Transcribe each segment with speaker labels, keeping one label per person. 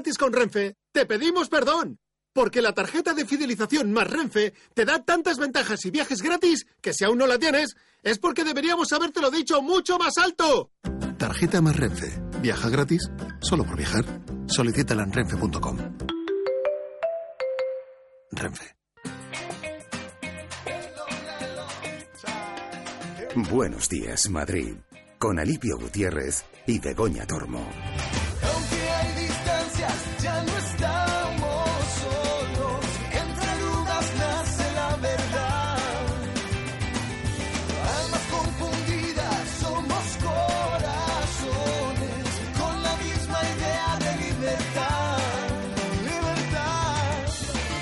Speaker 1: gratis con Renfe, te pedimos perdón. Porque la tarjeta de fidelización más Renfe te da tantas ventajas y viajes gratis que si aún no la tienes, es porque deberíamos habértelo dicho mucho más alto. Tarjeta más Renfe. Viaja gratis solo por viajar. Solicítala en renfe.com. Renfe.
Speaker 2: Buenos días, Madrid. Con Alipio Gutiérrez y Begoña Tormo.
Speaker 3: Aunque hay distancias, ya no estamos solos. Entre dudas nace la verdad. Almas confundidas, somos corazones con la misma idea de libertad. Libertad.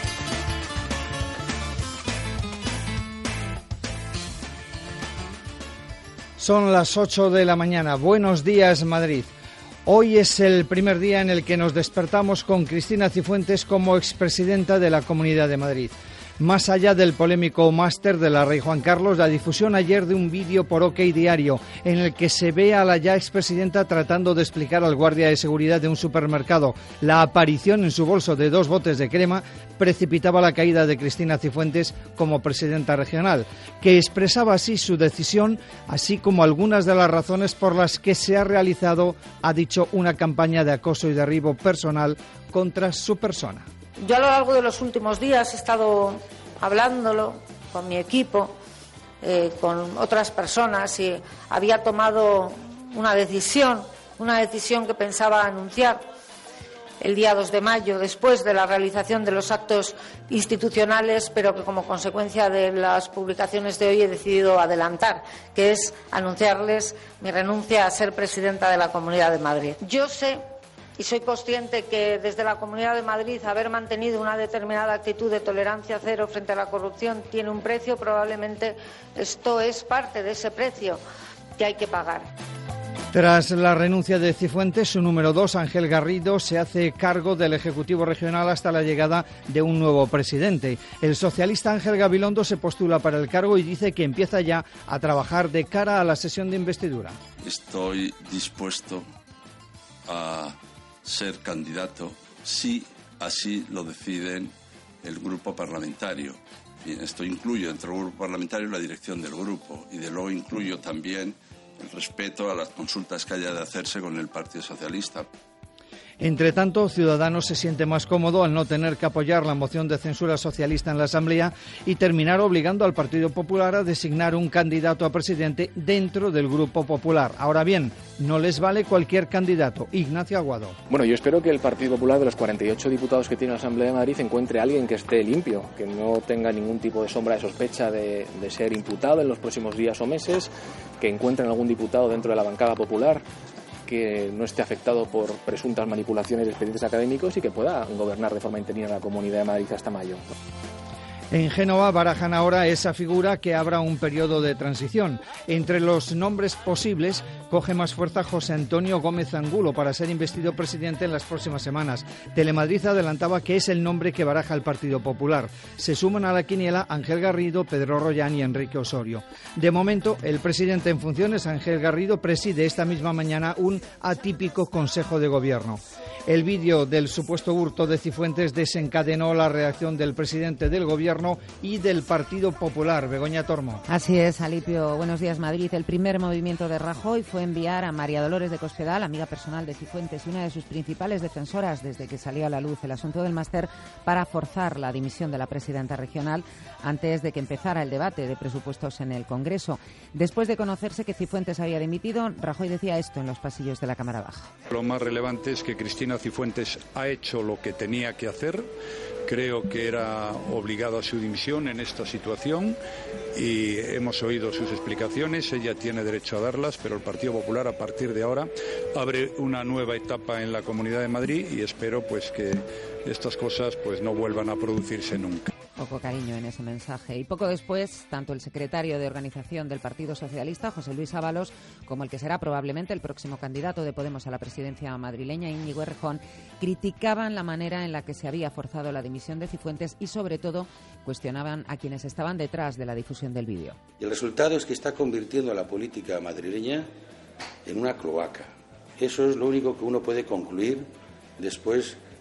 Speaker 4: Son las 8 de la mañana. Buenos días, Madrid. Hoy es el primer día en el que nos despertamos con Cristina Cifuentes como expresidenta de la Comunidad de Madrid. Más allá del polémico máster de la Rey Juan Carlos, la difusión ayer de un vídeo por OK Diario en el que se ve a la ya expresidenta tratando de explicar al guardia de seguridad de un supermercado la aparición en su bolso de 2 botes de crema precipitaba la caída de Cristina Cifuentes como presidenta regional, que expresaba así su decisión, así como algunas de las razones por las que se ha realizado, ha dicho, una campaña de acoso y derribo personal contra su persona.
Speaker 5: Yo a lo largo de los últimos días he estado hablándolo con mi equipo, con otras personas, y había tomado una decisión que pensaba anunciar el día 2 de mayo, después de la realización de los actos institucionales, pero que como consecuencia de las publicaciones de hoy he decidido adelantar, que es anunciarles mi renuncia a ser presidenta de la Comunidad de Madrid. Yo sé y soy consciente que desde la Comunidad de Madrid haber mantenido una determinada actitud de tolerancia cero frente a la corrupción tiene un precio. Probablemente esto es parte de ese precio que hay que pagar.
Speaker 4: Tras la renuncia de Cifuentes, su número 2, Ángel Garrido, se hace cargo del Ejecutivo Regional hasta la llegada de un nuevo presidente. El socialista Ángel Gabilondo se postula para el cargo y dice que empieza ya a trabajar de cara a la sesión de investidura.
Speaker 6: Estoy dispuesto a ser candidato si así lo deciden el grupo parlamentario. Bien, esto incluye dentro del grupo parlamentario la dirección del grupo y de luego incluyo también el respeto a las consultas que haya de hacerse con el Partido Socialista.
Speaker 4: Entre tanto, Ciudadanos se siente más cómodo al no tener que apoyar la moción de censura socialista en la Asamblea y terminar obligando al Partido Popular a designar un candidato a presidente dentro del Grupo Popular. Ahora bien, no les vale cualquier candidato. Ignacio Aguado.
Speaker 7: Bueno, yo espero que el Partido Popular, de los 48 diputados que tiene la Asamblea de Madrid, encuentre a alguien que esté limpio, que no tenga ningún tipo de sombra de sospecha de ser imputado en los próximos días o meses, que encuentren algún diputado dentro de la bancada popular que no esté afectado por presuntas manipulaciones de expedientes académicos y que pueda gobernar de forma interina la Comunidad de Madrid hasta mayo.
Speaker 4: En Génova barajan ahora esa figura que abra un periodo de transición. Entre los nombres posibles coge más fuerza José Antonio Gómez Angulo para ser investido presidente en las próximas semanas. Telemadrid adelantaba que es el nombre que baraja el Partido Popular. Se suman a la quiniela Ángel Garrido, Pedro Rollán y Enrique Osorio. De momento, el presidente en funciones, Ángel Garrido, preside esta misma mañana un atípico Consejo de Gobierno. El vídeo del supuesto hurto de Cifuentes desencadenó la reacción del presidente del Gobierno y del Partido Popular. Begoña Tormo.
Speaker 8: Así es, Alipio. Buenos días, Madrid. El primer movimiento de Rajoy fue enviar a María Dolores de Cospedal, amiga personal de Cifuentes y una de sus principales defensoras desde que salió a la luz el asunto del máster, para forzar la dimisión de la presidenta regional antes de que empezara el debate de presupuestos en el Congreso. Después de conocerse que Cifuentes había dimitido, Rajoy decía esto en los pasillos de la Cámara Baja.
Speaker 9: Lo más relevante es que Cristina Cifuentes ha hecho lo que tenía que hacer. Creo que era obligado a su dimisión en esta situación y hemos oído sus explicaciones. Ella tiene derecho a darlas, pero el Partido Popular a partir de ahora abre una nueva etapa en la Comunidad de Madrid y espero pues que estas cosas pues no vuelvan a producirse nunca.
Speaker 8: Poco cariño en ese mensaje. Y poco después, tanto el secretario de Organización del Partido Socialista, José Luis Ábalos, como el que será probablemente el próximo candidato de Podemos a la presidencia madrileña, Íñigo Errejón, criticaban la manera en la que se había forzado la dimisión de Cifuentes y, sobre todo, cuestionaban a quienes estaban detrás de la difusión del vídeo.
Speaker 10: Y el resultado es que está convirtiendo a la política madrileña en una cloaca. Eso es lo único que uno puede concluir después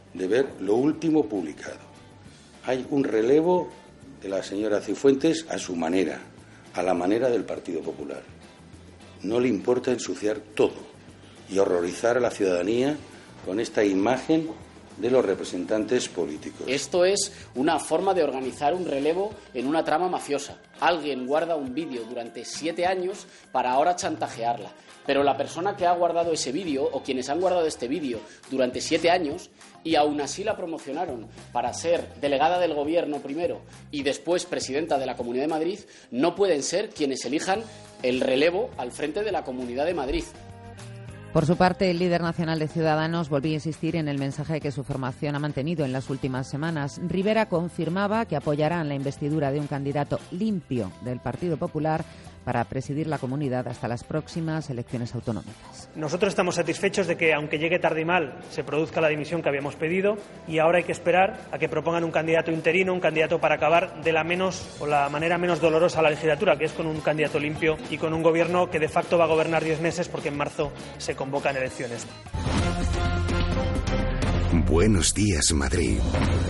Speaker 10: de ver lo último publicado. Hay un relevo de la señora Cifuentes a su manera, a la manera del Partido Popular. No le importa ensuciar todo y horrorizar a la ciudadanía con esta imagen de los representantes políticos.
Speaker 11: Esto es una forma de organizar un relevo en una trama mafiosa. Alguien guarda un vídeo durante 7 años para ahora chantajearla. Pero la persona que ha guardado ese vídeo, o quienes han guardado este vídeo durante 7 años, y aún así la promocionaron para ser delegada del Gobierno primero y después presidenta de la Comunidad de Madrid, no pueden ser quienes elijan el relevo al frente de la Comunidad de Madrid.
Speaker 8: Por su parte, el líder nacional de Ciudadanos volvió a insistir en el mensaje que su formación ha mantenido en las últimas semanas. Rivera confirmaba que apoyarán la investidura de un candidato limpio del Partido Popular para presidir la comunidad hasta las próximas elecciones autonómicas.
Speaker 12: Nosotros estamos satisfechos de que, aunque llegue tarde y mal, se produzca la dimisión que habíamos pedido, y ahora hay que esperar a que propongan un candidato interino, un candidato para acabar de la manera menos dolorosa la legislatura, que es con un candidato limpio y con un gobierno que de facto va a gobernar 10 meses, porque en marzo se convocan elecciones.
Speaker 2: Buenos días, Madrid.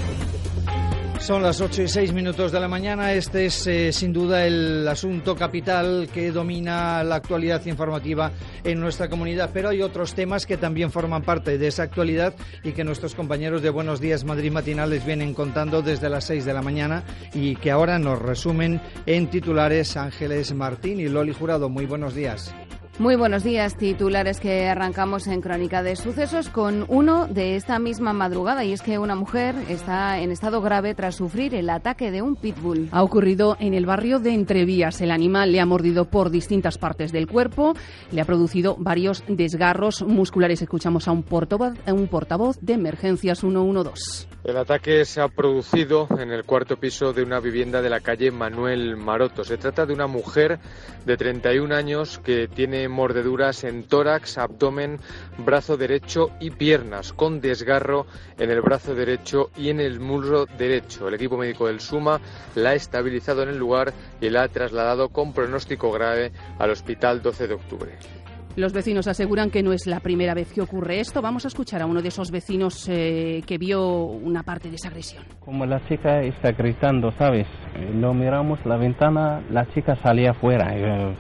Speaker 4: Son las 8:06 de la mañana. Este es sin duda el asunto capital que domina la actualidad informativa en nuestra comunidad, pero hay otros temas que también forman parte de esa actualidad y que nuestros compañeros de Buenos Días Madrid matinales vienen contando desde las 6 de la mañana y que ahora nos resumen en titulares Ángeles Martín y Loli Jurado. Muy buenos días.
Speaker 13: Muy buenos días, titulares que arrancamos en Crónica de Sucesos con uno de esta misma madrugada, y es que una mujer está en estado grave tras sufrir el ataque de un pitbull.
Speaker 14: Ha ocurrido en el barrio de Entrevías. El animal le ha mordido por distintas partes del cuerpo, le ha producido varios desgarros musculares. Escuchamos a un portavoz de Emergencias 112.
Speaker 15: El ataque se ha producido en el cuarto piso de una vivienda de la calle Manuel Maroto. Se trata de una mujer de 31 años que tiene mordeduras en tórax, abdomen, brazo derecho y piernas, con desgarro en el brazo derecho y en el muslo derecho. El equipo médico del SUMA la ha estabilizado en el lugar y la ha trasladado con pronóstico grave al Hospital 12 de Octubre.
Speaker 14: Los vecinos aseguran que no es la primera vez que ocurre esto. Vamos a escuchar a uno de esos vecinos que vio una parte de esa agresión.
Speaker 16: Como la chica está gritando, ¿sabes? Lo miramos la ventana, la chica salía afuera,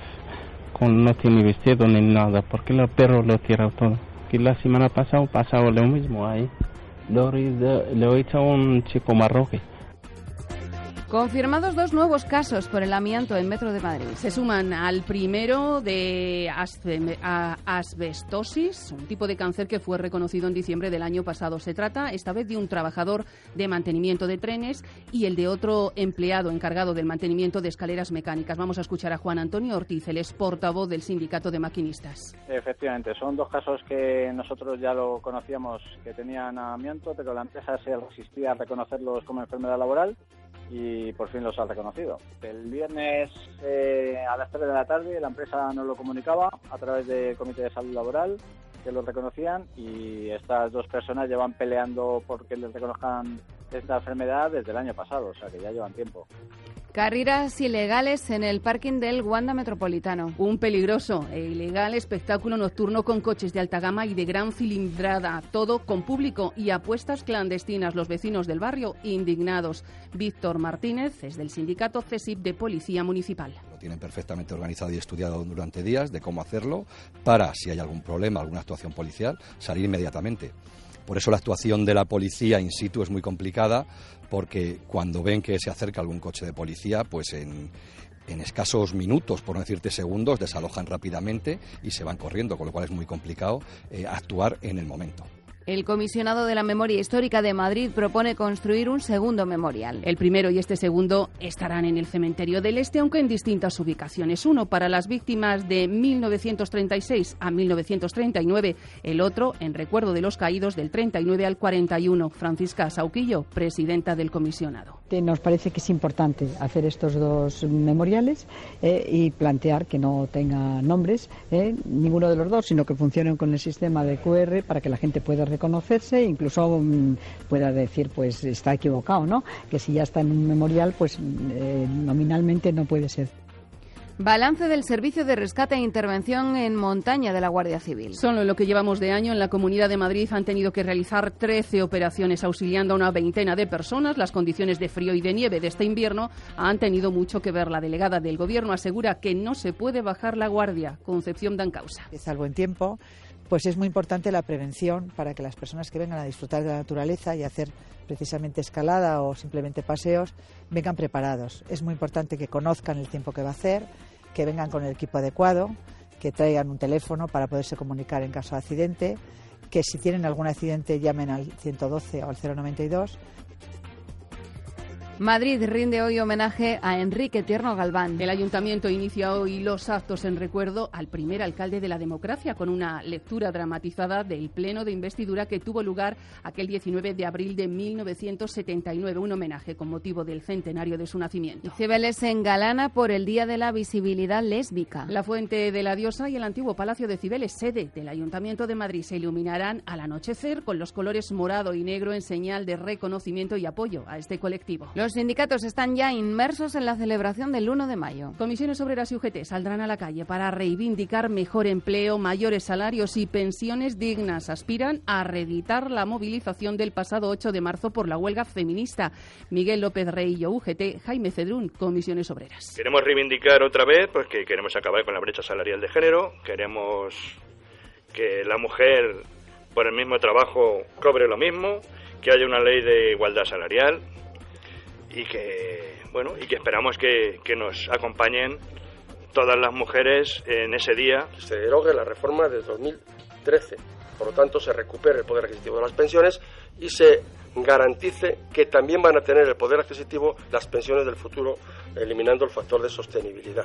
Speaker 16: no tiene vestido ni nada, porque el perro lo tira todo. Y la semana pasado lo mismo ahí. Lo he hecho a un chico marroquí.
Speaker 13: Confirmados 2 nuevos casos por el amianto en Metro de Madrid.
Speaker 14: Se suman al primero de asbestosis, un tipo de cáncer que fue reconocido en diciembre del año pasado. Se trata esta vez de un trabajador de mantenimiento de trenes y el de otro empleado encargado del mantenimiento de escaleras mecánicas. Vamos a escuchar a Juan Antonio Ortiz, el ex portavoz del Sindicato de Maquinistas.
Speaker 17: Efectivamente, son 2 casos que nosotros ya lo conocíamos que tenían amianto, pero la empresa se resistía a reconocerlos como enfermedad laboral y por fin los ha reconocido. El viernes a las 3 de la tarde la empresa nos lo comunicaba a través del Comité de Salud Laboral, que lo reconocían, y estas 2 personas llevan peleando porque les reconozcan esta enfermedad desde el año pasado, o sea que ya llevan tiempo.
Speaker 13: Carreras ilegales en el parking del Wanda Metropolitano.
Speaker 14: Un peligroso e ilegal espectáculo nocturno con coches de alta gama y de gran cilindrada, todo con público y apuestas clandestinas. Los vecinos del barrio indignados. Víctor Martínez es del sindicato CESIP de Policía Municipal.
Speaker 18: Lo tienen perfectamente organizado y estudiado durante días de cómo hacerlo para, si hay algún problema, alguna actuación policial, salir inmediatamente. Por eso la actuación de la policía in situ es muy complicada, porque cuando ven que se acerca algún coche de policía, pues en escasos minutos, por no decirte segundos, desalojan rápidamente y se van corriendo, con lo cual es muy complicado actuar en el momento.
Speaker 13: El comisionado de la Memoria Histórica de Madrid propone construir un segundo memorial.
Speaker 14: El primero y este segundo estarán en el Cementerio del Este, aunque en distintas ubicaciones. Uno para las víctimas de 1936 a 1939, el otro en recuerdo de los caídos del 39 al 41. Francisca Sauquillo, presidenta del comisionado.
Speaker 19: Nos parece que es importante hacer estos 2 memoriales y plantear que no tenga nombres ninguno de los 2, sino que funcionen con el sistema de QR para que la gente pueda reconocerse, incluso pueda decir pues está equivocado, ¿no? Que si ya está en un memorial, pues nominalmente no puede ser.
Speaker 13: Balance del Servicio de Rescate e Intervención en Montaña de la Guardia Civil.
Speaker 14: Solo en lo que llevamos de año en la Comunidad de Madrid han tenido que realizar 13 operaciones auxiliando a una veintena de personas. Las condiciones de frío y de nieve de este invierno han tenido mucho que ver. La delegada del Gobierno asegura que no se puede bajar la guardia. Concepción Dancausa.
Speaker 20: Al buen tiempo, pues es muy importante la prevención para que las personas que vengan a disfrutar de la naturaleza y hacer precisamente escalada o simplemente paseos vengan preparados. Es muy importante que conozcan el tiempo que va a hacer, que vengan con el equipo adecuado, que traigan un teléfono para poderse comunicar en caso de accidente, que si tienen algún accidente llamen al 112 o al 092.
Speaker 13: Madrid rinde hoy homenaje a Enrique Tierno Galván.
Speaker 14: El Ayuntamiento inicia hoy los actos en recuerdo al primer alcalde de la democracia con una lectura dramatizada del pleno de investidura que tuvo lugar aquel 19 de abril de 1979, un homenaje con motivo del centenario de su nacimiento.
Speaker 13: Y Cibeles se engalana por el Día de la Visibilidad Lésbica.
Speaker 14: La Fuente de la Diosa y el antiguo Palacio de Cibeles, sede del Ayuntamiento de Madrid, se iluminarán al anochecer con los colores morado y negro en señal de reconocimiento y apoyo a este colectivo.
Speaker 13: Los sindicatos están ya inmersos en la celebración del 1 de mayo.
Speaker 14: Comisiones Obreras y UGT saldrán a la calle para reivindicar mejor empleo, mayores salarios y pensiones dignas. Aspiran a reeditar la movilización del pasado 8 de marzo por la huelga feminista. Miguel López Reillo, UGT, Jaime Cedrún, Comisiones Obreras.
Speaker 21: Queremos reivindicar otra vez pues que queremos acabar con la brecha salarial de género, queremos que la mujer por el mismo trabajo cobre lo mismo, que haya una ley de igualdad salarial y que esperamos que nos acompañen todas las mujeres en ese día.
Speaker 22: Se derogue la reforma de 2013, por lo tanto se recupere el poder adquisitivo de las pensiones y se garantice que también van a tener el poder adquisitivo las pensiones del futuro, eliminando el factor de sostenibilidad.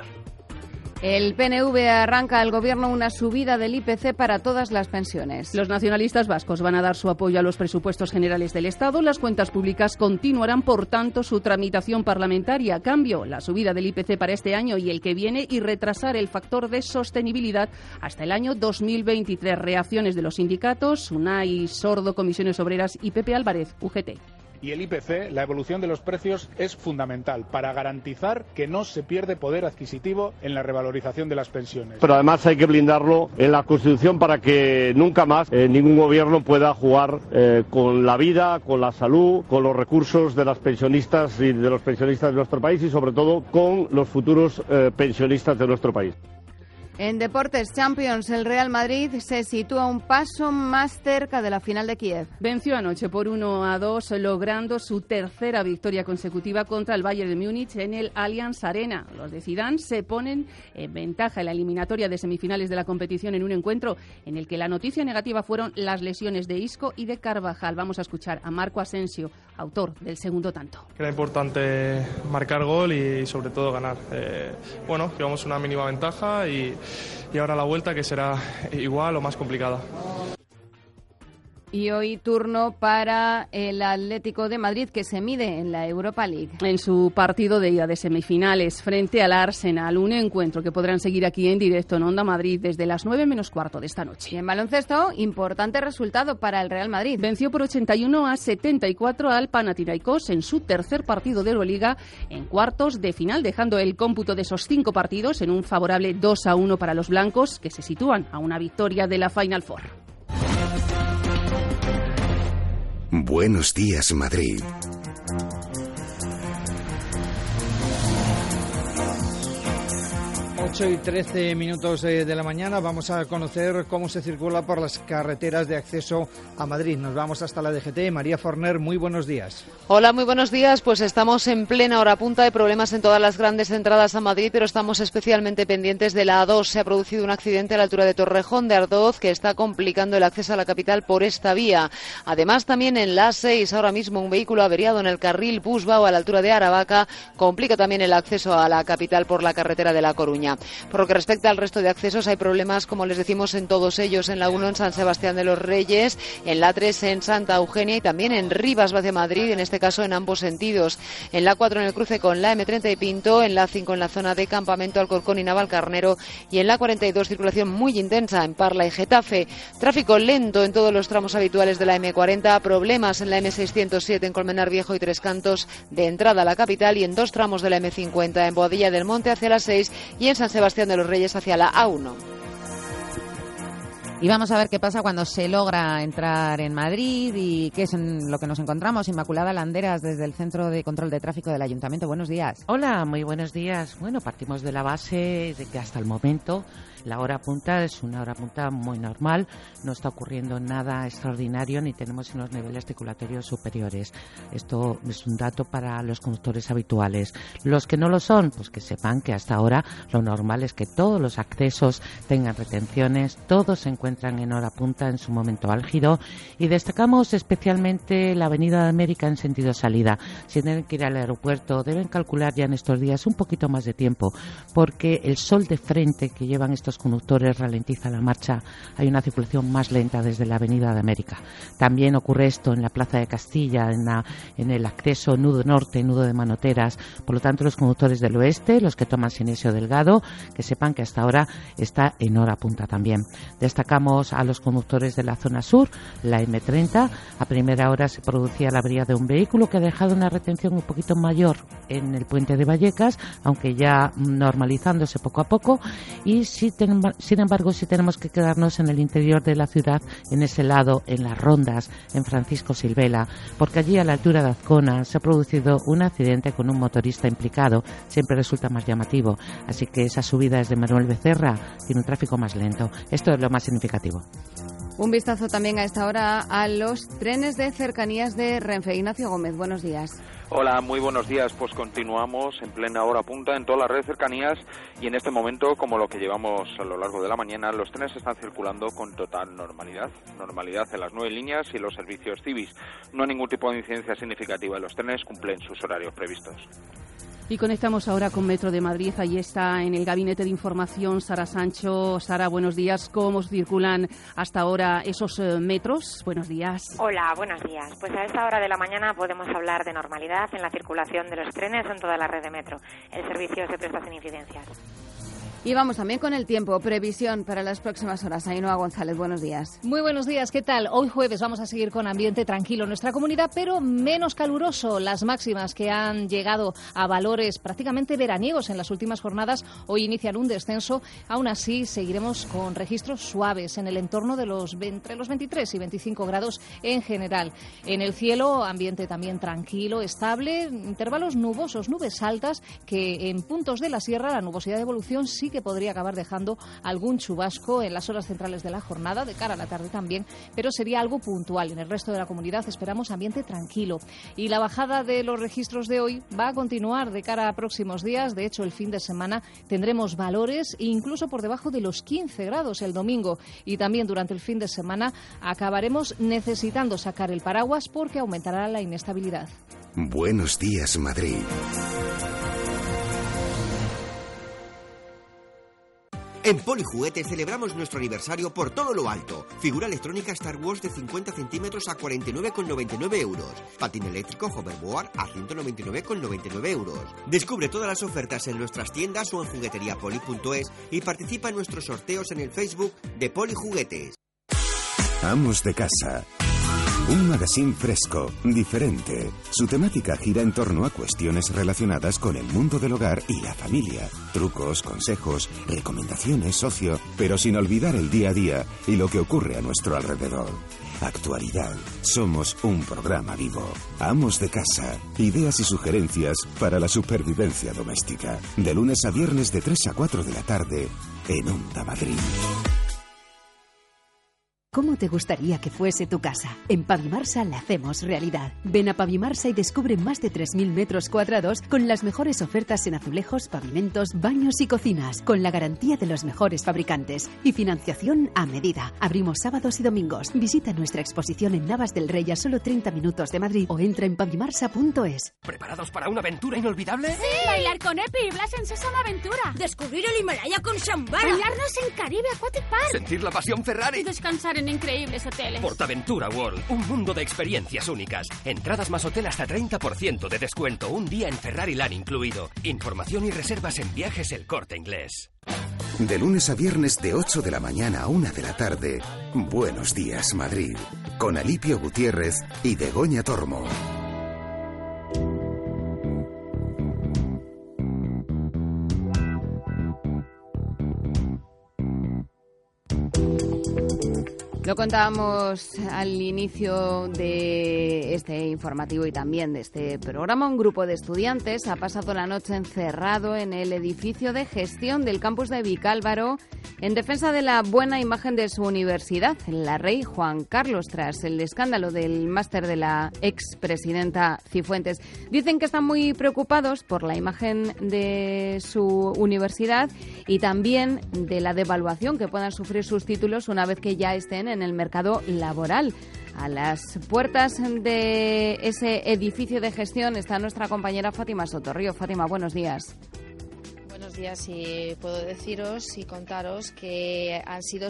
Speaker 13: El PNV arranca al Gobierno una subida del IPC para todas las pensiones.
Speaker 14: Los nacionalistas vascos van a dar su apoyo a los presupuestos generales del Estado. Las cuentas públicas continuarán, por tanto, su tramitación parlamentaria. A cambio, la subida del IPC para este año y el que viene y retrasar el factor de sostenibilidad hasta el año 2023. Reacciones de los sindicatos, UNAI, Sordo, Comisiones Obreras y Pepe Álvarez, UGT.
Speaker 23: Y el IPC, la evolución de los precios, es fundamental para garantizar que no se pierde poder adquisitivo en la revalorización de las pensiones.
Speaker 24: Pero además hay que blindarlo en la Constitución para que nunca más ningún gobierno pueda jugar con la vida, con la salud, con los recursos de las pensionistas y de los pensionistas de nuestro país y sobre todo con los futuros pensionistas de nuestro país.
Speaker 13: En Deportes Champions, el Real Madrid se sitúa un paso más cerca de la final de Kiev.
Speaker 14: Venció anoche por 1-2, logrando su tercera victoria consecutiva contra el Bayern de Múnich en el Allianz Arena. Los de Zidane se ponen en ventaja en la eliminatoria de semifinales de la competición en un encuentro en el que la noticia negativa fueron las lesiones de Isco y de Carvajal. Vamos a escuchar a Marco Asensio, autor del segundo tanto.
Speaker 25: Era importante marcar gol y sobre todo ganar. Llevamos una mínima ventaja y ahora la vuelta, que será igual o más complicada.
Speaker 13: Y hoy turno para el Atlético de Madrid, que se mide en la Europa League.
Speaker 14: En su partido de ida de semifinales frente al Arsenal, un encuentro que podrán seguir aquí en directo en Onda Madrid desde las 9 menos cuarto de esta noche.
Speaker 13: Y en baloncesto, importante resultado para el Real Madrid.
Speaker 14: Venció por 81-74 al Panathinaikos en su tercer partido de Euroliga en cuartos de final, dejando el cómputo de esos 5 partidos en un favorable 2-1 para los blancos, que se sitúan a una victoria de la Final Four.
Speaker 2: Buenos días, Madrid.
Speaker 4: 8:13 de la mañana. Vamos a conocer cómo se circula por las carreteras de acceso a Madrid. Nos vamos hasta la DGT. María Forner, muy buenos días.
Speaker 26: Hola, muy buenos días. Pues estamos en plena hora punta de problemas en todas las grandes entradas a Madrid, pero estamos especialmente pendientes de la A2. Se ha producido un accidente a la altura de Torrejón de Ardoz que está complicando el acceso a la capital por esta vía. Además, también en la A6, ahora mismo un vehículo averiado en el carril Busbao a la altura de Aravaca complica también el acceso a la capital por la carretera de La Coruña. Por lo que respecta al resto de accesos, hay problemas, como les decimos, en todos ellos. En la 1 en San Sebastián de los Reyes, en la 3 en Santa Eugenia y también en Rivas hacia Madrid, en este caso en ambos sentidos. En la 4 en el cruce con la M30 y Pinto, en la 5 en la zona de Campamento, Alcorcón y Navalcarnero y en la 42 circulación muy intensa en Parla y Getafe. Tráfico lento en todos los tramos habituales de la M40, problemas en la M607 en Colmenar Viejo y Tres Cantos de entrada a la capital y en 2 tramos de la M50 en Boadilla del Monte hacia la 6 y en San Sebastián de los Reyes hacia la A1.
Speaker 8: Y vamos a ver qué pasa cuando se logra entrar en Madrid y qué es en lo que nos encontramos. Inmaculada Landeras, desde el Centro de Control de Tráfico del Ayuntamiento. Buenos días.
Speaker 1: Hola, muy buenos días. Bueno, partimos de la base de que hasta el momento la hora punta es una hora punta muy normal, no está ocurriendo nada extraordinario ni tenemos unos niveles circulatorios superiores. Esto es un dato para los conductores habituales. Los que no lo son, pues que sepan que hasta ahora lo normal es que todos los accesos tengan retenciones, todos se encuentran en hora punta en su momento álgido y destacamos especialmente la Avenida de América en sentido salida. Si tienen que ir al aeropuerto deben calcular ya en estos días un poquito más de tiempo porque el sol de frente que llevan estos conductores ralentiza la marcha, hay una circulación más lenta desde la Avenida de América. También ocurre esto en la Plaza de Castilla, en el acceso nudo norte, nudo de Manoteras. Por lo tanto, los conductores del oeste, los que toman Sinesio Delgado, que sepan que hasta ahora está en hora punta también. Destacamos a los conductores de la zona sur, la M30. A primera hora se producía la avería de un vehículo que ha dejado una retención un poquito mayor en el puente de Vallecas, aunque ya normalizándose poco a poco. Y sin embargo, sí tenemos que quedarnos en el interior de la ciudad, en ese lado, en las rondas, en Francisco Silvela, porque allí a la altura de Azcona se ha producido un accidente con un motorista implicado. Siempre resulta más llamativo. Así que esa subida desde Manuel Becerra tiene un tráfico más lento. Esto es lo más significativo.
Speaker 13: Un vistazo también a esta hora a los trenes de cercanías de Renfe. Ignacio Gómez, buenos días.
Speaker 3: Hola, muy buenos días. Pues continuamos en plena hora punta en toda la red de cercanías y en este momento, como lo que llevamos a lo largo de la mañana, los trenes están circulando con total normalidad. Normalidad en las 9 líneas y los servicios CIVIS. No hay ningún tipo de incidencia significativa y los trenes cumplen sus horarios previstos.
Speaker 14: Y conectamos ahora con Metro de Madrid. Allí está en el Gabinete de Información Sara Sancho. Sara, buenos días. ¿Cómo circulan hasta ahora esos metros? Buenos días.
Speaker 5: Hola, buenos días. Pues a esta hora de la mañana podemos hablar de normalidad en la circulación de los trenes en toda la red de metro. El servicio se presta sin incidencias.
Speaker 13: Y vamos también con el tiempo. Previsión para las próximas horas. Ainhoa González, buenos días.
Speaker 6: Muy buenos días, ¿qué tal? Hoy jueves vamos a seguir con ambiente tranquilo en nuestra comunidad, pero menos caluroso. Las máximas que han llegado a valores prácticamente veraniegos en las últimas jornadas hoy inician un descenso. Aún así, seguiremos con registros suaves en el entorno de entre los 23 y 25 grados en general. En el cielo, ambiente también tranquilo, estable, intervalos nubosos, nubes altas, que en puntos de la sierra la nubosidad de evolución sí que podría acabar dejando algún chubasco en las horas centrales de la jornada, de cara a la tarde también, pero sería algo puntual. En el resto de la comunidad esperamos ambiente tranquilo. Y la bajada de los registros de hoy va a continuar de cara a próximos días. De hecho, el fin de semana tendremos valores incluso por debajo de los 15 grados el domingo. Y también durante el fin de semana acabaremos necesitando sacar el paraguas porque aumentará la inestabilidad.
Speaker 2: Buenos días, Madrid.
Speaker 7: En Polijuguetes celebramos nuestro aniversario por todo lo alto. Figura electrónica Star Wars de 50 centímetros a 49,99 euros. Patín eléctrico Hoverboard a 199,99 euros. Descubre todas las ofertas en nuestras tiendas o en jugueteriapoli.es y participa en nuestros sorteos en el Facebook de Polijuguetes.
Speaker 2: Amos de casa. Un magazine fresco, diferente. Su temática gira en torno a cuestiones relacionadas con el mundo del hogar y la familia. Trucos, consejos, recomendaciones, ocio, pero sin olvidar el día a día y lo que ocurre a nuestro alrededor. Actualidad. Somos un programa vivo. Amos de casa. Ideas y sugerencias para la supervivencia doméstica. De lunes a viernes de 3 a 4 de la tarde en Onda Madrid.
Speaker 9: ¿Cómo te gustaría que fuese tu casa? En Pavimarsa la hacemos realidad. Ven a Pavimarsa y descubre más de 3.000 metros cuadrados con las mejores ofertas en azulejos, pavimentos, baños y cocinas, con la garantía de los mejores fabricantes y financiación a medida. Abrimos sábados y domingos. Visita nuestra exposición en Navas del Rey a solo 30 minutos de Madrid o entra en pavimarsa.es.
Speaker 10: ¿Preparados para una aventura inolvidable?
Speaker 11: ¡Sí! Bailar con Epi y Blas en Sésamo Aventura.
Speaker 12: Descubrir el Himalaya con Shambhala.
Speaker 11: Bañarnos en Caribe Aquatic Park.
Speaker 10: Sentir la pasión Ferrari.
Speaker 11: Y descansar en increíbles hoteles.
Speaker 10: Portaventura World, un mundo de experiencias únicas. Entradas más hotel hasta 30% de descuento. Un día en Ferrari Land incluido. Información y reservas en Viajes El Corte Inglés.
Speaker 2: De lunes a viernes de 8 de la mañana a 1 de la tarde, Buenos Días Madrid, con Alipio Gutiérrez y Begoña Tormo.
Speaker 13: Lo contábamos al inicio de este informativo y también de este programa. Un grupo de estudiantes ha pasado la noche encerrado en el edificio de gestión del campus de Vicálvaro en defensa de la buena imagen de su universidad, la Rey Juan Carlos, tras el escándalo del máster de la expresidenta Cifuentes. Dicen que están muy preocupados por la imagen de su universidad y también de la devaluación que puedan sufrir sus títulos una vez que ya estén en el mercado laboral. A las puertas de ese edificio de gestión está nuestra compañera Fátima Sotorrío. Fátima, buenos días.
Speaker 15: Buenos días, y puedo deciros y contaros que han sido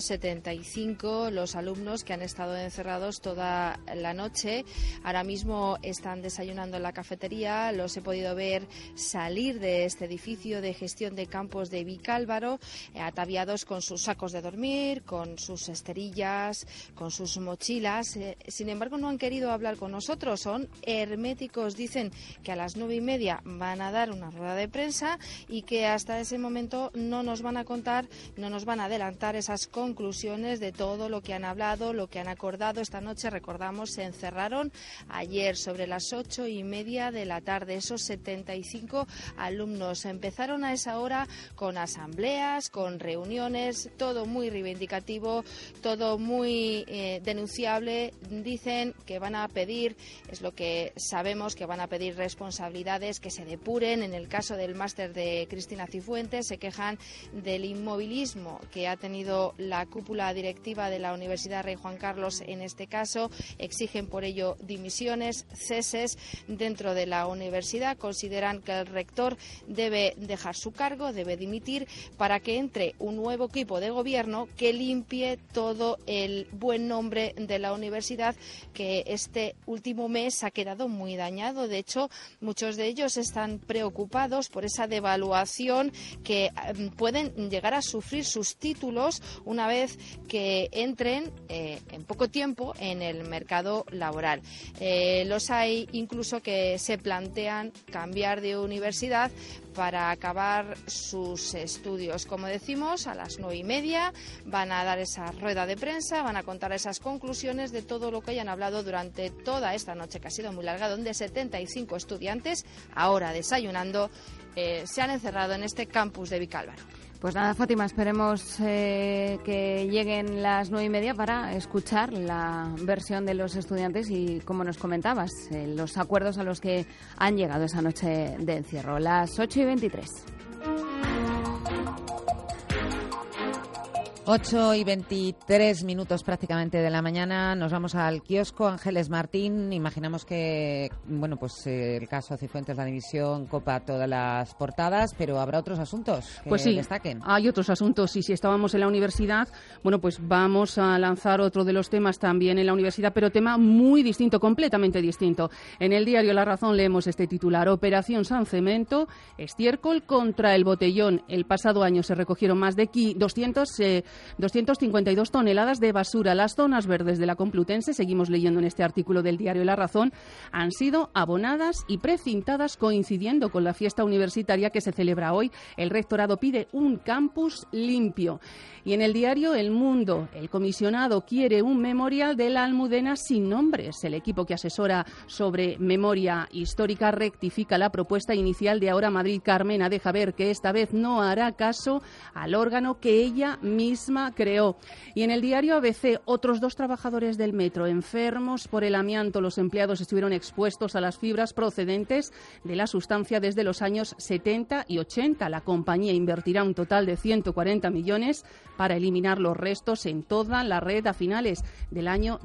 Speaker 15: 75 los alumnos que han estado encerrados toda la noche. Ahora mismo están desayunando en la cafetería. Los he podido ver salir de este edificio de gestión de campos de Vicálvaro, ataviados con sus sacos de dormir, con sus esterillas, con sus mochilas. Sin embargo, no han querido hablar con nosotros. Son herméticos. Dicen que a las 9:30 van a dar una rueda de prensa y que hasta ese momento no nos van a contar, no nos van a adelantar esas conclusiones de todo lo que han hablado, lo que han acordado. Esta noche, recordamos, se encerraron ayer sobre las 8:30 de la tarde. Esos 75 alumnos empezaron a esa hora con asambleas, con reuniones, todo muy reivindicativo, todo muy denunciable. Dicen que van a pedir, es lo que sabemos, que van a pedir responsabilidades, que se depuren. En el caso del máster de Cristina Cifuentes, se quejan del inmovilismo que ha tenido la cúpula directiva de la Universidad Rey Juan Carlos en este caso. Exigen por ello dimisiones, ceses dentro de la universidad. Consideran que el rector debe dejar su cargo, debe dimitir, para que entre un nuevo equipo de gobierno que limpie todo el buen nombre de la universidad, que este último mes ha quedado muy dañado. De hecho, muchos de ellos están preocupados por esa devaluación que pueden llegar a sufrir sus títulos una vez que entren en poco tiempo en el mercado laboral. Los hay incluso que se plantean cambiar de universidad para acabar sus estudios. Como decimos, a las 9:30 van a dar esa rueda de prensa, van a contar esas conclusiones de todo lo que hayan hablado durante toda esta noche, que ha sido muy larga, donde 75 estudiantes, ahora desayunando, se han encerrado en este campus de Vicálvaro.
Speaker 13: Pues nada, Fátima, esperemos que lleguen las 9:30 para escuchar la versión de los estudiantes y, como nos comentabas, los acuerdos a los que han llegado esa noche de encierro. Las 8:23.
Speaker 8: 8:23 prácticamente de la mañana. Nos vamos al kiosco. Ángeles Martín, imaginamos que, bueno, pues el caso Cifuentes, la división, copa todas las portadas, pero habrá otros asuntos que
Speaker 14: pues sí,
Speaker 8: destaquen.
Speaker 14: Hay otros asuntos, y si estábamos en la universidad, bueno, pues vamos a lanzar otro de los temas también en la universidad, pero tema muy distinto, completamente distinto. En el diario La Razón leemos este titular: Operación San Cemento, estiércol contra el botellón. El pasado año se recogieron más de 252 toneladas de basura. Las zonas verdes de la Complutense, seguimos leyendo en este artículo del diario La Razón, han sido abonadas y precintadas coincidiendo con la fiesta universitaria que se celebra hoy. El rectorado pide un campus limpio. Y en el diario El Mundo, el comisionado quiere un memorial de la Almudena sin nombres. El equipo que asesora sobre memoria histórica rectifica la propuesta inicial de Ahora Madrid. Carmena deja ver que esta vez no hará caso al órgano que ella misma misma creó. Y en el diario ABC, otros 2 trabajadores del metro enfermos por el amianto. Los empleados estuvieron expuestos a las fibras procedentes de la sustancia desde los años 70 y 80. La compañía invertirá un total de 140 millones para eliminar los restos en toda la red a finales del año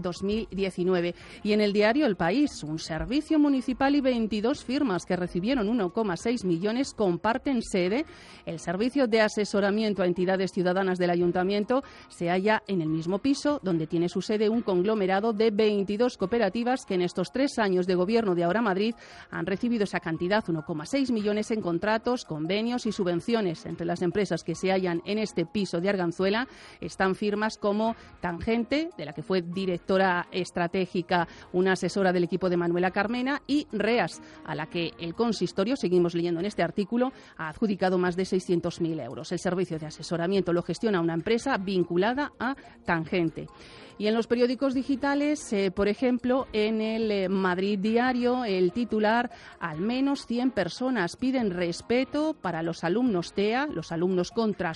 Speaker 14: 2019. Y en el diario El País, un servicio municipal y 22 firmas que recibieron 1,6 millones comparten sede. El servicio de asesoramiento a entidades ciudadanas del Ayuntamiento se halla en el mismo piso donde tiene su sede un conglomerado de 22 cooperativas que en estos 3 años de gobierno de Ahora Madrid han recibido esa cantidad, 1,6 millones en contratos, convenios y subvenciones. Entre las empresas que se hallan en este piso de Arganzuela están firmas como Tangente, de la que fue directora estratégica una asesora del equipo de Manuela Carmena, y REAS, a la que el consistorio, seguimos leyendo en este artículo, ha adjudicado más de 600.000 euros. El servicio de asesoramiento lo gestiona una empresa vinculada a Tangente. Y en los periódicos digitales, por ejemplo, en el Madrid Diario, el titular: al menos 100 personas piden respeto para los alumnos TEA, los alumnos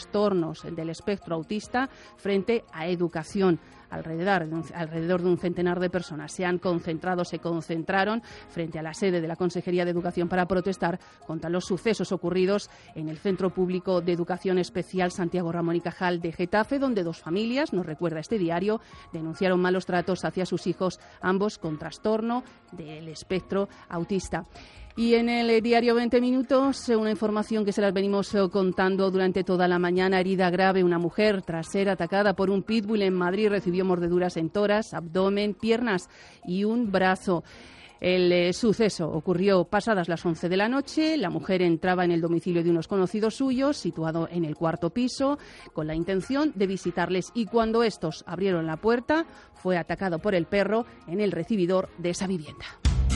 Speaker 14: con trastornos del espectro autista, frente a educación. Alrededor de un centenar de personas se concentraron frente a la sede de la Consejería de Educación para protestar contra los sucesos ocurridos en el Centro Público de Educación Especial Santiago Ramón y Cajal de Getafe, donde 2 familias, nos recuerda este diario, denunciaron malos tratos hacia sus hijos, ambos con trastorno del espectro autista. Y en el diario 20 Minutos, una información que se las venimos contando durante toda la mañana. Herida grave, una mujer tras ser atacada por un pitbull en Madrid recibió mordeduras en tórax, abdomen, piernas y un brazo. El suceso ocurrió pasadas las 11 de la noche. La mujer entraba en el domicilio de unos conocidos suyos, situado en el 4º piso, con la intención de visitarles, y cuando estos abrieron la puerta, fue atacado por el perro en el recibidor de esa vivienda.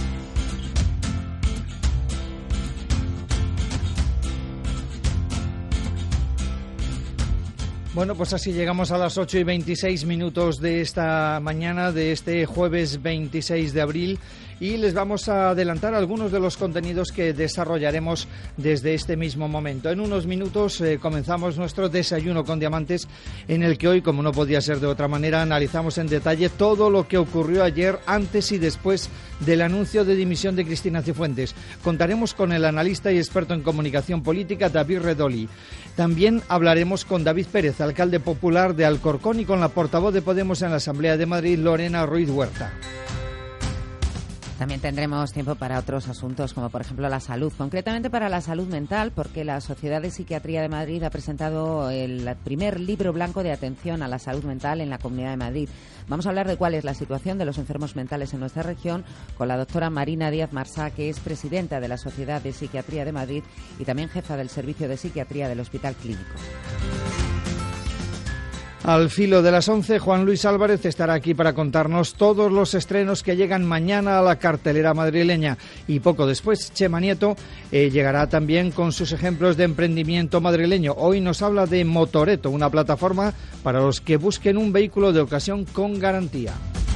Speaker 4: Bueno, pues así llegamos a las 8:26 de esta mañana, de este jueves 26 de abril, y les vamos a adelantar algunos de los contenidos que desarrollaremos desde este mismo momento. En unos minutos comenzamos nuestro Desayuno con Diamantes, en el que hoy, como no podía ser de otra manera, analizamos en detalle todo lo que ocurrió ayer, antes y después del anuncio de dimisión de Cristina Cifuentes. Contaremos con el analista y experto en comunicación política David Redoli. También hablaremos con David Pérez, alcalde popular de Alcorcón, y con la portavoz de Podemos en la Asamblea de Madrid, Lorena Ruiz Huerta.
Speaker 8: También tendremos tiempo para otros asuntos, como por ejemplo la salud, concretamente para la salud mental, porque la Sociedad de Psiquiatría de Madrid ha presentado el primer libro blanco de atención a la salud mental en la Comunidad de Madrid. Vamos a hablar de cuál es la situación de los enfermos mentales en nuestra región con la doctora Marina Díaz Marsá, que es presidenta de la Sociedad de Psiquiatría de Madrid y también jefa del Servicio de Psiquiatría del Hospital Clínico.
Speaker 4: Al filo de las 11, Juan Luis Álvarez estará aquí para contarnos todos los estrenos que llegan mañana a la cartelera madrileña. Y poco después, Chema Nieto llegará también con sus ejemplos de emprendimiento madrileño. Hoy nos habla de Motoreto, una plataforma para los que busquen un vehículo de ocasión con garantía.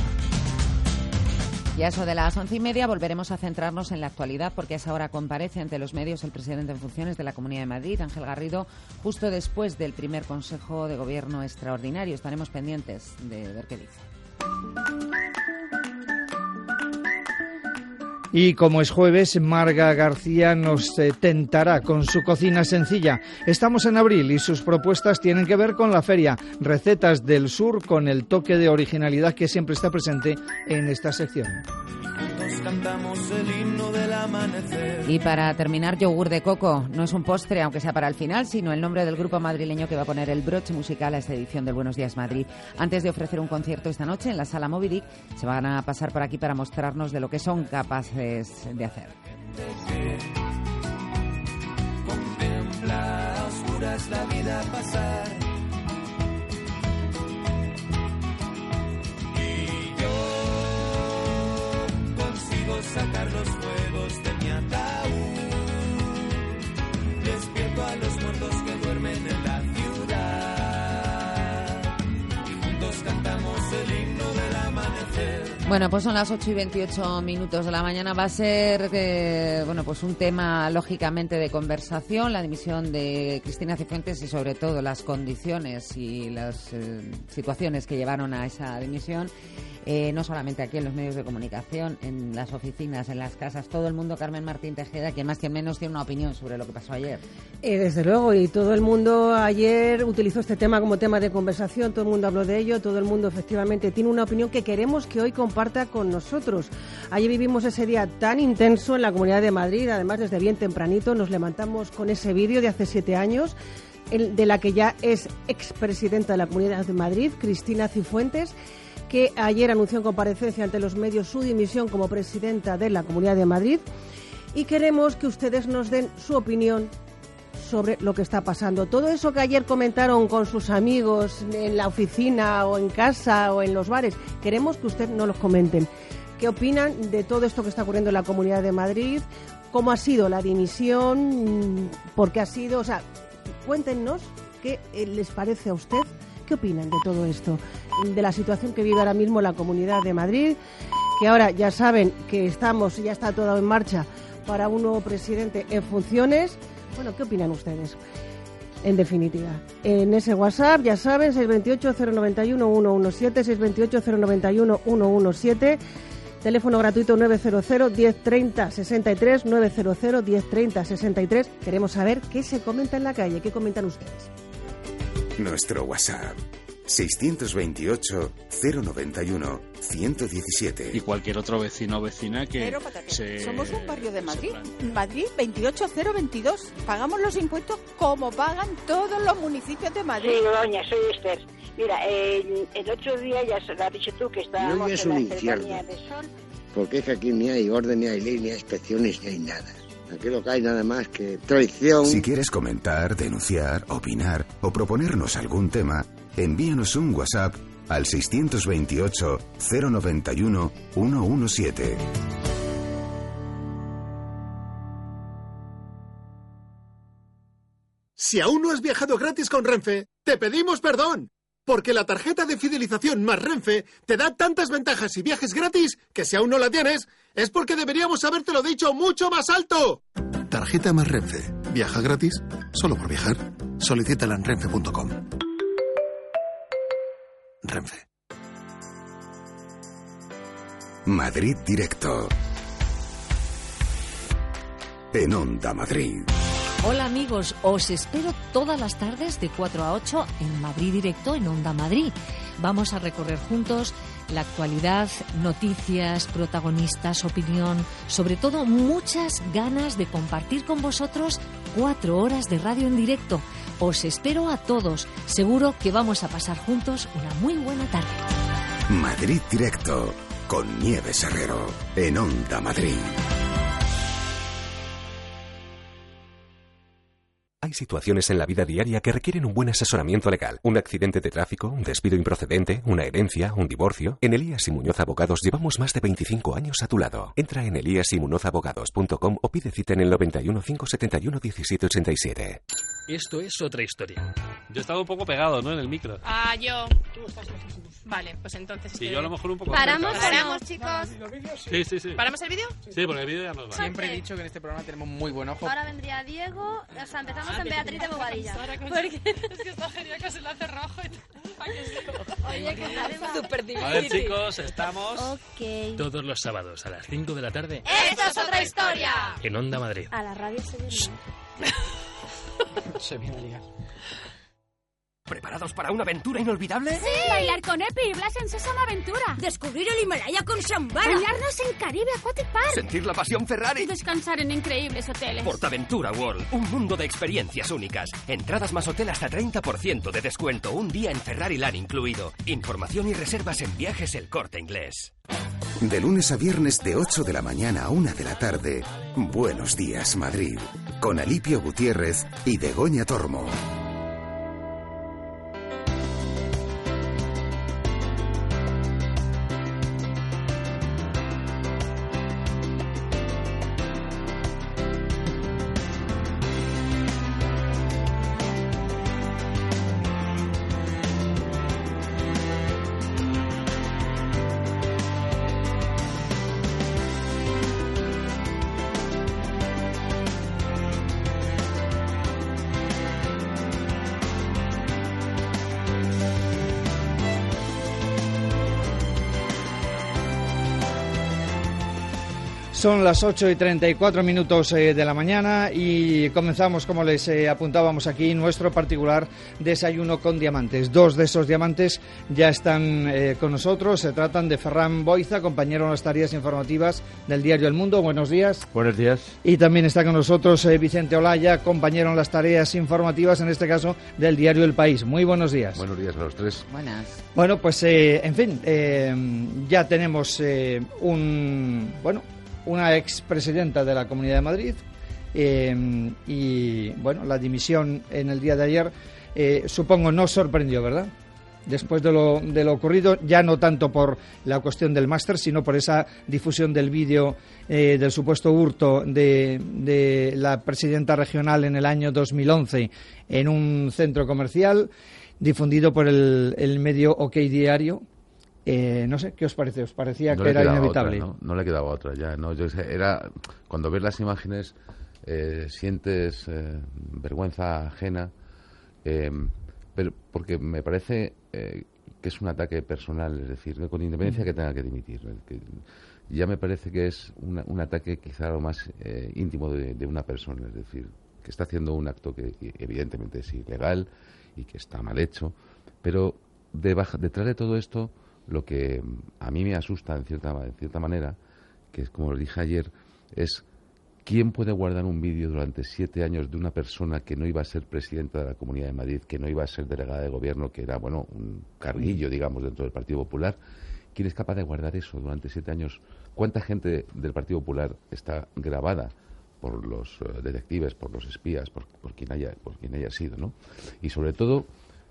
Speaker 8: Y a eso de las 11:30 volveremos a centrarnos en la actualidad, porque a esa hora comparece ante los medios el presidente en funciones de la Comunidad de Madrid, Ángel Garrido, justo después del primer Consejo de Gobierno extraordinario. Estaremos pendientes de ver qué dice.
Speaker 4: Y como es jueves, Marga García nos tentará con su cocina sencilla. Estamos en abril y sus propuestas tienen que ver con la feria. Recetas del sur con el toque de originalidad que siempre está presente en esta sección.
Speaker 8: Y para terminar, yogur de coco. No es un postre, aunque sea para el final, sino el nombre del grupo madrileño que va a poner el broche musical a esta edición del Buenos Días Madrid. Antes de ofrecer un concierto esta noche en la Sala Moby Dick, se van a pasar por aquí para mostrarnos de lo que son capaces de hacer.
Speaker 16: Contempla a oscuras la vida pasar. Y yo consigo sacar los fuegos de mi ataúd. Despierto a los muertos que duermen en la ciudad. Y juntos cantamos el himno del amanecer.
Speaker 8: Bueno, pues son las 8:28 de la mañana. Va a ser pues un tema lógicamente de conversación, la dimisión de Cristina Cifuentes y sobre todo las condiciones y las situaciones que llevaron a esa dimisión. No solamente aquí en los medios de comunicación, en las oficinas, en las casas, todo el mundo. Carmen Martín Tejeda, que más que menos tiene una opinión sobre lo que pasó ayer.
Speaker 17: Desde luego, y todo el mundo ayer utilizó este tema como tema de conversación, todo el mundo habló de ello, todo el mundo efectivamente tiene una opinión que queremos que hoy comparta con nosotros. Ayer vivimos ese día tan intenso en la Comunidad de Madrid, además desde bien tempranito nos levantamos con ese vídeo de hace 7 años, de la que ya es expresidenta de la Comunidad de Madrid, Cristina Cifuentes, que ayer anunció en comparecencia ante los medios su dimisión como presidenta de la Comunidad de Madrid, y queremos que ustedes nos den su opinión sobre lo que está pasando. Todo eso que ayer comentaron con sus amigos en la oficina o en casa o en los bares, queremos que ustedes nos los comenten. ¿Qué opinan de todo esto que está ocurriendo en la Comunidad de Madrid? ¿Cómo ha sido la dimisión? ¿Por qué ha sido? O sea, cuéntenos qué les parece a usted. ¿Qué opinan de todo esto? De la situación que vive ahora mismo la Comunidad de Madrid, que ahora ya saben que ya está todo en marcha para un nuevo presidente en funciones. Bueno, ¿qué opinan ustedes? En definitiva, en ese WhatsApp, ya saben, 628-091-117, 628-091-117, teléfono gratuito 900-1030-63, 900-1030-63. Queremos saber qué se comenta en la calle, qué comentan ustedes.
Speaker 2: Nuestro WhatsApp 628-091-117.
Speaker 18: Y cualquier otro vecino o vecina que
Speaker 19: somos un barrio de Madrid. Madrid 28022. Pagamos los impuestos como pagan todos los municipios de Madrid.
Speaker 20: Sí, doña, soy Esther. Mira, el otro día ya se lo has dicho tú que estábamos en la ceremonia de Sol.
Speaker 21: Porque es que aquí ni hay orden, ni hay ley, ni hay inspecciones, ni hay nada. Aquí lo que hay nada más que traición.
Speaker 2: Si quieres comentar, denunciar, opinar o proponernos algún tema, envíanos un WhatsApp al 628-091-117.
Speaker 22: Si aún no has viajado gratis con Renfe, te pedimos perdón. Porque la tarjeta de fidelización más Renfe te da tantas ventajas y viajes gratis que si aún no la tienes, es porque deberíamos habértelo dicho mucho más alto. Tarjeta más Renfe. Viaja gratis solo por viajar. Solicítala en renfe.com. Renfe.
Speaker 2: Madrid Directo. En Onda Madrid.
Speaker 27: Hola amigos, os espero todas las tardes de 4 a 8 en Madrid Directo en Onda Madrid. Vamos a recorrer juntos la actualidad, noticias, protagonistas, opinión, sobre todo muchas ganas de compartir con vosotros 4 horas de radio en directo. Os espero a todos, seguro que vamos a pasar juntos una muy buena tarde.
Speaker 2: Madrid Directo con Nieves Herrero en Onda Madrid.
Speaker 28: Hay situaciones en la vida diaria que requieren un buen asesoramiento legal. Un accidente de tráfico, un despido improcedente, una herencia, un divorcio. En Elías y Muñoz Abogados llevamos más de 25 años a tu lado. Entra en eliasymunozabogados.com o pide cita en el 91 571 1787.
Speaker 29: Esto es otra historia. Yo estaba un poco pegado, ¿no? En el micro.
Speaker 30: Yo. Tú estás lejísimos. Vale, pues entonces...
Speaker 29: Sí, yo a lo mejor un poco...
Speaker 30: ¿Paramos, chicos?
Speaker 29: Sí.
Speaker 30: ¿Paramos el vídeo?
Speaker 29: Sí, porque el vídeo ya nos va.
Speaker 31: Siempre he dicho que en este programa tenemos muy buen ojo.
Speaker 30: Ahora vendría Diego, o sea, empezamos en Beatriz de Bobadilla. Porque es que está genial que se le hace rojo y tal. Oye, que estaremos súper divertidos.
Speaker 29: A ver, chicos, estamos
Speaker 30: todos
Speaker 29: los sábados a las 5 de la tarde.
Speaker 30: ¡Esto es otra historia!
Speaker 29: En Onda Madrid.
Speaker 30: A la radio se viene.
Speaker 31: Se viene a liar.
Speaker 10: ¿Preparados para una aventura inolvidable?
Speaker 11: ¡Sí! Bailar con Epi y Blas en Sésamo Aventura.
Speaker 12: Descubrir el Himalaya con Shambhala.
Speaker 11: Bañarnos en Caribe Aquatic Park.
Speaker 10: Sentir la pasión Ferrari.
Speaker 11: Y descansar en increíbles hoteles.
Speaker 10: Portaventura World, un mundo de experiencias únicas. Entradas más hotel hasta 30% de descuento. Un día en Ferrari Land incluido. Información y reservas en Viajes El Corte Inglés.
Speaker 2: De lunes a viernes de 8 de la mañana a 1 de la tarde. Buenos días, Madrid. Con Alipio Gutiérrez y Begoña Tormo.
Speaker 4: Son las 8:34 de la mañana y comenzamos, como les apuntábamos aquí, nuestro particular desayuno con diamantes. Dos de esos diamantes ya están con nosotros. Se tratan de Ferran Boiza, compañero en las tareas informativas del diario El Mundo. Buenos días.
Speaker 1: Buenos días.
Speaker 4: Y también está con nosotros Vicente Olaya, compañero en las tareas informativas, en este caso del diario El País. Muy buenos días.
Speaker 1: Buenos días a los tres.
Speaker 8: Buenas.
Speaker 4: Bueno, pues en fin, ya tenemos una expresidenta de la Comunidad de Madrid y, bueno, la dimisión en el día de ayer, supongo, no sorprendió, ¿verdad? Después de lo ocurrido, ya no tanto por la cuestión del máster, sino por esa difusión del vídeo del supuesto hurto de la presidenta regional en el año 2011 en un centro comercial, difundido por el medio OK Diario. No sé, ¿qué os parece? ¿Os parecía que era inevitable?
Speaker 1: No le quedaba otra ya, ¿no? Cuando ves las imágenes sientes vergüenza ajena, pero porque me parece que es un ataque personal, es decir, ¿no? Con independencia que tenga que dimitir. Ya me parece que es un ataque quizá lo más íntimo de una persona, es decir, que está haciendo un acto que evidentemente es ilegal y que está mal hecho, pero detrás de todo esto, lo que a mí me asusta en cierta manera, que es como lo dije ayer, es ¿quién puede guardar un vídeo durante 7 años de una persona que no iba a ser presidenta de la Comunidad de Madrid, que no iba a ser delegada de gobierno, que era, bueno, un carguillo, digamos, dentro del Partido Popular? ¿Quién es capaz de guardar eso durante 7 años? ¿Cuánta gente del Partido Popular está grabada por los detectives, por los espías, por quien haya sido, ¿no? Y sobre todo,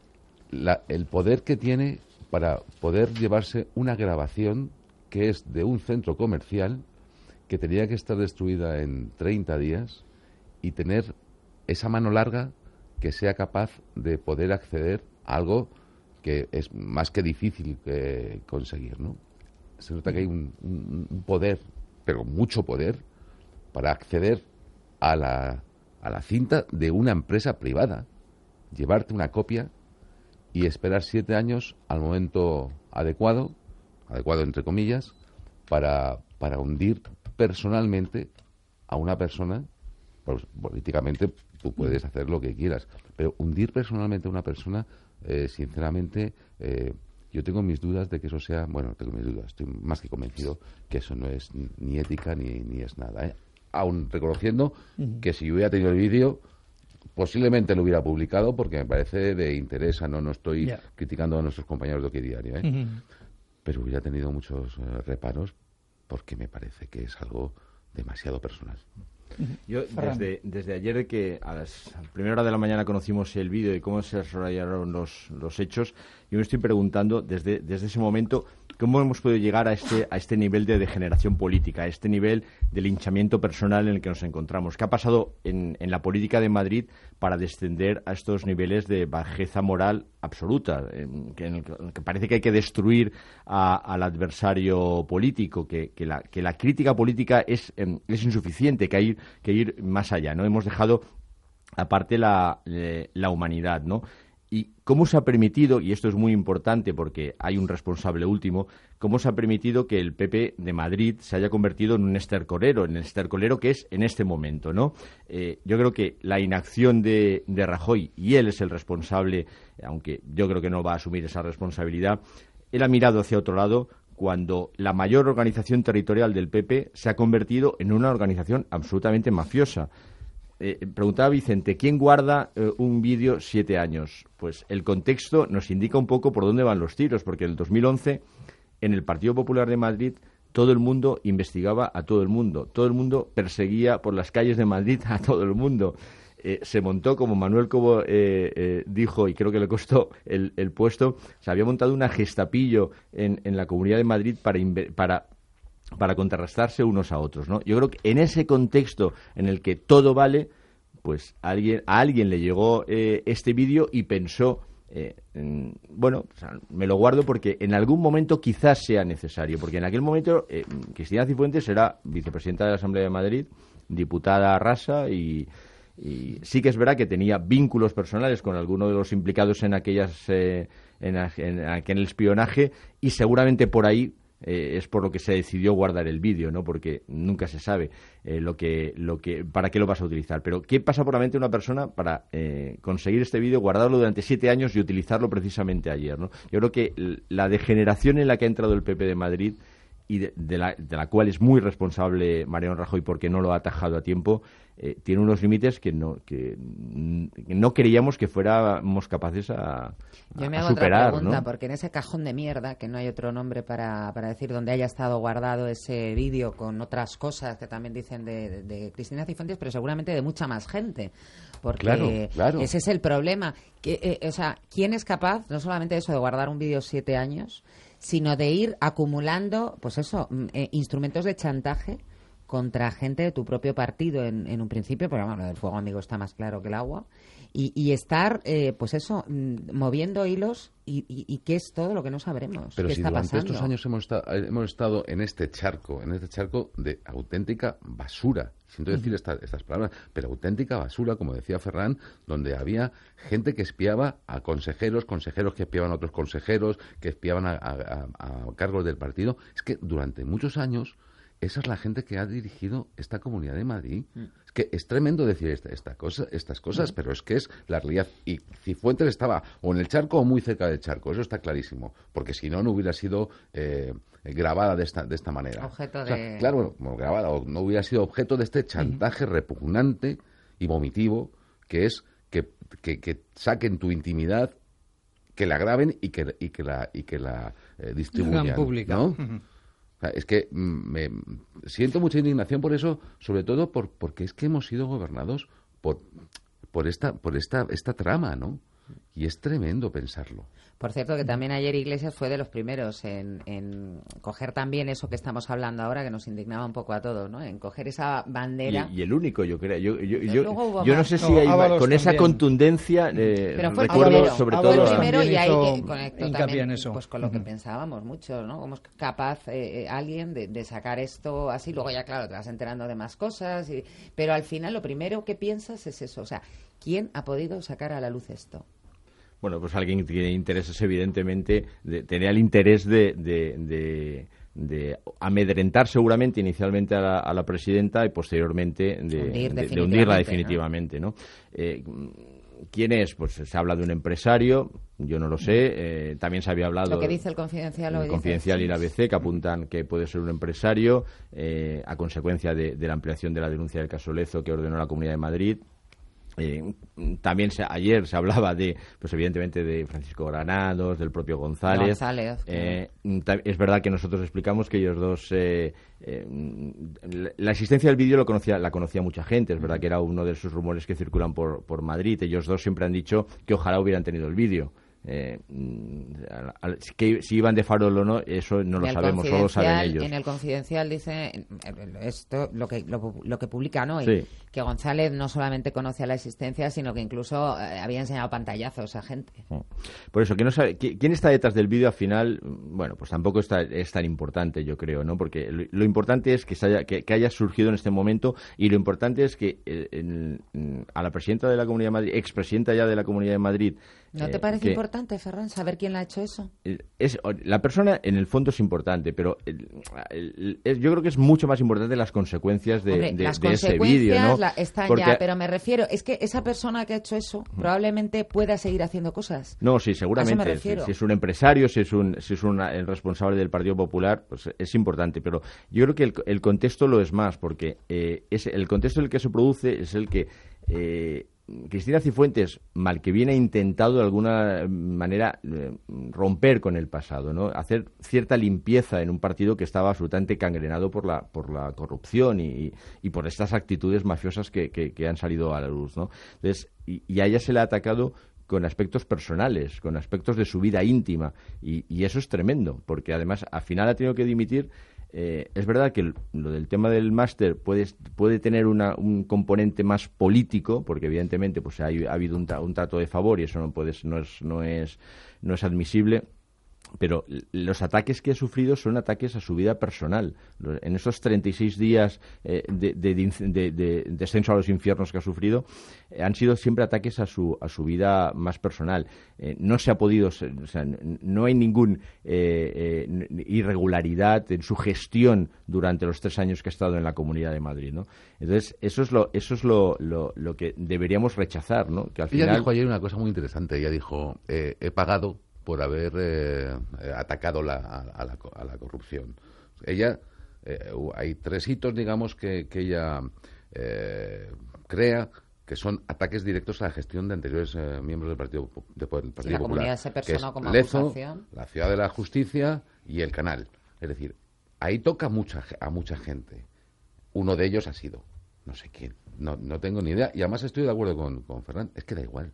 Speaker 1: el poder que tiene para poder llevarse una grabación que es de un centro comercial que tenía que estar destruida en 30 días y tener esa mano larga que sea capaz de poder acceder a algo que es más que difícil conseguir, ¿no? Se nota que hay un poder, pero mucho poder, para acceder a la cinta de una empresa privada, llevarte una copia y esperar 7 años al momento adecuado entre comillas, para hundir personalmente a una persona. Pues, políticamente tú puedes hacer lo que quieras, pero hundir personalmente a una persona, sinceramente, yo tengo mis dudas de que eso sea, tengo mis dudas, estoy más que convencido que eso no es ni ética ni es nada, aún reconociendo que si yo hubiera tenido el vídeo, posiblemente lo hubiera publicado porque me parece de interés, no estoy criticando a nuestros compañeros de OK Diario, pero hubiera tenido muchos reparos porque me parece que es algo demasiado personal. Yo, desde ayer, que a las primera hora de la mañana conocimos el vídeo y cómo se desarrollaron los hechos, yo me estoy preguntando desde ese momento cómo hemos podido llegar a este nivel de degeneración política, a este nivel de linchamiento personal en el que nos encontramos. ¿Qué ha pasado en la política de Madrid para descender a estos niveles de bajeza moral absoluta, en el que parece que hay que destruir al adversario político, que la crítica política es insuficiente, que hay que ir más allá, ¿no? Hemos dejado aparte la humanidad, ¿no? ¿Y cómo se ha permitido, y esto es muy importante porque hay un responsable último, cómo se ha permitido que el PP de Madrid se haya convertido en un estercolero, en el estercolero que es en este momento, ¿no? Yo creo que la inacción de Rajoy, y él es el responsable, aunque yo creo que no va a asumir esa responsabilidad, él ha mirado hacia otro lado cuando la mayor organización territorial del PP se ha convertido en una organización absolutamente mafiosa. Preguntaba Vicente, ¿quién guarda un vídeo 7 años? Pues el contexto nos indica un poco por dónde van los tiros, porque en el 2011, en el Partido Popular de Madrid, todo el mundo investigaba a todo el mundo perseguía por las calles de Madrid a todo el mundo. Se montó, como Manuel Cobo dijo, y creo que le costó el puesto, se había montado una gestapillo en la Comunidad de Madrid para contrarrestarse unos a otros, ¿no? Yo creo que en ese contexto en el que todo vale, pues a alguien le llegó este vídeo y pensó, me lo guardo porque en algún momento quizás sea necesario, porque en aquel momento Cristina Cifuentes era vicepresidenta de la Asamblea de Madrid, diputada rasa y sí que es verdad que tenía vínculos personales con alguno de los implicados en aquel espionaje y seguramente por ahí
Speaker 3: es por lo que se decidió guardar el vídeo, ¿no? Porque nunca se sabe para qué lo vas a utilizar. Pero ¿qué pasa por la mente de una persona para conseguir este vídeo, guardarlo durante 7 años y utilizarlo precisamente ayer, ¿no? Yo creo que la degeneración en la que ha entrado el PP de Madrid y de la cual es muy responsable Mariano Rajoy porque no lo ha atajado a tiempo, tiene unos límites que no creíamos que fuéramos capaces a superar.
Speaker 8: Yo me hago otra pregunta, ¿no? Porque en ese cajón de mierda, que no hay otro nombre para decir donde haya estado guardado ese vídeo con otras cosas que también dicen de Cristina Cifuentes, pero seguramente de mucha más gente, porque claro. Ese es el problema. O sea, ¿quién es capaz, no solamente eso de guardar un vídeo 7 años, sino de ir acumulando, pues eso, instrumentos de chantaje contra gente de tu propio partido en un principio, pero bueno, el fuego amigo está más claro que el agua, y estar, pues eso, moviendo hilos y qué es todo lo que no sabremos.
Speaker 1: Pero
Speaker 8: ¿Qué
Speaker 1: si
Speaker 8: está
Speaker 1: durante
Speaker 8: pasando?
Speaker 1: estos años hemos estado en este charco de auténtica basura, siento decir estas palabras, pero auténtica basura, como decía Ferran, donde había gente que espiaba a consejeros que espiaban a otros consejeros, que espiaban a cargos del partido. Es que durante muchos años esa es la gente que ha dirigido esta Comunidad de Madrid. Es que es tremendo decir estas cosas, pero es que es la realidad. Y Cifuentes estaba o en el charco o muy cerca del charco, eso está clarísimo, porque si no hubiera sido grabada de esta manera.
Speaker 8: Objeto
Speaker 1: claro, grabada, o no hubiera sido objeto de este chantaje repugnante y vomitivo, que es que saquen tu intimidad, que la graben y que la distribuyan,
Speaker 4: hagan pública.
Speaker 1: ¿no? Es que me siento mucha indignación por eso, sobre todo porque es que hemos sido gobernados por esta trama, ¿no? Y es tremendo pensarlo.
Speaker 8: Por cierto, que también ayer Iglesias fue de los primeros en coger también eso que estamos hablando ahora, que nos indignaba un poco a todos, ¿no? En coger esa bandera.
Speaker 3: Y el único, yo creo. Yo
Speaker 8: no
Speaker 3: sé si iba con esa contundencia.
Speaker 8: Pero fue el
Speaker 3: recuerdo
Speaker 8: primero,
Speaker 3: sobre
Speaker 8: fue
Speaker 3: todo
Speaker 8: el primero y ahí conectó también
Speaker 4: eso.
Speaker 8: Pues con lo que pensábamos mucho, ¿no? Cómo es capaz alguien de sacar esto así. Luego ya, claro, te vas enterando de más cosas. Pero al final lo primero que piensas es eso. O sea, ¿quién ha podido sacar a la luz esto?
Speaker 3: Bueno, pues alguien que tiene intereses, evidentemente, tenía el interés de amedrentar seguramente inicialmente a la presidenta y posteriormente de hundirla definitivamente, ¿no? ¿Quién es? Pues se habla de un empresario, yo no lo sé, también se había hablado...
Speaker 8: Lo que dice el Confidencial hoy.
Speaker 3: El Confidencial y la ABC, que apuntan que puede ser un empresario a consecuencia de la ampliación de la denuncia del caso Lezo que ordenó la Comunidad de Madrid. También ayer se hablaba pues evidentemente de Francisco Granados, del propio González. Es verdad que nosotros explicamos que ellos dos la existencia del vídeo la conocía mucha gente. Es verdad que era uno de esos rumores que circulan por Madrid. Ellos dos siempre han dicho que ojalá hubieran tenido el vídeo. Que si iban de farol o no, eso no lo sabemos, solo lo saben ellos.
Speaker 8: En el Confidencial dice esto, lo que publican hoy,
Speaker 3: sí,
Speaker 8: que González no solamente conocía la existencia, sino que incluso había enseñado pantallazos a gente.
Speaker 3: Por eso, que no sabe quién está detrás del vídeo al final. Bueno, pues tampoco es tan importante, yo creo, ¿no? Porque lo importante es que haya surgido en este momento, y lo importante es que a la presidenta de la Comunidad de Madrid, expresidenta ya de la Comunidad de Madrid,
Speaker 8: ¿no te parece importante, Ferran, saber quién le ha hecho eso?
Speaker 3: La persona en el fondo es importante, pero yo creo que es mucho más importante las consecuencias de ese vídeo, ¿no?
Speaker 8: Están ya, pero me refiero, es que esa persona que ha hecho eso probablemente pueda seguir haciendo cosas.
Speaker 3: No, sí, seguramente. Si es un empresario, si es el responsable del Partido Popular, pues es importante. Pero yo creo que el contexto lo es más, porque el contexto en el que se produce es el que Cristina Cifuentes, mal que bien, ha intentado de alguna manera romper con el pasado, ¿no? Hacer cierta limpieza en un partido que estaba absolutamente cangrenado por la corrupción y por estas actitudes mafiosas que han salido a la luz, ¿no? Entonces, y a ella se le ha atacado con aspectos personales, con aspectos de su vida íntima, y eso es tremendo, porque además al final ha tenido que dimitir. Es verdad que lo del tema del máster puede tener un componente más político, porque evidentemente pues ha habido un trato de favor y eso no es admisible. pero los ataques que ha sufrido son ataques a su vida personal. En esos 36 días de descenso a los infiernos que ha sufrido, han sido siempre ataques a su vida más personal. No se ha podido, o sea, no hay ninguna irregularidad en su gestión durante los 3 años que ha estado en la Comunidad de Madrid, ¿no? Entonces, eso es lo que deberíamos rechazar, ¿no? Que al final...
Speaker 1: Ella dijo ayer una cosa muy interesante. Ella dijo, he pagado por haber atacado a la corrupción. Ella, hay 3 hitos, digamos, que ella crea que son ataques directos a la gestión de anteriores miembros del Partido Popular.
Speaker 8: La comunidad se personó como
Speaker 1: Lezo,
Speaker 8: acusación.
Speaker 1: la Ciudad de la Justicia y el Canal. Es decir, ahí toca a mucha gente. Uno de ellos ha sido, no sé quién, no tengo ni idea. Y además estoy de acuerdo con Ferran, es que da igual.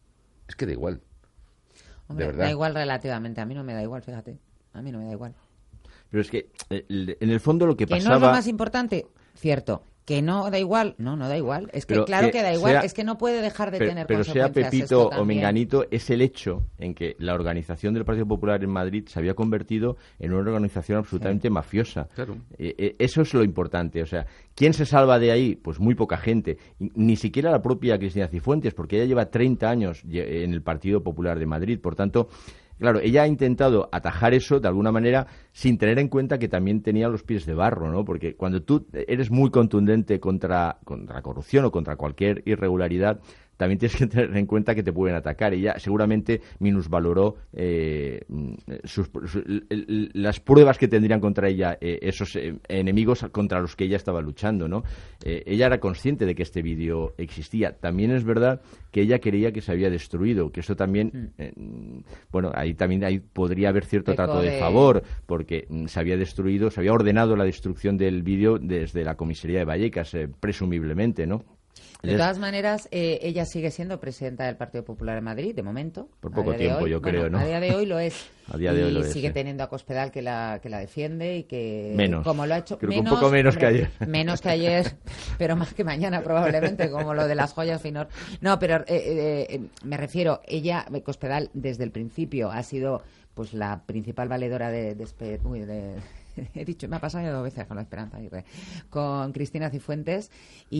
Speaker 8: Hombre,
Speaker 1: de verdad.
Speaker 8: Da igual relativamente, a mí no me da igual, fíjate. A mí no me da igual.
Speaker 3: Pero es que, en el fondo, lo que pasaba...
Speaker 8: ¿Que no es lo más importante? Cierto. ¿Que no da igual? No da igual. Es que claro que da igual, es que no puede dejar de tener consecuencias.
Speaker 3: Pero sea Pepito o Menganito, es el hecho en que la organización del Partido Popular en Madrid se había convertido en una organización absolutamente mafiosa.
Speaker 1: Claro.
Speaker 3: Eso es lo importante. O sea, ¿quién se salva de ahí? Pues muy poca gente. Ni siquiera la propia Cristina Cifuentes, porque ella lleva 30 años en el Partido Popular de Madrid. Por tanto... Claro, ella ha intentado atajar eso de alguna manera sin tener en cuenta que también tenía los pies de barro, ¿no? Porque cuando tú eres muy contundente contra la corrupción o contra cualquier irregularidad, también tienes que tener en cuenta que te pueden atacar. Ella seguramente minusvaloró las pruebas que tendrían contra ella esos enemigos contra los que ella estaba luchando, ¿no? Ella era consciente de que este vídeo existía. También es verdad que ella creía que se había destruido, que eso también, ahí podría haber cierto trato de favor, porque se había destruido, se había ordenado la destrucción del vídeo desde la comisaría de Vallecas, presumiblemente, ¿no?
Speaker 8: De todas maneras, ella sigue siendo presidenta del Partido Popular de Madrid, de momento.
Speaker 3: Por poco tiempo, yo creo, ¿no?
Speaker 8: A día de hoy lo es.
Speaker 3: A día de hoy lo es,
Speaker 8: sigue
Speaker 3: sí.
Speaker 8: teniendo a Cospedal que la defiende y que...
Speaker 3: Menos.
Speaker 8: Como lo ha hecho...
Speaker 3: Creo que un poco menos que ayer.
Speaker 8: Menos que ayer, pero más que mañana probablemente, como lo de las joyas Finor. No, pero me refiero, ella, Cospedal, desde el principio ha sido pues la principal valedora he dicho, me ha pasado ya 2 veces con la Esperanza Aguirre, con Cristina Cifuentes,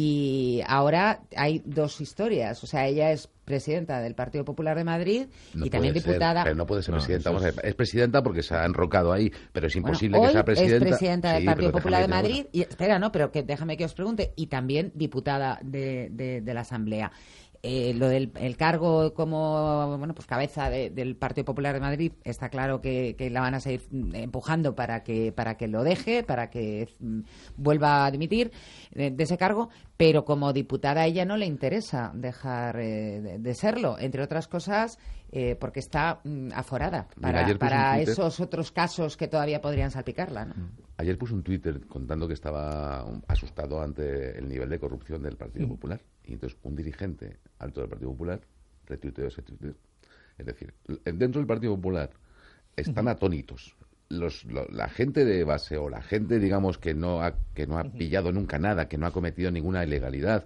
Speaker 8: y ahora hay 2 historias. O sea, ella es presidenta del Partido Popular de Madrid y también diputada.
Speaker 1: Pero no puede ser presidenta. Es presidenta porque se ha enrocado ahí, pero es imposible que sea
Speaker 8: presidenta.
Speaker 1: Es
Speaker 8: presidenta del Partido Popular de Madrid y déjame que os pregunte, y también diputada de la Asamblea. Lo del el cargo como cabeza del Partido Popular de Madrid, está claro que la van a seguir empujando para que lo deje, para que vuelva a dimitir de ese cargo, pero como diputada a ella no le interesa dejar de serlo, entre otras cosas porque está aforada para esos otros casos que todavía podrían salpicarla, ¿no?
Speaker 1: Ayer puso un Twitter contando que estaba asustado ante el nivel de corrupción del Partido Popular. Y entonces un dirigente alto del Partido Popular retuiteó ese Twitter. Es decir, dentro del Partido Popular están atónitos. La gente de base o la gente, digamos, que no ha pillado nunca nada, que no ha cometido ninguna ilegalidad,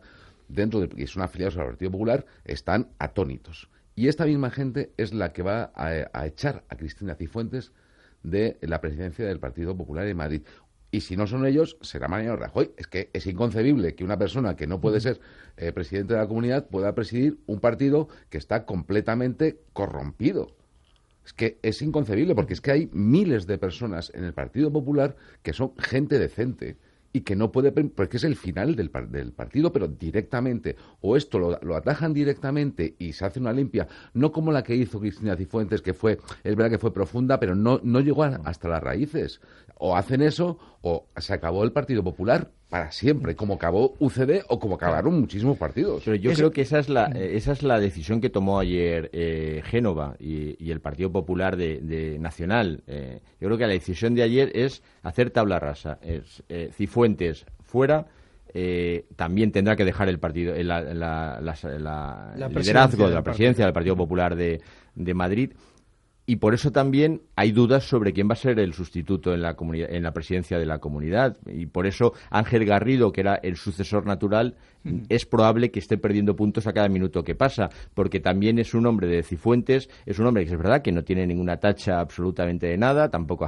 Speaker 1: y son afiliados al Partido Popular, están atónitos. Y esta misma gente es la que va a echar a Cristina Cifuentes de la presidencia del Partido Popular de Madrid. Y si no son ellos, será Mariano Rajoy. Es que es inconcebible que una persona que no puede ser presidente de la comunidad pueda presidir un partido que está completamente corrompido. Es que es inconcebible, porque es que hay miles de personas en el Partido Popular que son gente decente y que no puede, porque es el final del partido, pero directamente, o esto lo atajan directamente y se hace una limpia, no como la que hizo Cristina Cifuentes, que es verdad que fue profunda, pero no llegó hasta las raíces. O hacen eso, o se acabó el Partido Popular para siempre, como acabó UCD o como acabaron muchísimos partidos.
Speaker 3: Pero yo creo que esa es la decisión que tomó ayer Génova y el Partido Popular de Nacional. Yo creo que la decisión de ayer es hacer tabla rasa. Cifuentes fuera. También tendrá que dejar el partido, el liderazgo de la presidencia del Partido Popular de Madrid. Y por eso también hay dudas sobre quién va a ser el sustituto en la comunidad, en la presidencia de la comunidad. Y por eso Ángel Garrido, que era el sucesor natural, es probable que esté perdiendo puntos a cada minuto que pasa, porque también es un hombre de Cifuentes, es un hombre que es verdad que no tiene ninguna tacha absolutamente de nada, tampoco ha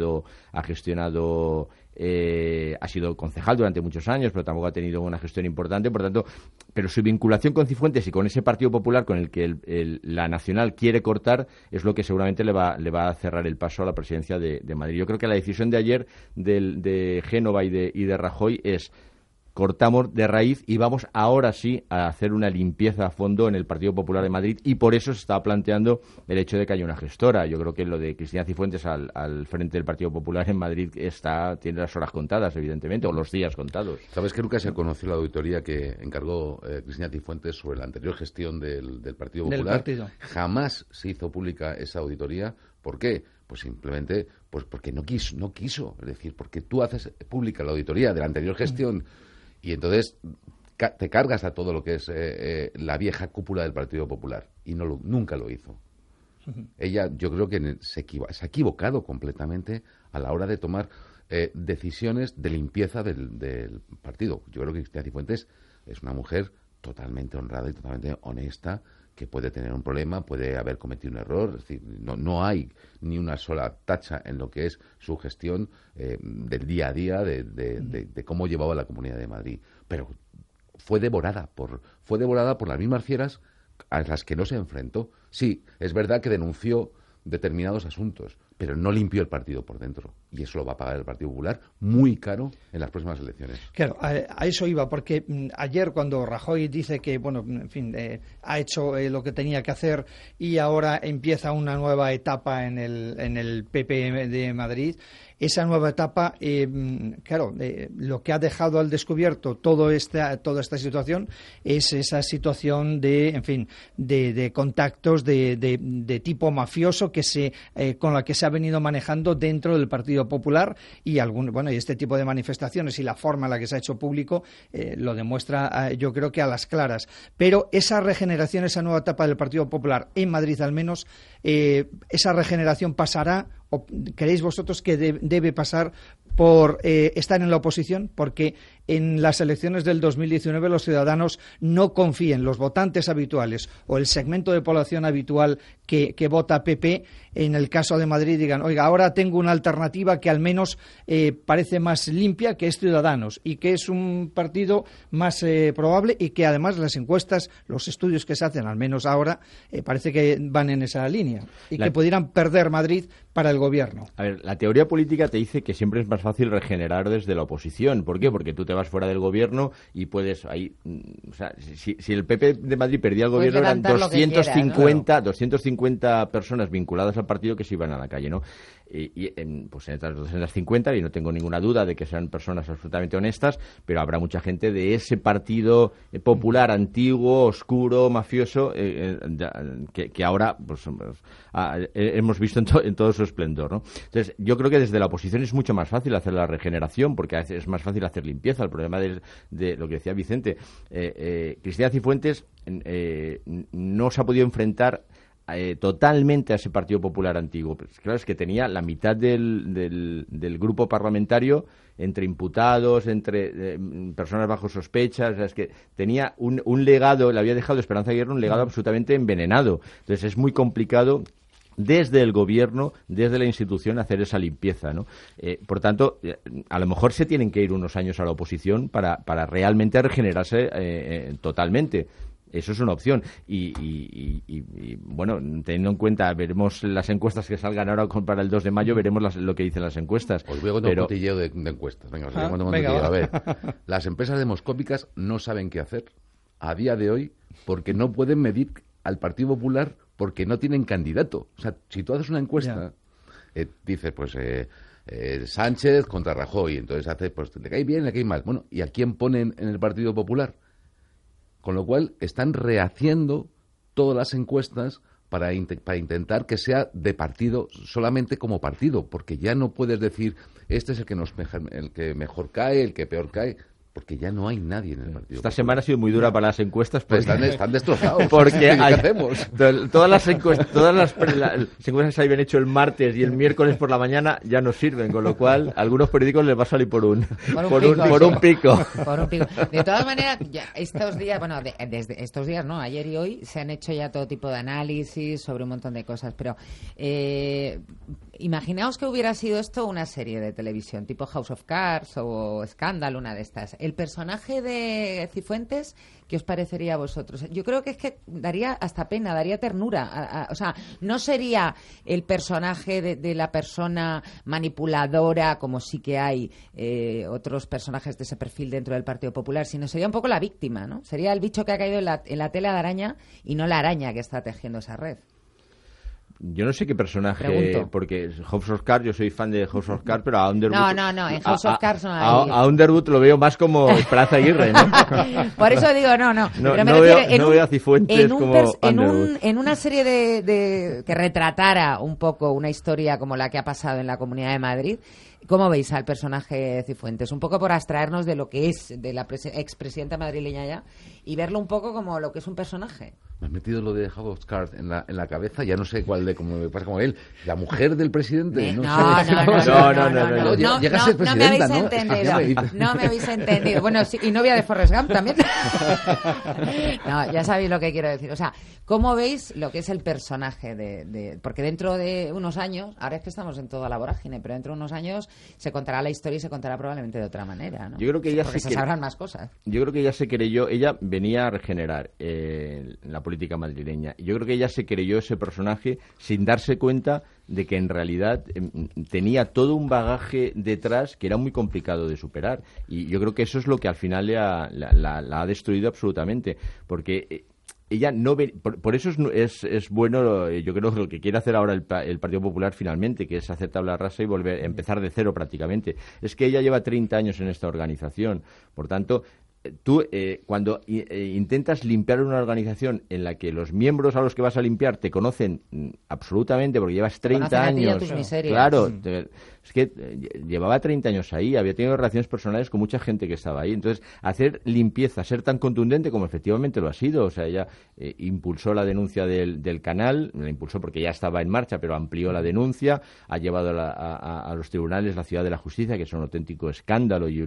Speaker 3: sido concejal durante muchos años, pero tampoco ha tenido una gestión importante, por tanto, pero su vinculación con Cifuentes y con ese Partido Popular con el que la Nacional quiere cortar es lo que seguramente le va a cerrar el paso a la presidencia de Madrid. Yo creo que la decisión de ayer de Génova y de Rajoy es: cortamos de raíz y vamos ahora sí a hacer una limpieza a fondo en el Partido Popular de Madrid, y por eso se está planteando el hecho de que haya una gestora. Yo creo que lo de Cristina Cifuentes al frente del Partido Popular en Madrid tiene las horas contadas, evidentemente, o los días contados.
Speaker 1: ¿Sabes que nunca se conoció la auditoría que encargó Cristina Cifuentes sobre la anterior gestión del Partido Popular? Jamás se hizo pública esa auditoría. ¿Por qué? Pues simplemente porque no quiso. Es decir, porque tú haces pública la auditoría de la anterior gestión y entonces te cargas a todo lo que es la vieja cúpula del Partido Popular, y nunca lo hizo. Ella, yo creo que se ha equivocado completamente a la hora de tomar decisiones de limpieza del partido. Yo creo que Cristina Cifuentes es una mujer totalmente honrada y totalmente honesta, que puede tener un problema, puede haber cometido un error, es decir, no hay ni una sola tacha en lo que es su gestión del día a día, de cómo llevaba la Comunidad de Madrid, pero fue devorada por las mismas fieras a las que no se enfrentó. Sí, es verdad que denunció determinados asuntos, pero no limpió el partido por dentro, y eso lo va a pagar el Partido Popular muy caro en las próximas elecciones.
Speaker 4: Claro, a eso iba, porque ayer cuando Rajoy dice que, bueno, en fin, ha hecho lo que tenía que hacer y ahora empieza una nueva etapa en el PP de Madrid, esa nueva etapa, lo que ha dejado al descubierto toda esta situación es esa situación de contactos de tipo mafioso con la que se ha venido manejando dentro del Partido Popular, y este tipo de manifestaciones y la forma en la que se ha hecho público lo demuestra, yo creo que a las claras. Pero esa regeneración, esa nueva etapa del Partido Popular en Madrid al menos, esa regeneración pasará, ¿o creéis vosotros que debe pasar por estar en la oposición? Porque en las elecciones del 2019 los ciudadanos no confíen, los votantes habituales o el segmento de población habitual que vota PP, en el caso de Madrid, digan: oiga, ahora tengo una alternativa que al menos parece más limpia, que es Ciudadanos, y que es un partido más probable, y que además las encuestas, los estudios que se hacen, al menos ahora, parece que van en esa línea, y que pudieran perder Madrid para el gobierno.
Speaker 3: A ver, la teoría política te dice que siempre es más fácil regenerar desde la oposición. ¿Por qué? Porque tú te vas fuera del gobierno y puedes ahí, o sea, si el PP de Madrid perdía el gobierno, eran 250 personas vinculadas al partido que se iban a la calle, ¿no? Pues en estas 250, y no tengo ninguna duda de que sean personas absolutamente honestas, pero habrá mucha gente de ese partido popular antiguo, oscuro, mafioso, que ahora pues hemos visto en todo su esplendor, ¿no? Entonces, yo creo que desde la oposición es mucho más fácil hacer la regeneración, porque es más fácil hacer limpieza. El problema de lo que decía Vicente, Cristina Cifuentes no se ha podido enfrentar totalmente a ese Partido Popular antiguo. Pues claro, es que tenía la mitad del grupo parlamentario entre imputados, entre personas bajo sospechas. O sea, es que tenía un legado, le había dejado Esperanza Aguirre un legado absolutamente envenenado. Entonces es muy complicado desde el gobierno, desde la institución, hacer esa limpieza, ¿no? Por tanto, a lo mejor se tienen que ir unos años a la oposición para realmente regenerarse totalmente. Eso es una opción. Y bueno, teniendo en cuenta, veremos las encuestas que salgan ahora para el 2 de mayo, veremos lo que dicen las encuestas.
Speaker 1: Os voy a contar un cotilleo de encuestas. Venga, a ver, las empresas demoscópicas no saben qué hacer a día de hoy porque no pueden medir al Partido Popular porque no tienen candidato. O sea, si tú haces una encuesta, dices, pues... Sánchez contra Rajoy, entonces hace, pues le cae bien, le cae mal. Bueno, ¿y a quién ponen en el Partido Popular? Con lo cual están rehaciendo todas las encuestas para intentar que sea de partido, solamente como partido, porque ya no puedes decir este es el que mejor cae, el que peor cae. porque ya no hay nadie en el Partido
Speaker 3: Esta
Speaker 1: Popular.
Speaker 3: semana ha sido muy dura para las encuestas. Porque,
Speaker 1: están destrozados.
Speaker 3: Porque
Speaker 1: ¿Qué hacemos?
Speaker 3: Todas las encuestas que se habían hecho el martes y el miércoles por la mañana ya no sirven, con lo cual a algunos periódicos les va a salir por un pico.
Speaker 8: De todas maneras, ya estos días, desde estos días, no, ayer y hoy se han hecho ya todo tipo de análisis sobre un montón de cosas, pero imaginaos que hubiera sido esto una serie de televisión, tipo House of Cards o Scandal, una de estas. El personaje de Cifuentes, ¿qué os parecería a vosotros? Yo creo que es que daría hasta pena, daría ternura. O sea, no sería el personaje de la persona manipuladora, como sí que hay otros personajes de ese perfil dentro del Partido Popular, sino sería un poco la víctima, ¿no? Sería el bicho que ha caído en la tela de araña y no la araña que está tejiendo esa red.
Speaker 3: Yo no sé qué personaje, porque House of Cards, yo soy fan de House of Cards, pero a Underwood...
Speaker 8: No, en House of Cards no hay...
Speaker 3: A Underwood lo veo más como Esperanza Aguirre, ¿no?
Speaker 8: Por eso digo, no.
Speaker 3: Pero me refiero, veo a Cifuentes como Underwood.
Speaker 8: En una serie que retratara un poco una historia como la que ha pasado en la Comunidad de Madrid, ¿cómo veis al personaje Cifuentes? Un poco por abstraernos de lo que es de la expresidenta madrileña ya y verlo un poco como lo que es un personaje.
Speaker 1: Me has metido lo de House of Cards en la cabeza, ya no sé cuál de, como me pasa como él, la mujer del presidente.
Speaker 8: No,
Speaker 1: llega a ser presidenta,
Speaker 8: no me habéis entendido. Bueno, sí, y novia de Forrest Gump también. No, ya sabéis lo que quiero decir. O sea, ¿cómo veis lo que es el personaje porque dentro de unos años, ahora es que estamos en toda la vorágine, pero dentro de unos años se contará la historia y se contará probablemente de otra manera, ¿no?
Speaker 3: Yo creo que ella
Speaker 8: se sabrán más cosas.
Speaker 3: Yo creo que ella se creyó, ella venía a regenerar la política madrileña. Yo creo que ella se creyó ese personaje sin darse cuenta de que en realidad tenía todo un bagaje detrás que era muy complicado de superar. Y yo creo que eso es lo que al final la ha destruido absolutamente. Porque ella no ve, por eso es bueno, yo creo, lo que quiere hacer ahora el Partido Popular finalmente, que es hacer tabla rasa y volver a empezar de cero prácticamente. Es que ella lleva 30 años en esta organización. Por tanto, tú cuando intentas limpiar una organización en la que los miembros a los que vas a limpiar te conocen absolutamente porque llevas 30 años, claro, es que llevaba 30 años ahí, había tenido relaciones personales con mucha gente que estaba ahí, entonces hacer limpieza, ser tan contundente como efectivamente lo ha sido, o sea, ella impulsó la denuncia del canal, la impulsó porque ya estaba en marcha, pero amplió la denuncia, ha llevado a los tribunales la Ciudad de la Justicia, que es un auténtico escándalo y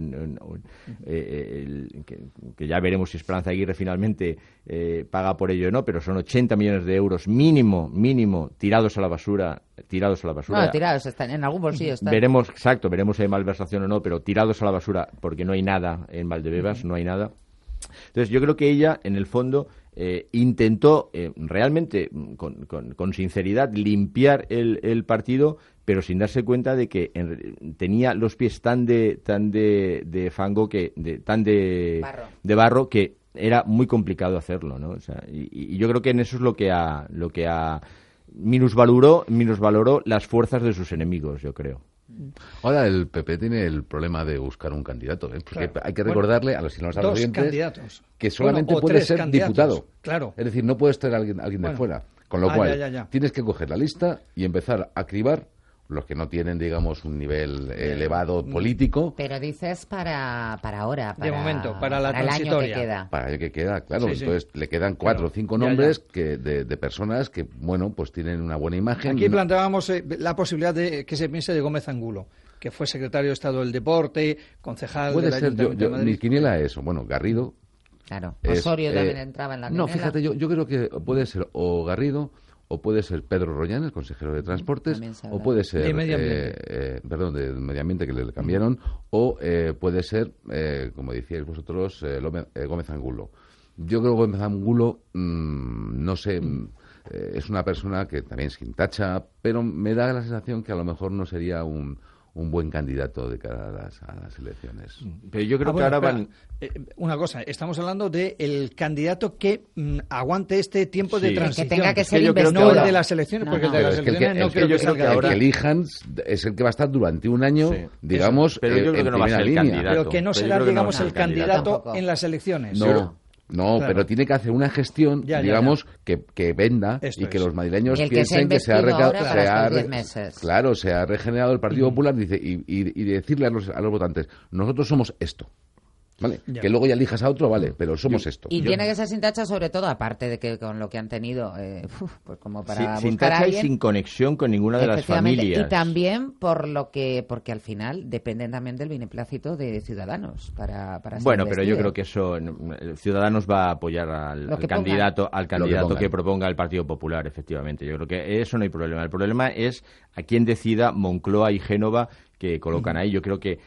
Speaker 3: que ya veremos si Esperanza Aguirre finalmente paga por ello o no, pero son 80 millones de euros mínimo, tirados a la basura.
Speaker 8: No, tirados, están en algún bolsillo.
Speaker 3: Veremos si hay malversación o no, pero tirados a la basura, porque no hay nada en Valdebebas, no hay nada. Entonces yo creo que ella, en el fondo, intentó realmente, con sinceridad, limpiar el partido, pero sin darse cuenta de que tenía los pies tan de fango, tan de barro, que era muy complicado hacerlo, ¿no? O sea, y yo creo que en eso es lo que ha minusvaloró las fuerzas de sus enemigos, yo creo.
Speaker 1: Ahora el PP tiene el problema de buscar un candidato, porque hay que recordarle a los oyentes que solamente puede ser diputado.
Speaker 4: Claro.
Speaker 1: Es decir, no puede estar alguien de fuera. Con lo cual, tienes que coger la lista y empezar a cribar los que no tienen, digamos, un nivel elevado político.
Speaker 8: Pero dices para ahora,
Speaker 4: de momento, para la
Speaker 8: transitoria.
Speaker 4: El año
Speaker 8: que queda.
Speaker 1: Para el año que queda, claro.
Speaker 4: Sí.
Speaker 1: Entonces le quedan 4 o 5 nombres de personas que, bueno, pues tienen una buena imagen.
Speaker 4: Aquí planteábamos la posibilidad de que se piense de Gómez Angulo, que fue secretario de Estado del Deporte, concejal del Ayuntamiento de Madrid.
Speaker 1: Mi quiniela es, bueno, Garrido.
Speaker 8: Claro, Osorio también entraba en la quiniela.
Speaker 1: No, fíjate, yo creo que puede ser o Garrido, o puede ser Pedro Rollán, el consejero de Transportes, o puede ser
Speaker 4: de Medio Ambiente.
Speaker 1: de Medio Ambiente, que le cambiaron, o puede ser, como decíais vosotros, Gómez Angulo. Yo creo que Gómez Angulo, no sé, es una persona que también es quintacha, pero me da la sensación que a lo mejor no sería un buen candidato de cara a las elecciones.
Speaker 3: Pero yo creo que ahora van...
Speaker 4: una cosa, estamos hablando del candidato que aguante este tiempo de transición.
Speaker 8: Que tenga que ser
Speaker 4: no el de las elecciones, porque el de las elecciones no creo que salga.
Speaker 1: El que elijan es el que va a estar durante un año, digamos,
Speaker 3: pero yo creo que no va a ser el candidato.
Speaker 4: Pero que no será, digamos, el candidato en las elecciones.
Speaker 1: No, claro. Pero tiene que hacer una gestión, digamos, que venda y que los madrileños piensen que se ha regenerado el Partido Popular, dice, y decirle a los votantes, nosotros somos esto. ¿vale? Que luego ya elijas a otro, vale, pero somos esto.
Speaker 8: Y tiene que ser sin tacha, sobre todo, aparte de que con lo que han tenido, pues como para
Speaker 3: sin
Speaker 8: buscar a
Speaker 3: tacha
Speaker 8: alguien,
Speaker 3: y sin conexión con ninguna de las familias.
Speaker 8: Y también porque al final dependen también del beneplácito de Ciudadanos para
Speaker 3: bueno, pero yo creo que eso Ciudadanos va a apoyar al candidato que proponga el Partido Popular, efectivamente. Yo creo que eso no hay problema. El problema es a quién decida Moncloa y Génova que colocan ahí. Yo creo que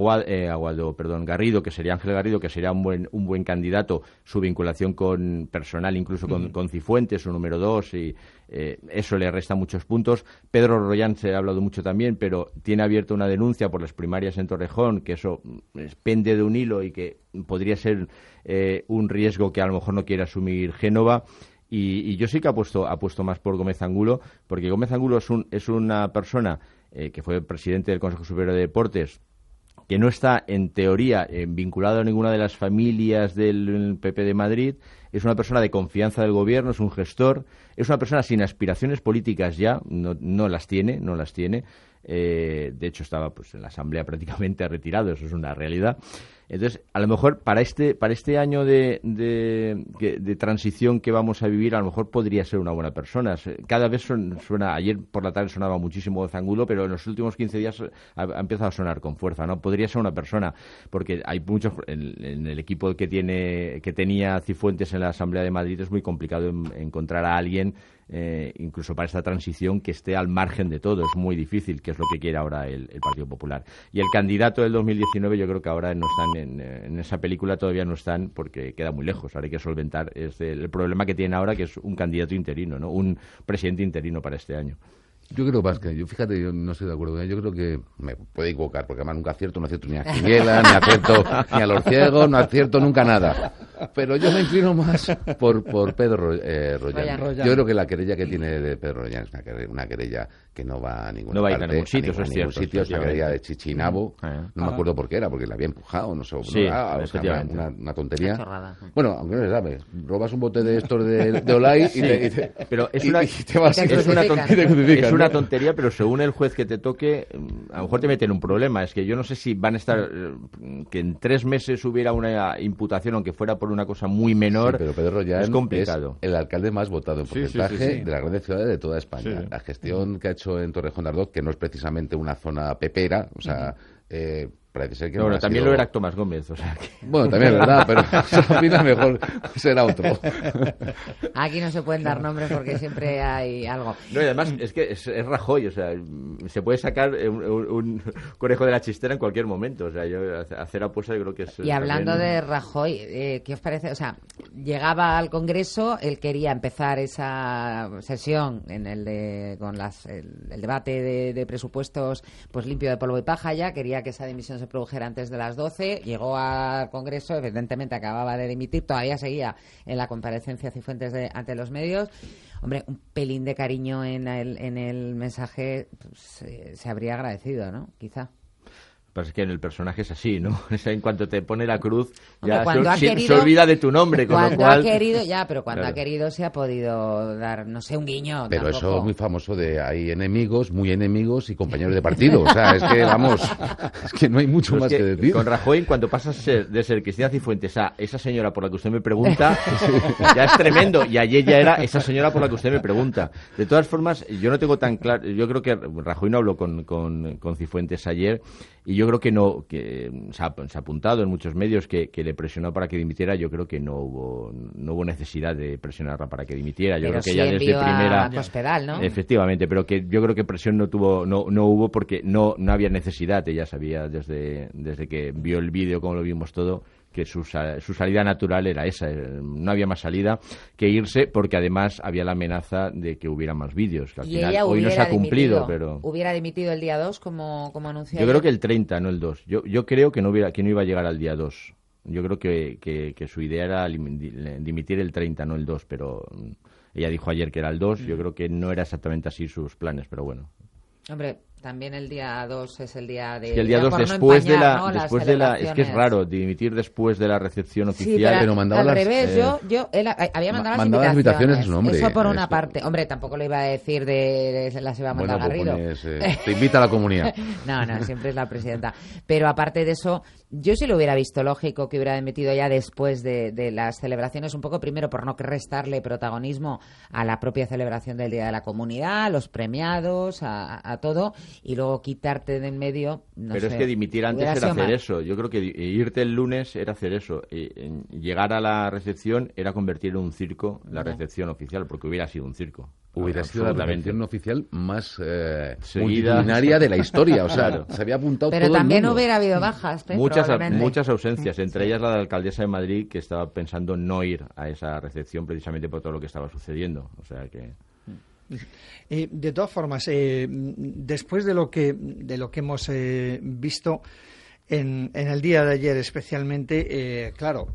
Speaker 3: Garrido, que sería Ángel Garrido, que sería un buen candidato, su vinculación con personal, incluso con Cifuentes, su número 2, y eso le resta muchos puntos. Pedro Rollán se ha hablado mucho también, pero tiene abierta una denuncia por las primarias en Torrejón, que eso pende de un hilo y que podría ser un riesgo que a lo mejor no quiere asumir Génova. Y yo sí que apuesto más por Gómez Angulo, porque Gómez Angulo es una persona que fue presidente del Consejo Superior de Deportes, que no está, en teoría, vinculado a ninguna de las familias del PP de Madrid, es una persona de confianza del gobierno, es un gestor, es una persona sin aspiraciones políticas ya, no las tiene. De hecho, estaba pues en la Asamblea prácticamente retirado, eso es una realidad. Entonces, a lo mejor para este año de transición que vamos a vivir, a lo mejor podría ser una buena persona. Cada vez suena, ayer por la tarde sonaba muchísimo Gómez Angulo, pero en los últimos 15 días ha empezado a sonar con fuerza, ¿no? Podría ser una persona, porque hay muchos en el equipo que tenía Cifuentes en la Asamblea de Madrid. Es muy complicado encontrar a alguien, incluso para esta transición, que esté al margen de todo. Es muy difícil, que es lo que quiere ahora el Partido Popular. Y el candidato del 2019, yo creo que ahora no están en esa película, todavía no están, porque queda muy lejos. Ahora hay que solventar el problema que tienen ahora, que es un candidato interino, ¿no? Un presidente interino para este año.
Speaker 1: Yo creo, Vázquez, yo no estoy de acuerdo. Yo creo que me puede equivocar, porque además nunca acierto, no acierto ni a Quiniela, ni acierto ni a los ciegos, no acierto nunca nada. Pero yo me inclino más por Pedro Rollán. Yo creo que la querella que tiene de Pedro Rollán es una querella que no va a ninguna parte.
Speaker 3: No va a ningún sitio,
Speaker 1: es una querella de Chichinabo. No me acuerdo por qué era, porque la había empujado, no sé. Una tontería. Bueno, aunque no se sabe, robas un bote de estos de Olay y te vas.
Speaker 3: Es una tontería. Es una tontería, pero según el juez que te toque, a lo mejor te meten un problema. Es que yo no sé si van a estar, que en 3 meses hubiera una imputación, aunque fuera por una cosa muy menor.
Speaker 1: Sí, pero Pedro Rollán
Speaker 3: es complicado.
Speaker 1: Es el alcalde más votado en porcentaje de las grandes ciudades de toda España. Sí. La gestión que ha hecho en Torrejón de Ardoz, que no es precisamente una zona pepera, o sea, parece ser que
Speaker 3: bueno, también lo era Tomás Gómez, o sea que...
Speaker 1: Bueno, también es verdad, pero al final mejor será otro.
Speaker 8: Aquí no se pueden dar nombres porque siempre hay algo.
Speaker 3: No, y además es que es Rajoy, o sea, se puede sacar un conejo de la chistera en cualquier momento, o sea, yo hacer apuesta yo creo que es...
Speaker 8: Y hablando de Rajoy, ¿qué os parece? O sea, llegaba al Congreso, él quería empezar esa sesión con el debate de presupuestos pues limpio de polvo y paja ya, quería que esa dimisión se produjera antes de las 12, llegó al Congreso, evidentemente acababa de dimitir, todavía seguía en la comparecencia Cifuentes ante los medios. Hombre, un pelín de cariño en el mensaje pues, se habría agradecido, ¿no? Quizá.
Speaker 3: Pues es que en el personaje es así, ¿no? O sea, en cuanto te pone la cruz, ya
Speaker 8: se
Speaker 3: olvida de tu nombre, con lo cual...
Speaker 8: ha querido, pero cuando claro. Ha querido se ha podido dar, no sé, un guiño.
Speaker 1: Pero
Speaker 8: tampoco.
Speaker 1: Eso es muy famoso de hay enemigos, muy enemigos y compañeros de partido. O sea, es que, vamos, es que no hay mucho más que decir.
Speaker 3: Con Rajoy, cuando pasas de ser Cristina Cifuentes a esa señora por la que usted me pregunta, ya es tremendo. Y ayer ya era esa señora por la que usted me pregunta. De todas formas, yo no tengo tan claro... Yo creo que Rajoy no habló con Cifuentes ayer, y yo creo que se ha apuntado en muchos medios que le presionó para que dimitiera. Yo creo que no hubo necesidad de presionarla para que dimitiera. Yo
Speaker 8: pero
Speaker 3: creo que
Speaker 8: sí
Speaker 3: ella desde primera...
Speaker 8: Cospedal, ¿no?
Speaker 3: Efectivamente, pero que yo creo que presión no hubo porque no había necesidad. Ella sabía desde que vio el vídeo, como lo vimos todo, que su salida natural era esa. No había más salida que irse, porque además había la amenaza de que hubiera más vídeos, que al final hoy no se ha cumplido. Pero
Speaker 8: ¿hubiera dimitido el día 2 como anunció?
Speaker 3: Yo creo que el 30, no el 2. Yo creo que no iba a llegar al día 2. Yo creo que su idea era dimitir el 30, no el 2, pero ella dijo ayer que era el 2. Yo creo que no era exactamente así sus planes, pero bueno.
Speaker 8: Hombre, También el día 2 es el día de...
Speaker 3: Es que el día 2 después de la... Es que es raro dimitir después de la recepción oficial.
Speaker 8: Sí, pero mandaba al revés, él había mandado las invitaciones
Speaker 1: a su nombre.
Speaker 8: Eso por una parte. Hombre, tampoco le iba a decir las iba a mandar Garrido.
Speaker 1: Te invita a la comunidad.
Speaker 8: No, siempre es la presidenta. Pero aparte de eso, yo sí lo hubiera visto lógico que hubiera emitido ya después de las celebraciones, un poco primero por no restarle protagonismo a la propia celebración del Día de la Comunidad, a los premiados, a todo, y luego quitarte de en medio.
Speaker 3: Pero es que dimitir antes era hacer eso. Yo creo que irte el lunes era hacer eso. Llegar a la recepción era convertir en un circo la recepción oficial, porque hubiera sido un circo.
Speaker 1: Hubiera sido la recepción oficial más multitudinaria de la historia. O sea, se había apuntado
Speaker 8: pero
Speaker 1: todo el mundo.
Speaker 8: Pero también hubiera habido bajas.
Speaker 3: Muchas ausencias, entre ellas la de la alcaldesa de Madrid, que estaba pensando no ir a esa recepción precisamente por todo lo que estaba sucediendo. O sea que...
Speaker 4: de todas formas, después de lo que hemos visto en el día de ayer especialmente, claro,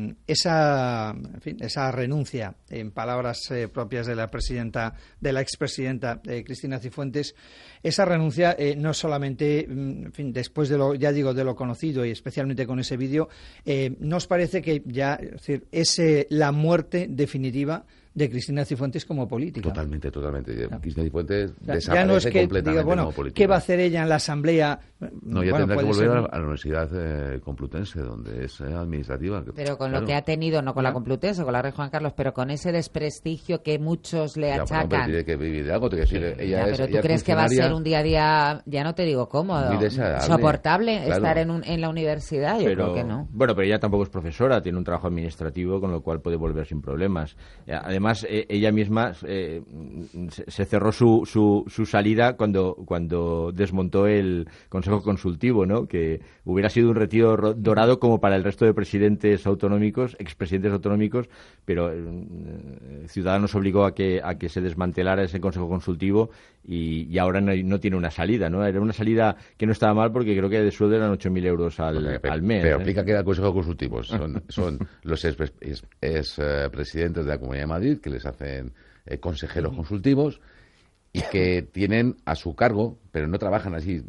Speaker 4: esa renuncia, en palabras propias de la expresidenta Cristina Cifuentes, esa renuncia no solamente, después de lo conocido y especialmente con ese vídeo, ¿nos parece que ya es la muerte definitiva de Cristina Cifuentes como política?
Speaker 1: Totalmente. Cristina Cifuentes desaparece
Speaker 4: ya no es que
Speaker 1: completamente
Speaker 4: como política. ¿Qué va a hacer ella en la asamblea?
Speaker 1: No, ya tendrá que volver a la Universidad Complutense, donde es administrativa.
Speaker 8: Pero con lo que ha tenido, no con la Complutense, con la Rey Juan Carlos, pero con ese desprestigio que muchos le achacan.
Speaker 1: Pero tiene que vivir de algo, tiene que decir,
Speaker 8: pero ¿tú crees que va a ser un día a día, ya no te digo cómodo, soportable estar en la universidad? Yo creo que no.
Speaker 3: Bueno, pero ella tampoco es profesora, tiene un trabajo administrativo, con lo cual puede volver sin problemas. Además, ella misma se cerró su salida cuando desmontó el Consejo Consultivo, ¿no? Que hubiera sido un retiro dorado como para el resto de expresidentes autonómicos, pero Ciudadanos obligó a que se desmantelara ese Consejo Consultivo y ahora no tiene una salida, ¿no? Era una salida que no estaba mal porque creo que de sueldo eran 8.000 euros al mes.
Speaker 1: Pero explica que era el Consejo Consultivo. Son los presidentes de la Comunidad de Madrid que les hacen consejeros consultivos y que tienen a su cargo, pero no trabajan así,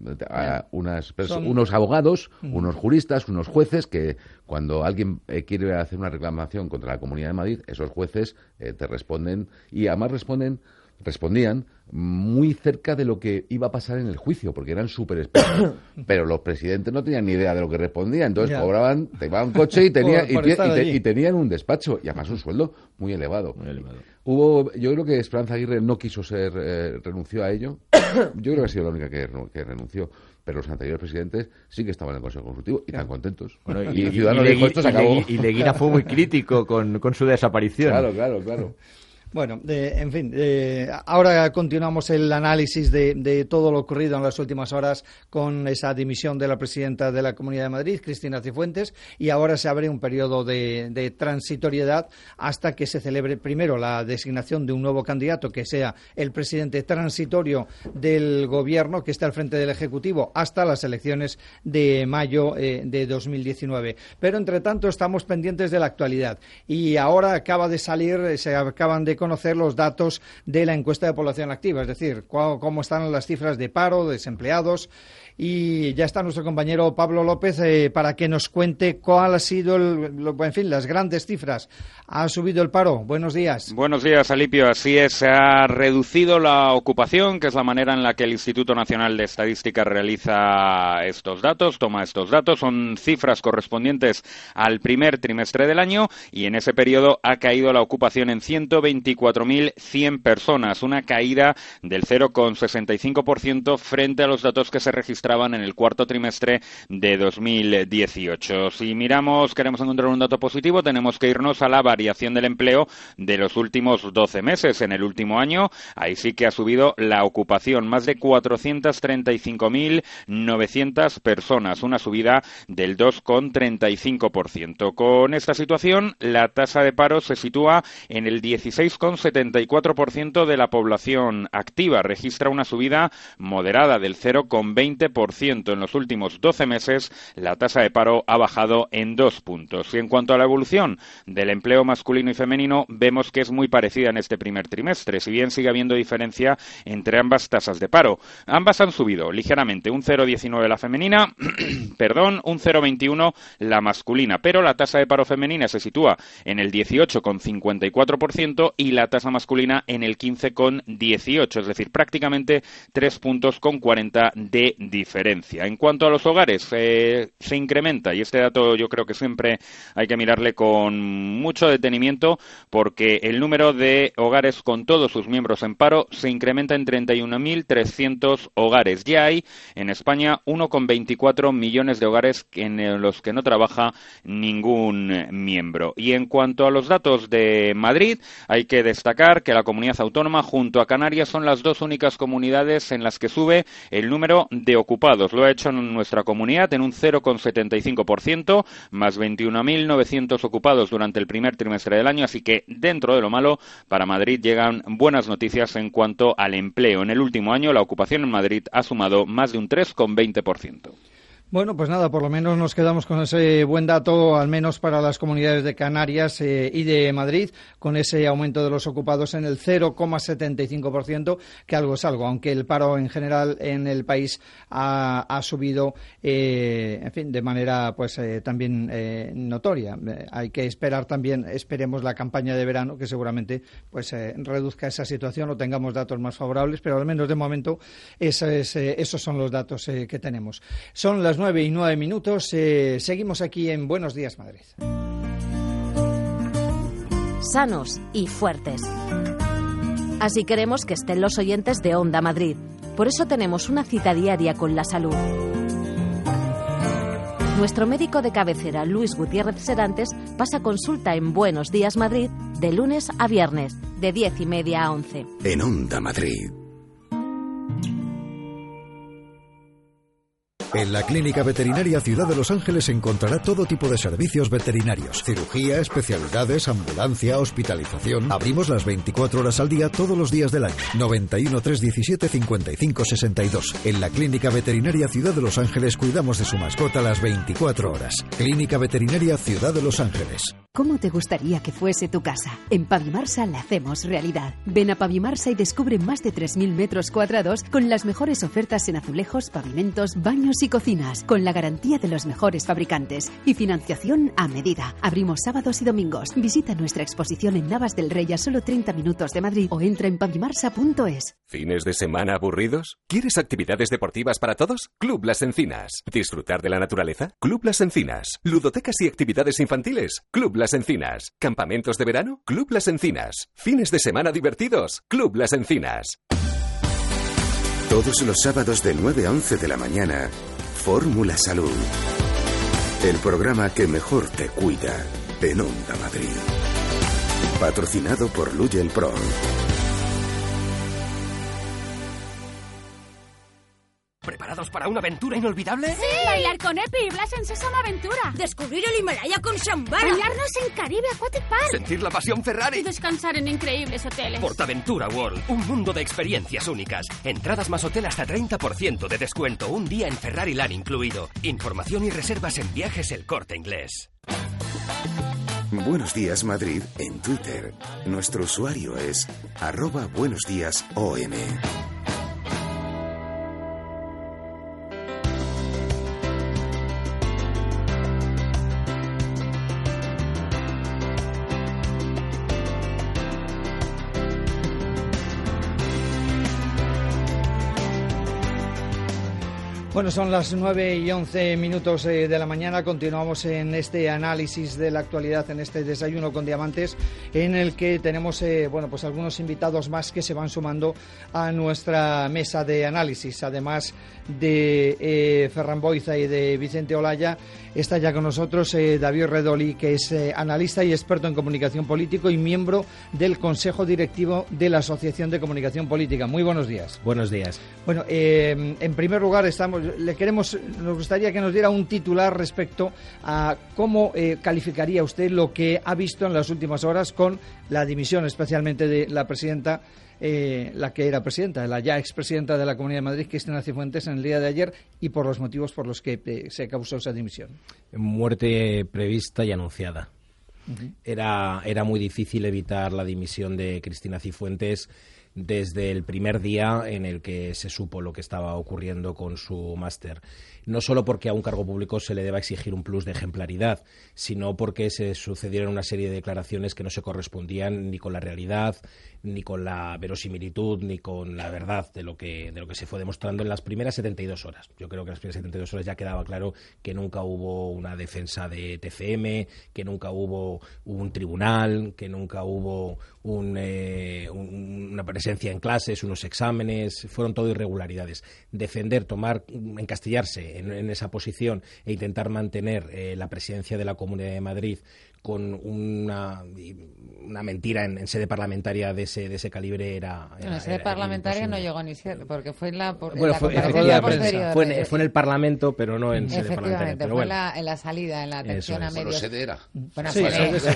Speaker 1: unos abogados, unos juristas, unos jueces que cuando alguien quiere hacer una reclamación contra la Comunidad de Madrid, esos jueces te responden y además respondían muy cerca de lo que iba a pasar en el juicio, porque eran súper expertos. Pero los presidentes no tenían ni idea de lo que respondían, entonces cobraban, te iban un coche y tenían un despacho, y además un sueldo muy elevado. Yo creo que Esperanza Aguirre no quiso renunció a ello. Yo creo que ha sido la única que renunció. Pero los anteriores presidentes sí que estaban en el Consejo Consultivo y están contentos.
Speaker 3: Bueno, y Ciudadanos dijo, esto se acabó. Y Leguina fue muy crítico con su desaparición.
Speaker 1: Claro.
Speaker 4: Bueno, en fin, ahora continuamos el análisis de todo lo ocurrido en las últimas horas con esa dimisión de la presidenta de la Comunidad de Madrid, Cristina Cifuentes, y ahora se abre un periodo de transitoriedad hasta que se celebre primero la designación de un nuevo candidato que sea el presidente transitorio del Gobierno que esté al frente del Ejecutivo hasta las elecciones de mayo de 2019. Pero, entre tanto, estamos pendientes de la actualidad y ahora se acaban de conocer los datos de la encuesta de población activa, es decir, cómo están las cifras de paro, de desempleados, y ya está nuestro compañero Pablo López para que nos cuente cuál ha sido, las grandes cifras. ¿Ha subido el paro? Buenos días.
Speaker 5: Buenos días, Alipio. Así es, se ha reducido la ocupación, que es la manera en la que el Instituto Nacional de Estadística realiza estos datos, toma estos datos. Son cifras correspondientes al primer trimestre del año y en ese periodo ha caído la ocupación en 124.100 personas, una caída del 0,65% frente a los datos que se registraban en el cuarto trimestre de 2018. Si queremos encontrar un dato positivo, tenemos que irnos a la variación del empleo de los últimos 12 meses. En el último año, ahí sí que ha subido la ocupación, más de 435.900 personas, una subida del 2,35%. Con esta situación, la tasa de paro se sitúa en el 16,1%. 2,74% de la población activa. Registra una subida moderada del 0,20%. En los últimos 12 meses, la tasa de paro ha bajado en 2 puntos. Y en cuanto a la evolución del empleo masculino y femenino, vemos que es muy parecida en este primer trimestre, si bien sigue habiendo diferencia entre ambas tasas de paro. Ambas han subido ligeramente, un 0,19 la femenina, un 0,21 la masculina, pero la tasa de paro femenina se sitúa en el 18,54% y la tasa masculina en el 15,18, es decir, prácticamente 3 puntos con 40 de diferencia. En cuanto a los hogares, se incrementa, y este dato yo creo que siempre hay que mirarle con mucho detenimiento, porque el número de hogares con todos sus miembros en paro se incrementa en 31.300 hogares. Ya hay en España 1,24 millones de hogares en los que no trabaja ningún miembro. Y en cuanto a los datos de Madrid, hay que destacar que la comunidad autónoma junto a Canarias son las dos únicas comunidades en las que sube el número de ocupados. Lo ha hecho en nuestra comunidad en un 0,75%, más 21.900 ocupados durante el primer trimestre del año, así que dentro de lo malo, para Madrid llegan buenas noticias en cuanto al empleo. En el último año, la ocupación en Madrid ha sumado más de un 3,20%.
Speaker 4: Bueno, pues nada, por lo menos nos quedamos con ese buen dato, al menos para las comunidades de Canarias y de Madrid, con ese aumento de los ocupados en el 0,75%, que algo es algo, aunque el paro en general en el país ha subido, en fin, de manera pues también notoria. Hay que esperar también, esperemos la campaña de verano, que seguramente pues reduzca esa situación o tengamos datos más favorables, pero al menos de momento esos son los datos que tenemos. Son las 9:09. Seguimos aquí en Buenos Días, Madrid.
Speaker 6: Sanos y fuertes. Así queremos que estén los oyentes de Onda Madrid. Por eso tenemos una cita diaria con la salud. Nuestro médico de cabecera, Luis Gutiérrez Serantes, pasa consulta en Buenos Días Madrid de lunes a viernes, de 10:30 a 11.
Speaker 2: En Onda Madrid.
Speaker 7: En la Clínica Veterinaria Ciudad de Los Ángeles encontrará todo tipo de servicios veterinarios. Cirugía, especialidades, ambulancia, hospitalización. Abrimos las 24 horas al día todos los días del año. 91 317 55 62. En la Clínica Veterinaria Ciudad de Los Ángeles cuidamos de su mascota las 24 horas. Clínica Veterinaria Ciudad de Los Ángeles.
Speaker 9: ¿Cómo te gustaría que fuese tu casa? En Pavimarsa la hacemos realidad. Ven a Pavimarsa y descubre más de 3.000 metros cuadrados con las mejores ofertas en azulejos, pavimentos, baños y cocinas, con la garantía de los mejores fabricantes y financiación a medida. Abrimos sábados y domingos. Visita nuestra exposición en Navas del Rey a solo 30 minutos de Madrid o entra en pavimarsa.es.
Speaker 28: ¿Fines de semana aburridos? ¿Quieres actividades deportivas para todos? Club Las Encinas. ¿Disfrutar de la naturaleza? Club Las Encinas. ¿Ludotecas y actividades infantiles? Club Las Encinas. ¿Campamentos de verano? Club Las Encinas. ¿Fines de semana divertidos? Club Las Encinas.
Speaker 2: Todos los sábados de 9 a 11 de la mañana, Fórmula Salud. El programa que mejor te cuida en Onda Madrid. Patrocinado por Lugel Pro.
Speaker 10: ¿Preparados para una aventura inolvidable?
Speaker 11: ¡Sí! Bailar con Epi y Blas en Sésamo Aventura.
Speaker 12: Descubrir el Himalaya con Shambhala.
Speaker 11: Bailarnos en Caribe Aquatic Park.
Speaker 10: Sentir la pasión Ferrari.
Speaker 11: Y descansar en increíbles hoteles.
Speaker 10: Portaventura World, un mundo de experiencias únicas. Entradas más hotel hasta 30% de descuento. Un día en Ferrari Land incluido. Información y reservas en Viajes El Corte Inglés.
Speaker 2: Buenos Días Madrid en Twitter. Nuestro usuario es @buenosdíasOM.
Speaker 4: Bueno, son las 9:11 de la mañana. Continuamos en este análisis de la actualidad, en este desayuno con diamantes, en el que tenemos pues algunos invitados más que se van sumando a nuestra mesa de análisis. Además de Ferran Boiza y de Vicente Olaya, está ya con nosotros David Redoli, que es analista y experto en comunicación político y miembro del Consejo Directivo de la Asociación de Comunicación Política. Muy buenos días.
Speaker 13: Buenos días.
Speaker 4: Bueno, en primer lugar estamos nos gustaría que nos diera un titular respecto a cómo calificaría usted lo que ha visto en las últimas horas con la dimisión especialmente de la presidenta, la que era presidenta, la ya expresidenta de la Comunidad de Madrid, Cristina Cifuentes, en el día de ayer, y por los motivos por los que se causó esa dimisión.
Speaker 13: Muerte prevista y anunciada. Era muy difícil evitar la dimisión de Cristina Cifuentes desde el primer día en el que se supo lo que estaba ocurriendo con su máster. No solo porque a un cargo público se le deba exigir un plus de ejemplaridad, sino porque se sucedieron una serie de declaraciones que no se correspondían ni con la realidad, ni con la verosimilitud, ni con la verdad de lo que se fue demostrando en las primeras 72 horas. Yo creo que en las primeras 72 horas ya quedaba claro que nunca hubo una defensa de TCM, que nunca hubo un tribunal, que nunca hubo una presencia en clases, unos exámenes, fueron todo irregularidades. Defender, encastillarse en esa posición e intentar mantener la presidencia de la Comunidad de Madrid con una mentira en sede parlamentaria de ese calibre era
Speaker 8: en sede parlamentaria no llegó ni ser, porque fue en la
Speaker 13: posterior. Fue en el Parlamento, pero no en sede parlamentaria.
Speaker 8: Pero fue en la salida, en la atención a medios.
Speaker 1: Sede era.
Speaker 8: Bueno, sí,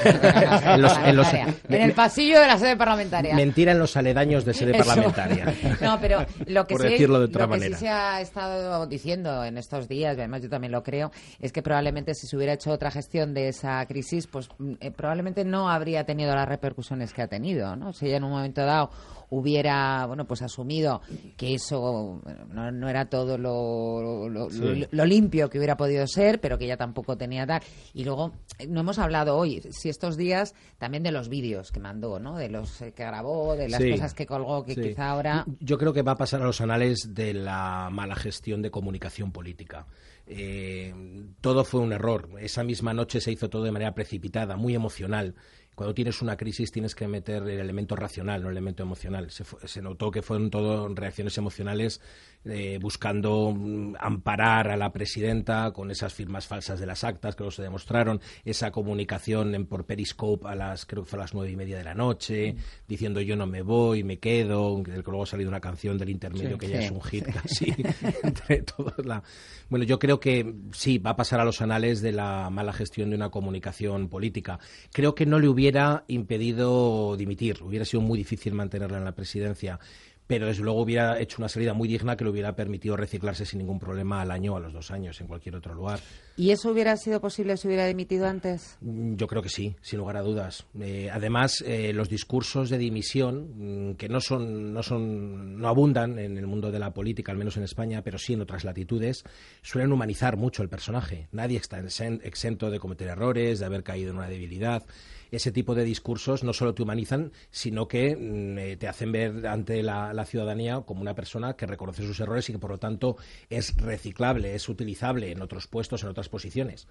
Speaker 8: en el pasillo de la sede parlamentaria.
Speaker 13: Mentira en los aledaños de sede parlamentaria.
Speaker 8: No, pero lo que,
Speaker 13: sí
Speaker 8: se ha estado diciendo en estos días, además yo también lo creo, es que probablemente si se hubiera hecho otra gestión de esa crisis, pues probablemente no habría tenido las repercusiones que ha tenido, ¿no? Si ella en un momento dado hubiera, pues asumido que eso no era todo lo limpio que hubiera podido ser, pero que ella tampoco tenía tal. Y luego, no hemos hablado hoy, si estos días, también de los vídeos que mandó, ¿no? De los que grabó, de las cosas que colgó, que quizá ahora...
Speaker 13: Yo creo que va a pasar a los anales de la mala gestión de comunicación política. Todo fue un error. Esa misma noche se hizo todo de manera precipitada, muy emocional. Cuando tienes una crisis tienes que meter el elemento racional, no el elemento emocional. Se notó que fueron todo reacciones emocionales buscando amparar a la presidenta con esas firmas falsas de las actas que luego se demostraron, esa comunicación por Periscope creo que fue a las 9:30 de la noche, diciendo yo no me voy, me quedo, que luego ha salido una canción del intermedio que ya es un hit casi entre todos. Bueno, yo creo que sí, va a pasar a los anales de la mala gestión de una comunicación política. Creo que no le hubiera impedido dimitir, hubiera sido muy difícil mantenerla en la presidencia, pero desde luego hubiera hecho una salida muy digna que le hubiera permitido reciclarse sin ningún problema al año o a los 2 años en cualquier otro lugar.
Speaker 8: ¿Y eso hubiera sido posible si hubiera dimitido antes?
Speaker 13: Yo creo que sí, sin lugar a dudas. Además, los discursos de dimisión, que no abundan en el mundo de la política, al menos en España, pero sí en otras latitudes, suelen humanizar mucho el personaje. Nadie está exento de cometer errores, de haber caído en una debilidad. Ese tipo de discursos no solo te humanizan, sino que te hacen ver ante la ciudadanía como una persona que reconoce sus errores y que, por lo tanto, es reciclable, es utilizable en otros puestos, en otras posiciones.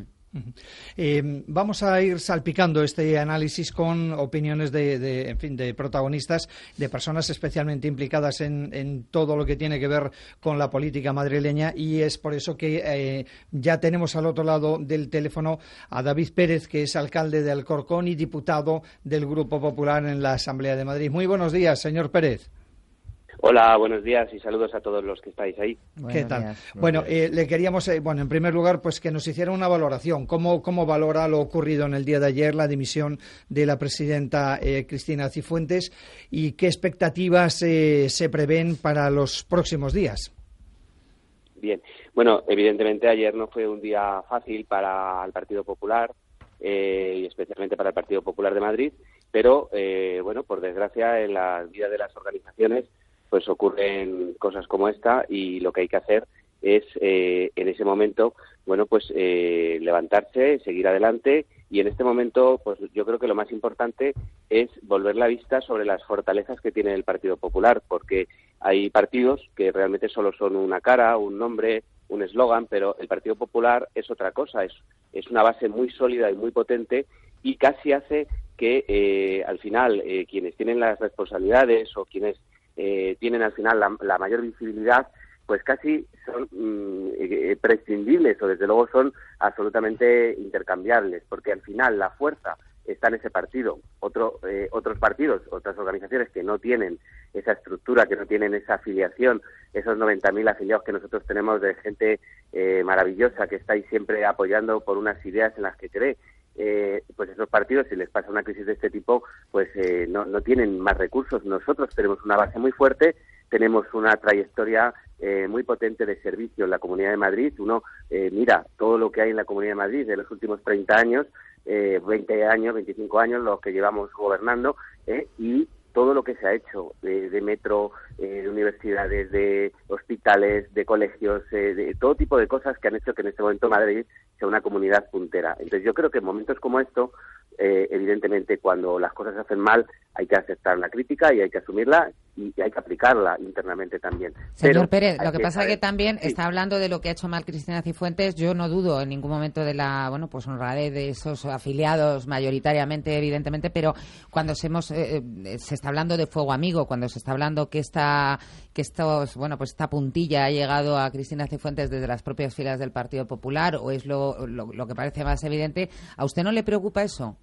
Speaker 4: Vamos a ir salpicando este análisis con opiniones de protagonistas, de personas especialmente implicadas en todo lo que tiene que ver con la política madrileña, y es por eso que ya tenemos al otro lado del teléfono a David Pérez, que es alcalde de Alcorcón y diputado del Grupo Popular en la Asamblea de Madrid. Muy buenos días, señor Pérez.
Speaker 14: Hola, buenos días y saludos a todos los que estáis ahí.
Speaker 4: ¿Qué tal? Bueno, le queríamos, en primer lugar, pues que nos hiciera una valoración. ¿Cómo valora lo ocurrido en el día de ayer, la dimisión de la presidenta Cristina Cifuentes, y qué expectativas se prevén para los próximos días?
Speaker 14: Bien, bueno, evidentemente ayer no fue un día fácil para el Partido Popular, y especialmente para el Partido Popular de Madrid, pero por desgracia en la vida de las organizaciones pues ocurren cosas como esta, y lo que hay que hacer es en ese momento levantarse, seguir adelante, y en este momento pues yo creo que lo más importante es volver la vista sobre las fortalezas que tiene el Partido Popular, porque hay partidos que realmente solo son una cara, un nombre, un eslogan, pero el Partido Popular es otra cosa, es una base muy sólida y muy potente, y casi hace que al final quienes tienen las responsabilidades o quienes tienen al final la mayor visibilidad, pues casi son prescindibles, o desde luego son absolutamente intercambiables, porque al final la fuerza está en ese partido. Otros partidos, otras organizaciones que no tienen esa estructura, que no tienen esa afiliación, esos 90.000 afiliados que nosotros tenemos de gente maravillosa que está ahí siempre apoyando por unas ideas en las que cree, pues esos partidos, si les pasa una crisis de este tipo, pues no tienen más recursos. Nosotros tenemos una base muy fuerte, tenemos una trayectoria muy potente de servicio en la Comunidad de Madrid. Uno mira todo lo que hay en la Comunidad de Madrid de los últimos 30 años, 20 años, 25 años, los que llevamos gobernando, y todo lo que se ha hecho de metro, de universidades, de hospitales, de colegios, de todo tipo de cosas que han hecho que en este momento Madrid sea una comunidad puntera. Entonces yo creo que en momentos como esto, evidentemente cuando las cosas se hacen mal hay que aceptar la crítica y hay que asumirla y hay que aplicarla internamente también.
Speaker 8: Señor Pérez, lo que pasa es que también está hablando de lo que ha hecho mal Cristina Cifuentes. Yo no dudo en ningún momento de la honradez de esos afiliados mayoritariamente, evidentemente, pero cuando se está hablando de fuego amigo, cuando se está hablando que esta puntilla ha llegado a Cristina Cifuentes desde las propias filas del Partido Popular, o es lo que parece más evidente, ¿a usted no le preocupa eso?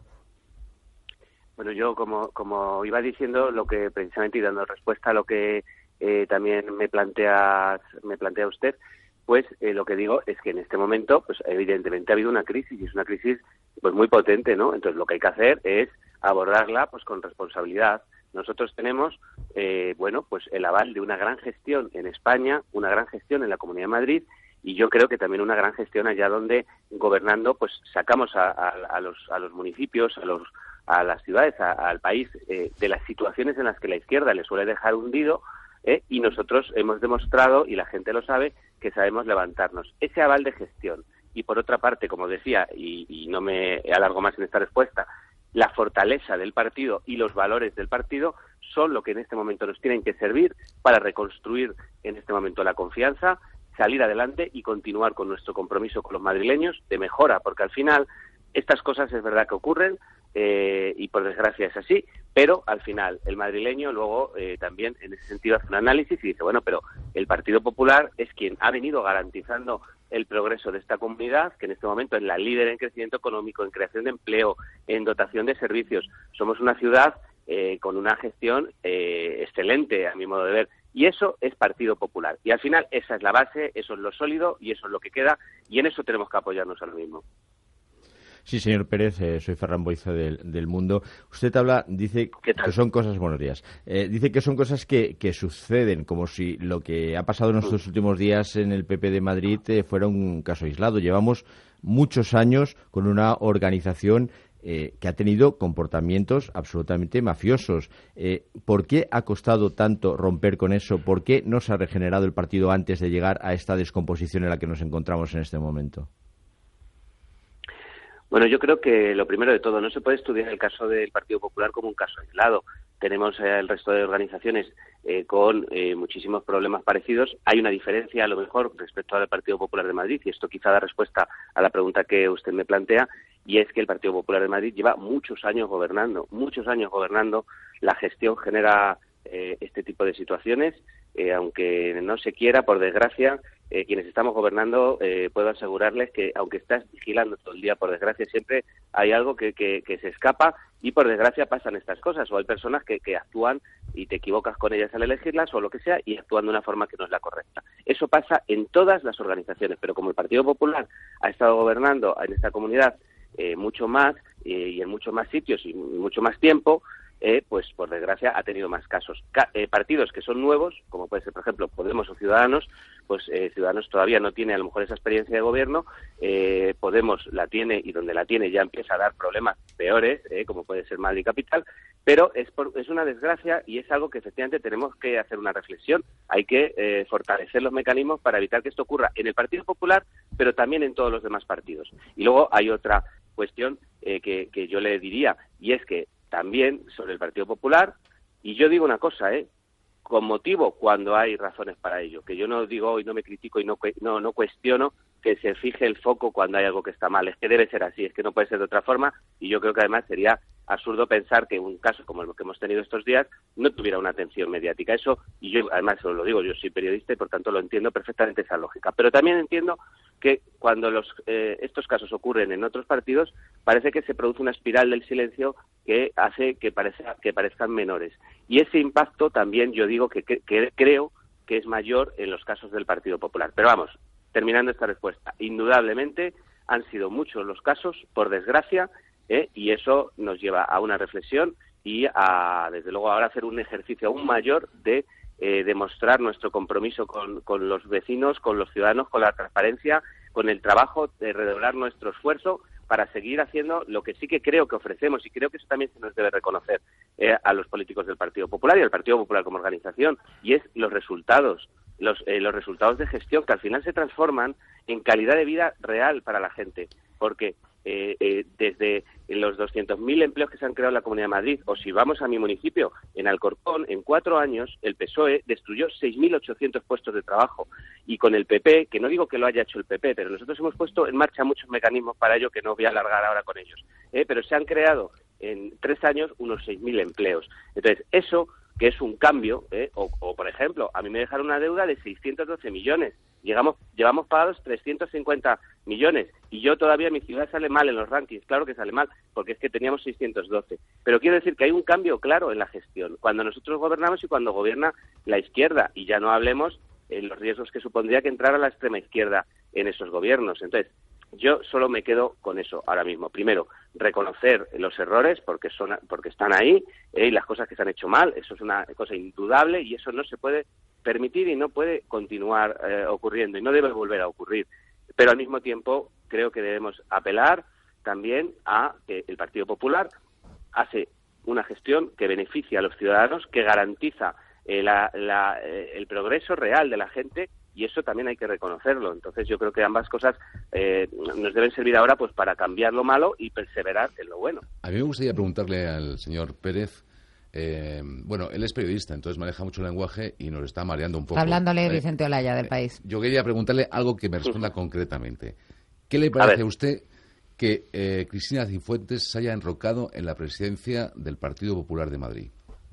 Speaker 14: Bueno, yo como iba diciendo, lo que precisamente y dando respuesta a lo que también me plantea usted, pues lo que digo es que en este momento, pues evidentemente ha habido una crisis y es una crisis pues muy potente, ¿no? Entonces lo que hay que hacer es abordarla pues con responsabilidad. Nosotros tenemos pues el aval de una gran gestión en España, una gran gestión en la Comunidad de Madrid, y yo creo que también una gran gestión allá donde gobernando pues sacamos a los municipios, a las ciudades, al país, de las situaciones en las que la izquierda le suele dejar hundido, y nosotros hemos demostrado, y la gente lo sabe, que sabemos levantarnos. Ese aval de gestión. Y por otra parte, como decía, y no me alargo más en esta respuesta, la fortaleza del partido y los valores del partido son lo que en este momento nos tienen que servir para reconstruir en este momento la confianza, salir adelante y continuar con nuestro compromiso con los madrileños de mejora, porque al final estas cosas es verdad que ocurren, y por desgracia es así, pero al final el madrileño luego también en ese sentido hace un análisis y dice, bueno, pero el Partido Popular es quien ha venido garantizando el progreso de esta comunidad, que en este momento es la líder en crecimiento económico, en creación de empleo, en dotación de servicios. Somos una ciudad con una gestión excelente, a mi modo de ver, y eso es Partido Popular. Y al final esa es la base, eso es lo sólido y eso es lo que queda, y en eso tenemos que apoyarnos ahora mismo.
Speaker 3: Sí, señor Pérez, soy Ferran Boiza del Mundo. Usted dice que son cosas, buenos días, dice que son cosas que suceden, como si lo que ha pasado en estos últimos días en el PP de Madrid fuera un caso aislado. Llevamos muchos años con una organización que ha tenido comportamientos absolutamente mafiosos. ¿Por qué ha costado tanto romper con eso? ¿Por qué no se ha regenerado el partido antes de llegar a esta descomposición en la que nos encontramos en este momento?
Speaker 14: Bueno, yo creo que lo primero de todo, no se puede estudiar el caso del Partido Popular como un caso aislado. Tenemos el resto de organizaciones con muchísimos problemas parecidos. Hay una diferencia, a lo mejor, respecto al Partido Popular de Madrid, y esto quizá da respuesta a la pregunta que usted me plantea, y es que el Partido Popular de Madrid lleva muchos años gobernando. La gestión genera este tipo de situaciones, aunque no se quiera, por desgracia, quienes estamos gobernando, puedo asegurarles que aunque estás vigilando todo el día, por desgracia siempre hay algo que se escapa y por desgracia pasan estas cosas, o hay personas que actúan y te equivocas con ellas al elegirlas o lo que sea y actúan de una forma que no es la correcta. Eso pasa en todas las organizaciones, pero como el Partido Popular ha estado gobernando en esta comunidad mucho más y en muchos más sitios y mucho más tiempo, pues por desgracia ha tenido más casos. Partidos que son nuevos, como puede ser por ejemplo Podemos o Ciudadanos, pues Ciudadanos todavía no tiene a lo mejor esa experiencia de gobierno, Podemos la tiene y donde la tiene ya empieza a dar problemas peores, como puede ser Madrid Capital, pero es una desgracia y es algo que efectivamente tenemos que hacer una reflexión. Hay que fortalecer los mecanismos para evitar que esto ocurra en el Partido Popular, pero también en todos los demás partidos. Y luego hay otra cuestión que yo le diría, y es que también sobre el Partido Popular, y yo digo una cosa, con motivo cuando hay razones para ello, que yo no digo y no me critico y no cuestiono que se fije el foco cuando hay algo que está mal, es que debe ser así, es que no puede ser de otra forma, y yo creo que además sería absurdo pensar que un caso como el que hemos tenido estos días no tuviera una atención mediática. Eso, y yo además os lo digo, yo soy periodista y por tanto lo entiendo perfectamente esa lógica. Pero también entiendo que cuando estos casos ocurren en otros partidos, parece que se produce una espiral del silencio que hace que parezcan menores. Y ese impacto también yo digo que creo que es mayor en los casos del Partido Popular. Pero vamos, terminando esta respuesta, indudablemente han sido muchos los casos, por desgracia, y eso nos lleva a una reflexión y a, desde luego, ahora hacer un ejercicio aún mayor de demostrar nuestro compromiso con los vecinos, con los ciudadanos, con la transparencia, con el trabajo, de redoblar nuestro esfuerzo para seguir haciendo lo que sí que creo que ofrecemos, y creo que eso también se nos debe reconocer a los políticos del Partido Popular y al Partido Popular como organización, y es los resultados de gestión que al final se transforman en calidad de vida real para la gente, porque desde los 200.000 empleos que se han creado en la Comunidad de Madrid, o si vamos a mi municipio, en Alcorcón, en 4 años, el PSOE destruyó 6.800 puestos de trabajo. Y con el PP, que no digo que lo haya hecho el PP, pero nosotros hemos puesto en marcha muchos mecanismos para ello que no voy a alargar ahora con ellos. Pero se han creado en 3 años unos 6.000 empleos. Entonces, eso que es un cambio, o por ejemplo, a mí me dejaron una deuda de 612 millones. Llevamos pagados 350 millones y yo todavía mi ciudad sale mal en los rankings. Claro que sale mal, porque es que teníamos 612. Pero quiero decir que hay un cambio claro en la gestión, cuando nosotros gobernamos y cuando gobierna la izquierda, y ya no hablemos en los riesgos que supondría que entrara la extrema izquierda en esos gobiernos. Entonces, yo solo me quedo con eso ahora mismo. Primero, reconocer los errores porque están ahí, y las cosas que se han hecho mal. Eso es una cosa indudable y eso no se puede permitir y no puede continuar ocurriendo y no debe volver a ocurrir. Pero al mismo tiempo creo que debemos apelar también a que el Partido Popular hace una gestión que beneficia a los ciudadanos, que garantiza el progreso real de la gente, y eso también hay que reconocerlo. Entonces yo creo que ambas cosas nos deben servir ahora pues para cambiar lo malo y perseverar en lo bueno.
Speaker 1: A mí me gustaría preguntarle al señor Pérez, bueno, él es periodista, entonces maneja mucho lenguaje y nos está mareando un poco.
Speaker 8: Hablándole Vicente Olaya del País.
Speaker 1: Yo quería preguntarle algo que me responda concretamente. ¿Qué le parece a usted que Cristina Cifuentes se haya enrocado en la presidencia del Partido Popular de Madrid?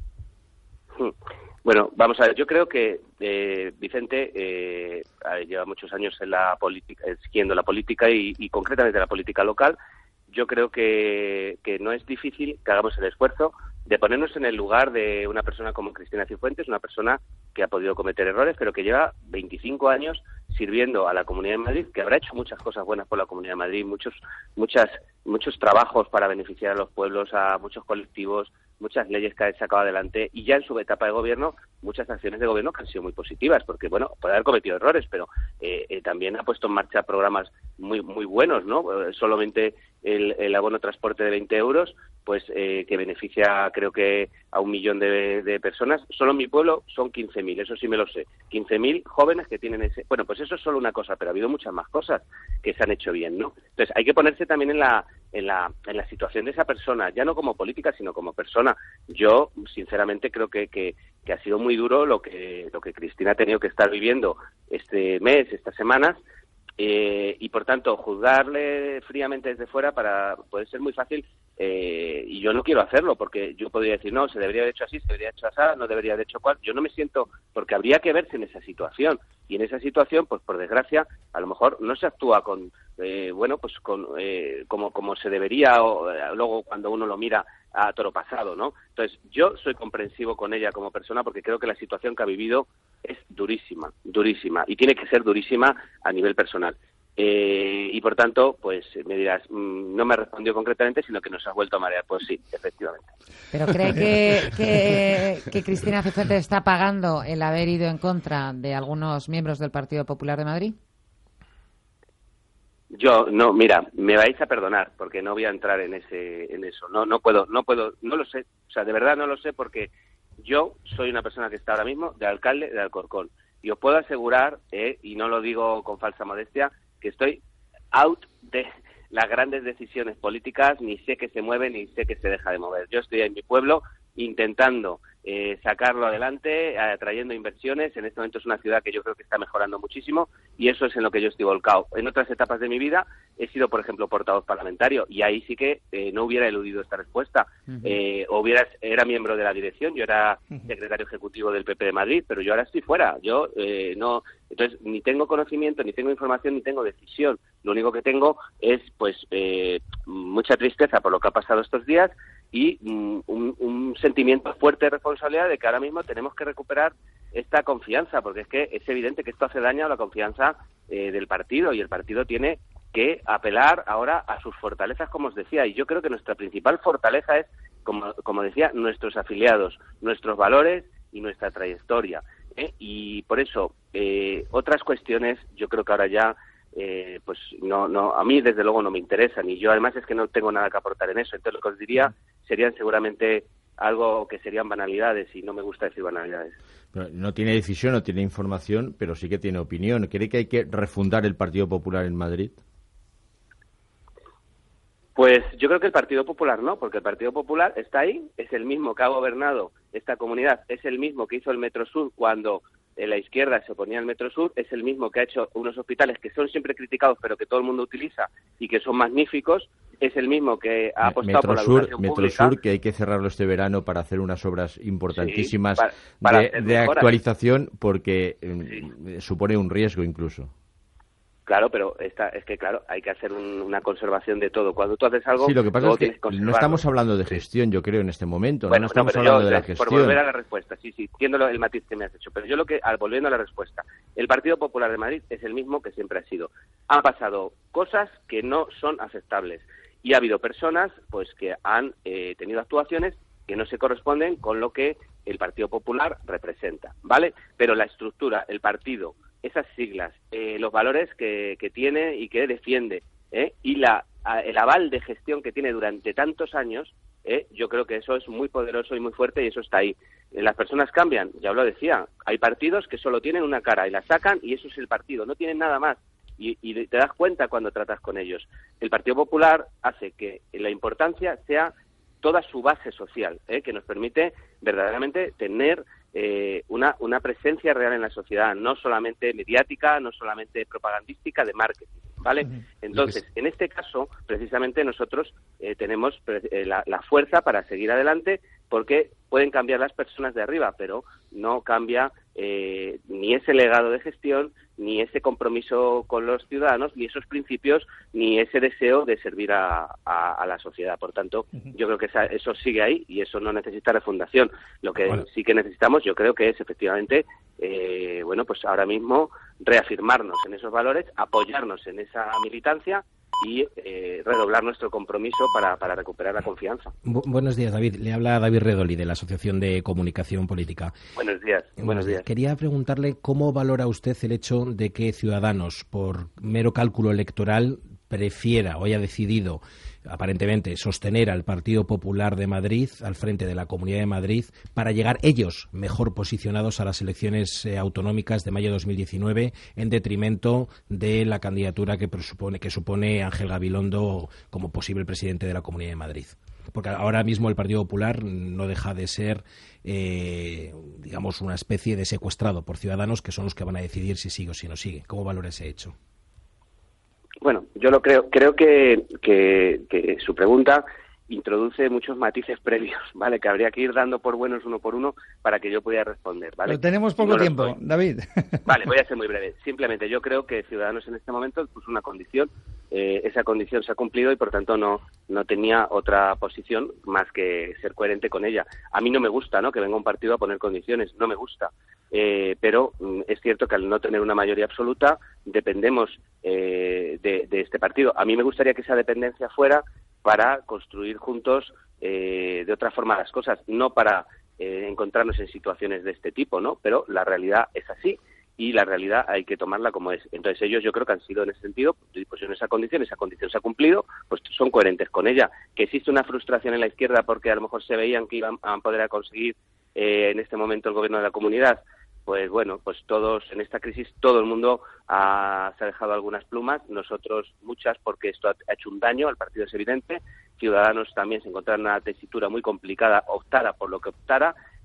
Speaker 14: Bueno, vamos a ver, yo creo que Vicente lleva muchos años en la política, siguiendo la política y concretamente la política local. Yo creo que no es difícil que hagamos el esfuerzo de ponernos en el lugar de una persona como Cristina Cifuentes, una persona que ha podido cometer errores, pero que lleva 25 años sirviendo a la Comunidad de Madrid, que habrá hecho muchas cosas buenas por la Comunidad de Madrid, muchos trabajos para beneficiar a los pueblos, a muchos colectivos, muchas leyes que ha sacado adelante, y ya en su etapa de gobierno muchas acciones de gobierno que han sido muy positivas, porque bueno, puede haber cometido errores, pero también ha puesto en marcha programas muy muy buenos, ¿no? Solamente el abono transporte de 20 euros, pues que beneficia creo que a 1 millón de personas. Solo en mi pueblo son 15.000, eso sí me lo sé. 15.000 jóvenes que tienen ese... Bueno, pues eso es solo una cosa, pero ha habido muchas más cosas que se han hecho bien, ¿no? Entonces hay que ponerse también en la situación de esa persona, ya no como política, sino como persona. Yo, sinceramente, creo que ha sido muy duro lo que Cristina ha tenido que estar viviendo este mes, estas semanas, y por tanto juzgarle fríamente desde fuera puede ser muy fácil, y yo no quiero hacerlo, porque yo podría decir, no, se debería haber hecho así, se debería haber hecho así, no debería haber hecho cual. Yo no me siento, porque habría que verse en esa situación, y en esa situación, pues por desgracia, a lo mejor no se actúa como se debería, o luego cuando uno lo mira a toro pasado, ¿no? Entonces, yo soy comprensivo con ella como persona, porque creo que la situación que ha vivido es durísima, y tiene que ser durísima a nivel personal. Y por tanto, pues me dirás, no me respondió concretamente, sino que nos ha vuelto a marear. Pues sí, efectivamente.
Speaker 8: ¿Pero cree que Cristina Cifuentes está pagando el haber ido en contra de algunos miembros del Partido Popular de Madrid?
Speaker 14: Yo no, mira, me vais a perdonar porque no voy a entrar en eso. No puedo, no lo sé. O sea, de verdad no lo sé, porque yo soy una persona que está ahora mismo de alcalde de Alcorcón, y os puedo asegurar, y no lo digo con falsa modestia, que estoy out de las grandes decisiones políticas, ni sé que se mueve ni sé que se deja de mover. Yo estoy en mi pueblo intentando sacarlo adelante, atrayendo inversiones. En este momento es una ciudad que yo creo que está mejorando muchísimo y eso es en lo que yo estoy volcado. En otras etapas de mi vida he sido, por ejemplo, portavoz parlamentario y ahí sí que no hubiera eludido esta respuesta. Era miembro de la dirección, yo era secretario ejecutivo del PP de Madrid, pero yo ahora estoy fuera. Yo no, entonces ni tengo conocimiento, ni tengo información, ni tengo decisión. Lo único que tengo es, pues, mucha tristeza por lo que ha pasado estos días y un sentimiento fuerte de responsabilidad de que ahora mismo tenemos que recuperar esta confianza, porque es que es evidente que esto hace daño a la confianza del partido, y el partido tiene que apelar ahora a sus fortalezas, como os decía, y yo creo que nuestra principal fortaleza es, como decía, nuestros afiliados, nuestros valores y nuestra trayectoria, y por eso otras cuestiones yo creo que ahora ya pues no, a mí desde luego no me interesan, y yo además es que no tengo nada que aportar en eso. Entonces lo que os diría serían seguramente algo que serían banalidades, y no me gusta decir banalidades.
Speaker 3: No tiene decisión, no tiene información, pero sí que tiene opinión. ¿Cree que hay que refundar el Partido Popular en Madrid?
Speaker 14: Pues yo creo que el Partido Popular no, porque el Partido Popular está ahí, es el mismo que ha gobernado esta comunidad, es el mismo que hizo el Metro Sur cuando la izquierda se oponía al Metro Sur, es el mismo que ha hecho unos hospitales que son siempre criticados pero que todo el mundo utiliza y que son magníficos, es el mismo que ha apostado por la educación pública.
Speaker 3: Metro Sur, que hay que cerrarlo este verano para hacer unas obras importantísimas de actualización, porque supone un riesgo incluso.
Speaker 14: Claro, pero es que claro, hay que hacer una conservación de todo. Cuando tú haces algo,
Speaker 3: sí, lo que pasa es que no estamos hablando de gestión, yo creo, en este momento.
Speaker 14: Bueno,
Speaker 3: no estamos hablando de la gestión.
Speaker 14: Por volver a la respuesta, sí, entiendo el matiz que me has hecho. Pero yo volviendo a la respuesta, el Partido Popular de Madrid es el mismo que siempre ha sido. Han pasado cosas que no son aceptables y ha habido personas, pues, que han tenido actuaciones que no se corresponden con lo que el Partido Popular representa, ¿vale? Pero la estructura, el partido, esas siglas, los valores que tiene y que defiende, y el aval de gestión que tiene durante tantos años, yo creo que eso es muy poderoso y muy fuerte, y eso está ahí. Las personas cambian, ya os lo decía, hay partidos que solo tienen una cara y la sacan y eso es el partido, no tienen nada más, y te das cuenta cuando tratas con ellos. El Partido Popular hace que la importancia sea toda su base social, que nos permite verdaderamente tener una presencia real en la sociedad, no solamente mediática, no solamente propagandística, de marketing, ¿vale? Entonces, en este caso, precisamente nosotros tenemos la fuerza para seguir adelante, porque pueden cambiar las personas de arriba, pero no cambia ni ese legado de gestión, ni ese compromiso con los ciudadanos, ni esos principios, ni ese deseo de servir a la sociedad. Por tanto, yo creo que eso sigue ahí y eso no necesita refundación. Lo que sí que necesitamos, yo creo que es efectivamente, pues ahora mismo reafirmarnos en esos valores, apoyarnos en esa militancia y redoblar nuestro compromiso para recuperar la confianza.
Speaker 13: Buenos días, David. Le habla David Redoli, de la Asociación de Comunicación Política.
Speaker 14: Buenos días. Buenos días.
Speaker 13: Quería preguntarle cómo valora usted el hecho de que Ciudadanos, por mero cálculo electoral, prefiera o haya decidido, aparentemente, sostener al Partido Popular de Madrid al frente de la Comunidad de Madrid para llegar ellos mejor posicionados a las elecciones autonómicas de mayo de 2019, en detrimento de la candidatura que supone Ángel Gabilondo como posible presidente de la Comunidad de Madrid. Porque ahora mismo el Partido Popular no deja de ser, digamos, una especie de secuestrado por Ciudadanos, que son los que van a decidir si sigue o si no sigue. ¿Cómo valora ese hecho?
Speaker 14: Bueno, yo creo que su pregunta introduce muchos matices previos, ¿vale? Que habría que ir dando por buenos uno por uno para que yo pudiera responder, ¿vale?
Speaker 4: Pero tenemos poco tiempo, David.
Speaker 14: Vale, voy a ser muy breve. Simplemente yo creo que Ciudadanos en este momento puso una condición, esa condición se ha cumplido y por tanto no tenía otra posición más que ser coherente con ella. A mí no me gusta, ¿no?, que venga un partido a poner condiciones, no me gusta. Pero es cierto que al no tener una mayoría absoluta dependemos de este partido. A mí me gustaría que esa dependencia fuera para construir juntos de otra forma las cosas, no para encontrarnos en situaciones de este tipo, ¿no? Pero la realidad es así y la realidad hay que tomarla como es. Entonces ellos, yo creo que han sido en ese sentido, pues en esa condición se ha cumplido, pues son coherentes con ella. Que existe una frustración en la izquierda porque a lo mejor se veían que iban a poder conseguir en este momento el gobierno de la comunidad, pues bueno, pues todos en esta crisis, todo el mundo se ha dejado algunas plumas, nosotros muchas, porque esto ha hecho un daño, al partido es evidente. Ciudadanos también se encontraba en una tesitura muy complicada, optara por lo que optara,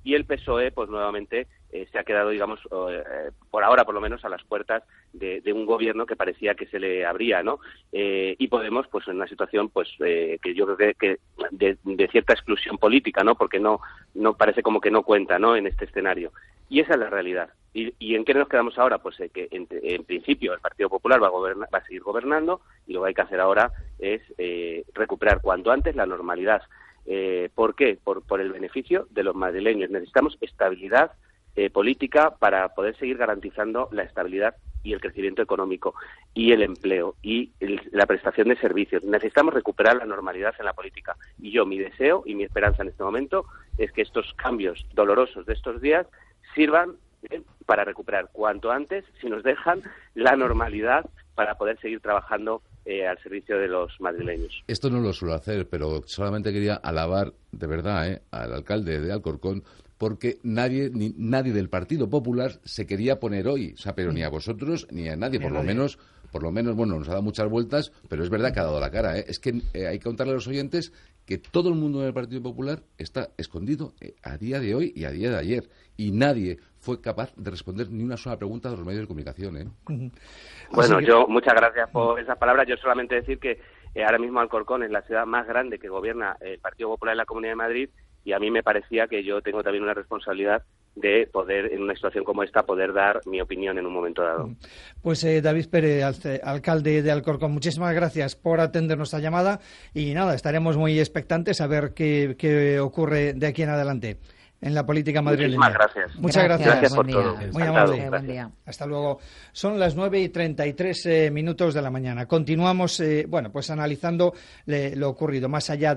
Speaker 14: y el PSOE, pues nuevamente se ha quedado, digamos, por ahora por lo menos, a las puertas de un gobierno que parecía que se le abría, ¿no? Y Podemos, pues en una situación, pues que yo creo que de cierta exclusión política, ¿no? Porque no parece como que no cuenta, ¿no? En este escenario. Y esa es la realidad. ¿Y en qué nos quedamos ahora? Pues que en principio el Partido Popular va a seguir gobernando, y lo que hay que hacer ahora es recuperar cuanto antes la normalidad. ¿Por qué? Por el beneficio de los madrileños. Necesitamos estabilidad política para poder seguir garantizando la estabilidad y el crecimiento económico y el empleo y la prestación de servicios. Necesitamos recuperar la normalidad en la política. Y mi deseo y mi esperanza en este momento es que estos cambios dolorosos de estos días sirvan para recuperar cuanto antes, si nos dejan, la normalidad para poder seguir trabajando al servicio de los madrileños.
Speaker 1: Esto no lo suelo hacer, pero solamente quería alabar de verdad al alcalde de Alcorcón, porque nadie del Partido Popular se quería poner hoy, o sea, pero ni a vosotros ni a nadie, por lo menos, bueno, nos ha dado muchas vueltas, pero es verdad que ha dado la cara, Es que hay que contarle a los oyentes que todo el mundo del Partido Popular está escondido a día de hoy y a día de ayer, y nadie fue capaz de responder ni una sola pregunta de los medios de comunicación,
Speaker 14: Bueno, muchas gracias por esas palabras. Yo solamente decir que ahora mismo Alcorcón es la ciudad más grande que gobierna el Partido Popular en la Comunidad de Madrid, y a mí me parecía que yo tengo también una responsabilidad de poder, en una situación como esta, poder dar mi opinión en un momento dado.
Speaker 4: Pues David Pérez, alcalde de Alcorcón, muchísimas gracias por atender nuestra llamada, y nada, estaremos muy expectantes a ver qué ocurre de aquí en adelante en la política madrileña.
Speaker 14: Muchísimas gracias.
Speaker 4: Muchas gracias.
Speaker 14: Gracias por todo.
Speaker 4: Muy amable. Buen día. Hasta luego. Son las 9:33 minutos de la mañana. Continuamos, pues analizando lo ocurrido, más allá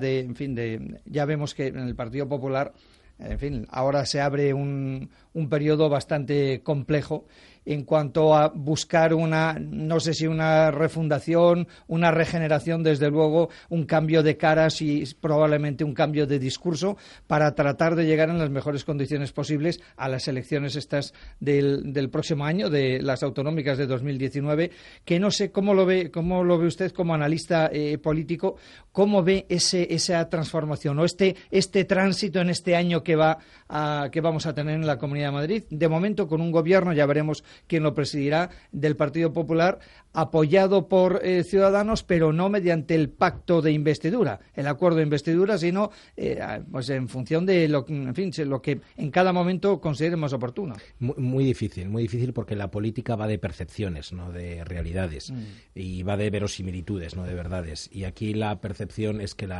Speaker 4: ya vemos que en el Partido Popular, ahora se abre un periodo bastante complejo en cuanto a buscar no sé si una refundación, una regeneración, desde luego, un cambio de caras y probablemente un cambio de discurso para tratar de llegar en las mejores condiciones posibles a las elecciones estas del próximo año, de las autonómicas de 2019, que no sé cómo lo ve usted como analista político, cómo ve esa transformación o este tránsito en este año que vamos a tener en la Comunidad de Madrid. De momento, con un gobierno, ya veremos quién lo presidirá, del Partido Popular, apoyado por Ciudadanos, pero no mediante el pacto de investidura, el acuerdo de investidura, sino pues en función de lo que en cada momento consideremos oportuno.
Speaker 13: Muy difícil, porque la política va de percepciones, no de realidades, y va de verosimilitudes, no de verdades. Y aquí la percepción es que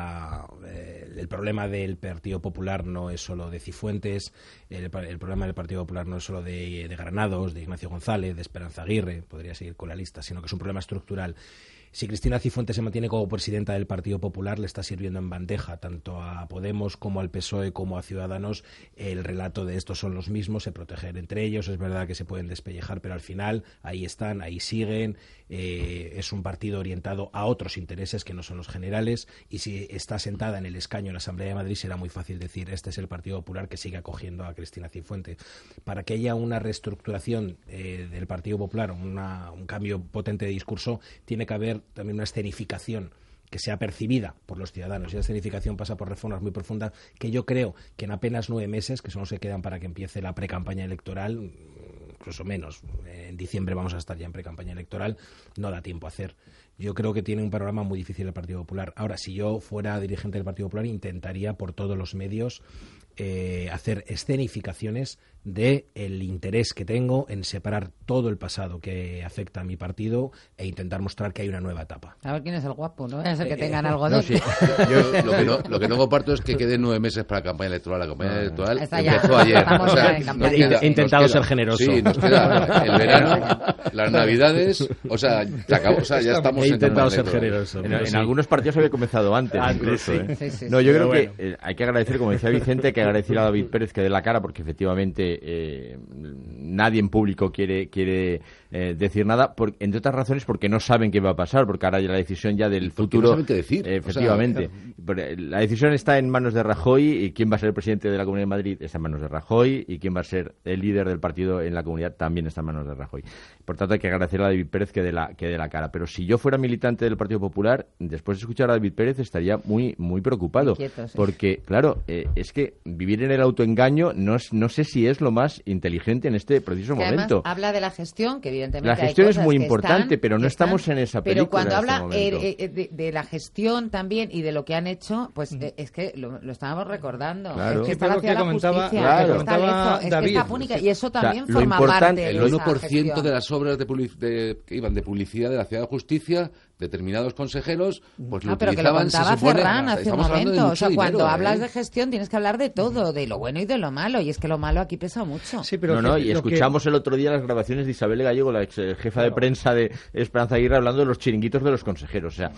Speaker 13: el problema del Partido Popular no es solo de Cifuentes, el problema del Partido Popular no es solo de Granados, de Ignacio González, de Esperanza Aguirre, podría seguir con la lista, sino que es un problema estructural. Si Cristina Cifuentes se mantiene como presidenta del Partido Popular, le está sirviendo en bandeja tanto a Podemos como al PSOE como a Ciudadanos el relato de estos son los mismos, se protegen entre ellos, es verdad que se pueden despellejar, pero al final ahí están, ahí siguen, es un partido orientado a otros intereses que no son los generales, y si está sentada en el escaño en la Asamblea de Madrid será muy fácil decir este es el Partido Popular que sigue acogiendo a Cristina Cifuentes. Para que haya una reestructuración del Partido Popular, un cambio potente de discurso, tiene que haber también una escenificación que sea percibida por los ciudadanos, y la escenificación pasa por reformas muy profundas que yo creo que en apenas 9 meses, que solo se quedan para que empiece la precampaña electoral, incluso menos, en diciembre vamos a estar ya en precampaña electoral, no da tiempo a hacer. Yo creo que tiene un panorama muy difícil el Partido Popular. Ahora, si yo fuera dirigente del Partido Popular, intentaría por todos los medios hacer escenificaciones de el interés que tengo en separar todo el pasado que afecta a mi partido e intentar mostrar que hay una nueva etapa.
Speaker 8: A ver quién es el guapo, ¿no? Es el que tengan algo de...
Speaker 1: No, sí. Yo lo que no comparto es que queden 9 meses para la campaña electoral. La campaña electoral empezó ayer.
Speaker 13: He intentado ser generoso.
Speaker 1: Sí, nos queda el verano, las Navidades, se acabó, ya estamos...
Speaker 13: He intentado ser generoso.
Speaker 3: En algunos partidos había comenzado antes incluso.
Speaker 8: Sí.
Speaker 3: No, yo creo que hay que agradecer, como decía Vicente, que agradecer a David Pérez que dé la cara, porque efectivamente nadie en público quiere decir nada, entre otras razones porque no saben qué va a pasar, porque ahora ya la decisión ya del futuro...
Speaker 1: No saben qué decir.
Speaker 3: Efectivamente. O sea, la decisión está en manos de Rajoy, y quién va a ser el presidente de la Comunidad de Madrid está en manos de Rajoy, y quién va a ser el líder del partido en la comunidad también está en manos de Rajoy. Por tanto, hay que agradecerle a David Pérez que dé la cara. Pero si yo fuera militante del Partido Popular, después de escuchar a David Pérez estaría muy, muy preocupado. Inquieto, sí. Porque, claro, es que vivir en el autoengaño no sé si es lo más inteligente en este preciso momento.
Speaker 8: Además, habla de la gestión, que evidentemente
Speaker 3: la gestión
Speaker 8: hay
Speaker 3: es muy importante, pero no estamos en esa película.
Speaker 8: Pero cuando habla
Speaker 3: de
Speaker 8: la gestión también y de lo que han hecho, pues es que lo estábamos recordando.
Speaker 3: Claro.
Speaker 8: Es que está hacia la justicia, es que está púnica, y eso también forma parte de
Speaker 1: el 1% de las obras que iban de publicidad de la Ciudad de Justicia, determinados consejeros, pues lo
Speaker 8: pero
Speaker 1: utilizaban,
Speaker 8: que lo contaba Ferran hace un momento. O sea, cuando
Speaker 1: dinero,
Speaker 8: hablas de gestión tienes que hablar de todo, de lo bueno y de lo malo, y es que lo malo aquí pesa mucho.
Speaker 3: Sí, pero y escuchamos el otro día las grabaciones de Isabel Gallego, la ex jefa de prensa de Esperanza Aguirre, hablando de los chiringuitos de los consejeros. O sea,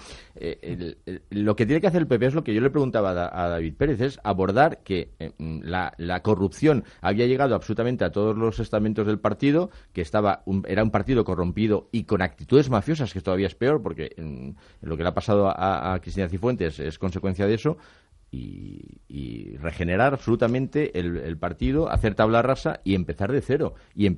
Speaker 3: lo que tiene que hacer el PP es lo que yo le preguntaba a David Pérez, es abordar que la corrupción había llegado absolutamente a todos los estamentos del partido, que era un partido corrompido y con actitudes mafiosas, que todavía es peor, porque lo que le ha pasado a Cristina Cifuentes es consecuencia de eso, y regenerar absolutamente el partido, hacer tabla rasa y empezar de cero.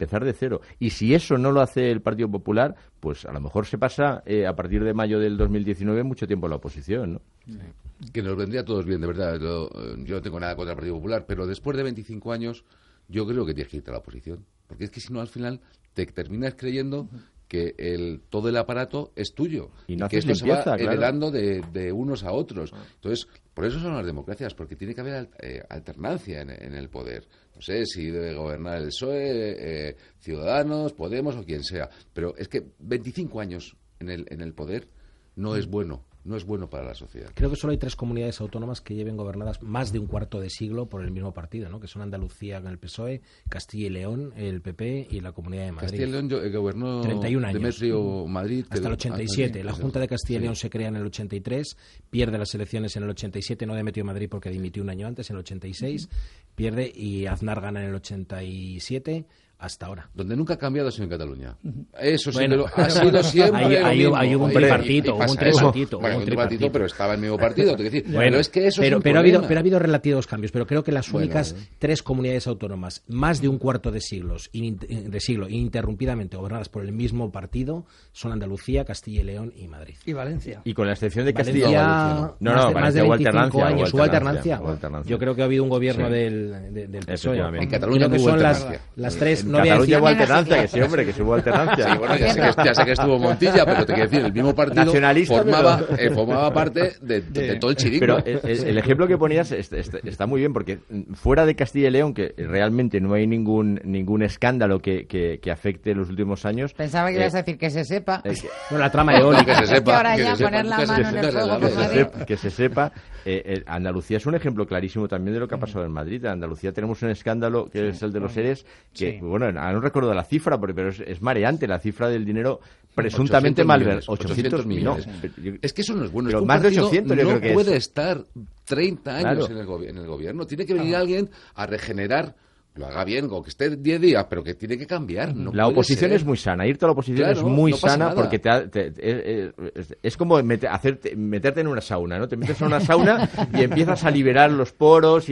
Speaker 3: Y si eso no lo hace el Partido Popular, pues a lo mejor se pasa a partir de mayo del 2019 mucho tiempo en la oposición, ¿no?
Speaker 1: Sí. Que nos vendría a todos bien, de verdad. Yo no tengo nada contra el Partido Popular, pero después de 25 años yo creo que tienes que irte a la oposición. Porque es que si no, al final te terminas creyendo que todo el aparato es tuyo y que esto se va heredando de unos a otros. Entonces, por eso son las democracias, porque tiene que haber alternancia en el poder. No sé si debe gobernar el PSOE, Ciudadanos, Podemos o quien sea, pero es que 25 años en el poder no es bueno. No es bueno para la sociedad.
Speaker 13: Creo que solo hay 3 comunidades autónomas que lleven gobernadas más de un cuarto de siglo por el mismo partido, ¿no? Que son Andalucía con el PSOE, Castilla y León, el PP y la Comunidad de Madrid.
Speaker 1: Castilla y León gobernó
Speaker 13: 31 años.
Speaker 1: Demetrio Madrid.
Speaker 13: Hasta el 87. La Junta de Castilla y León se crea en el 83, pierde las elecciones en el 87, no Demetrio Madrid porque dimitió un año antes, en el 86, pierde y Aznar gana en el 87... hasta ahora.
Speaker 1: Donde nunca ha cambiado ha sido en Cataluña. Eso sí, ha sido siempre
Speaker 13: ahí hubo un tripartito,
Speaker 1: pero estaba el mismo partido.
Speaker 13: Pero es que eso pero ha habido relativos cambios, pero creo que las únicas 3 comunidades autónomas, más de un cuarto de siglo, ininterrumpidamente gobernadas por el mismo partido, son Andalucía, Castilla y León y Madrid.
Speaker 4: Y Valencia.
Speaker 3: Y con la excepción de Castilla y León.
Speaker 13: Más de 25 años. Hubo alternancia. Yo creo que ha habido un gobierno del PSOE.
Speaker 1: En Cataluña no hubo alternancia.
Speaker 13: Las 3...
Speaker 3: No Cataluña hubo alternancia, que sí, hombre, que sí hubo alternancia.
Speaker 1: Sí, bueno, ya sé que estuvo Montilla, pero te quiero decir, el mismo partido formaba parte de todo el chiringo.
Speaker 3: Pero el ejemplo que ponías está muy bien, porque fuera de Castilla y León, que realmente no hay ningún escándalo que afecte en los últimos años...
Speaker 8: Pensaba que ibas a decir que se sepa.
Speaker 13: La trama eólica.
Speaker 1: Que se sepa.
Speaker 8: Que ahora ya poner la mano en el fuego.
Speaker 3: Que se sepa. Andalucía es un ejemplo clarísimo también de lo que ha pasado en Madrid. En Andalucía tenemos un escándalo que es el de los ERES, que, bueno, no recuerdo la cifra, pero es mareante la cifra del dinero presuntamente malversado.
Speaker 1: 800 millones. No, es que eso no es bueno.
Speaker 3: Pero más de 800 yo creo que
Speaker 1: no puede estar 30 años en el gobierno. Tiene que venir alguien a regenerar. Lo haga bien, o que esté 10 días, pero que tiene que cambiar. No
Speaker 3: la oposición es muy sana. Irte a la oposición es muy sana porque es como meterte en una sauna, ¿no? Te metes en una sauna y empiezas a liberar los poros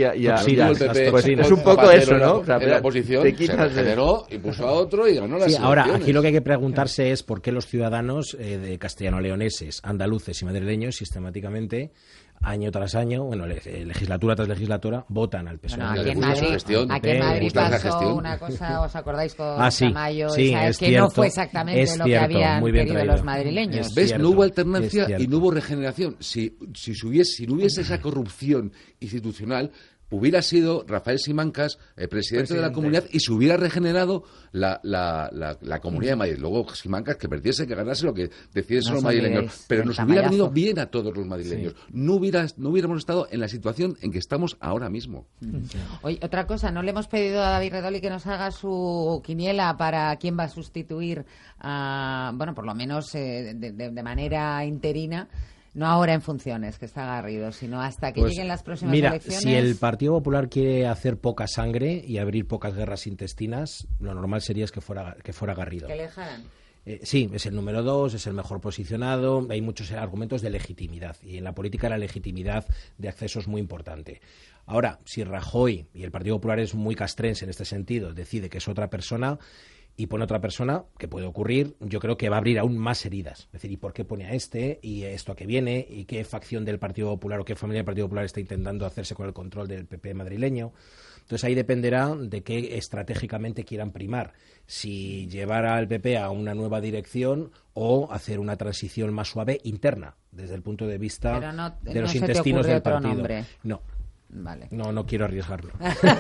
Speaker 3: es un poco eso, ¿no?
Speaker 1: O sea, la oposición se regeneró y puso a otro y ganó las elecciones.
Speaker 13: Ahora, aquí lo que hay que preguntarse es por qué los ciudadanos de castellano-leoneses, andaluces y madrileños sistemáticamente año tras año, legislatura tras legislatura, votan al PSOE.
Speaker 8: Bueno, aquí en Madrid pasó una cosa, ¿os acordáis con Tamayo?
Speaker 13: Sí,
Speaker 8: es que no fue exactamente lo que habían querido los madrileños.
Speaker 1: ¿Ves? No hubo alternancia y no hubo regeneración. Si no hubiese esa corrupción institucional, hubiera sido Rafael Simancas presidente de la comunidad y se hubiera regenerado la Comunidad de Madrid. Luego Simancas que perdiese, que ganase lo que decidiesen los madrileños. Pero nos hubiera venido bien a todos los madrileños. Sí. No hubiéramos estado en la situación en que estamos ahora mismo.
Speaker 8: Oye, otra cosa, no le hemos pedido a David Redoli que nos haga su quiniela para quién va a sustituir, por lo menos de manera interina, No ahora en funciones, que está Garrido, sino hasta que lleguen las próximas elecciones.
Speaker 13: Si el Partido Popular quiere hacer poca sangre y abrir pocas guerras intestinas, lo normal sería que fuera Garrido.
Speaker 8: Que le dejaran.
Speaker 13: Sí, es el número 2, es el mejor posicionado, hay muchos argumentos de legitimidad y en la política la legitimidad de acceso es muy importante. Ahora, si Rajoy, y el Partido Popular es muy castrense en este sentido, decide que es otra persona y pone otra persona, que puede ocurrir, yo creo que va a abrir aún más heridas. Es decir, ¿y por qué pone a este? ¿Y esto a qué viene? ¿Y qué facción del Partido Popular o qué familia del Partido Popular está intentando hacerse con el control del PP madrileño? Entonces ahí dependerá de qué estratégicamente quieran primar, si llevar al PP a una nueva dirección o hacer una transición más suave interna, desde el punto de vista de los intestinos del partido.
Speaker 8: Nombre.
Speaker 13: No.
Speaker 8: Vale.
Speaker 13: No quiero arriesgarlo.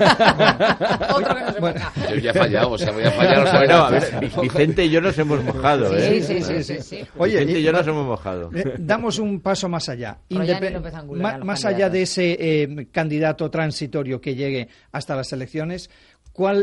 Speaker 8: Otro que no se ponga.
Speaker 1: Yo ya he fallado, voy a fallar.
Speaker 3: Bueno, a ver, Vicente y yo nos hemos mojado, ¿eh?
Speaker 8: Sí.
Speaker 3: Oye, Vicente y yo nos hemos mojado.
Speaker 4: Damos un paso más allá. Más allá de ese candidato transitorio que llegue hasta las elecciones, ¿cuál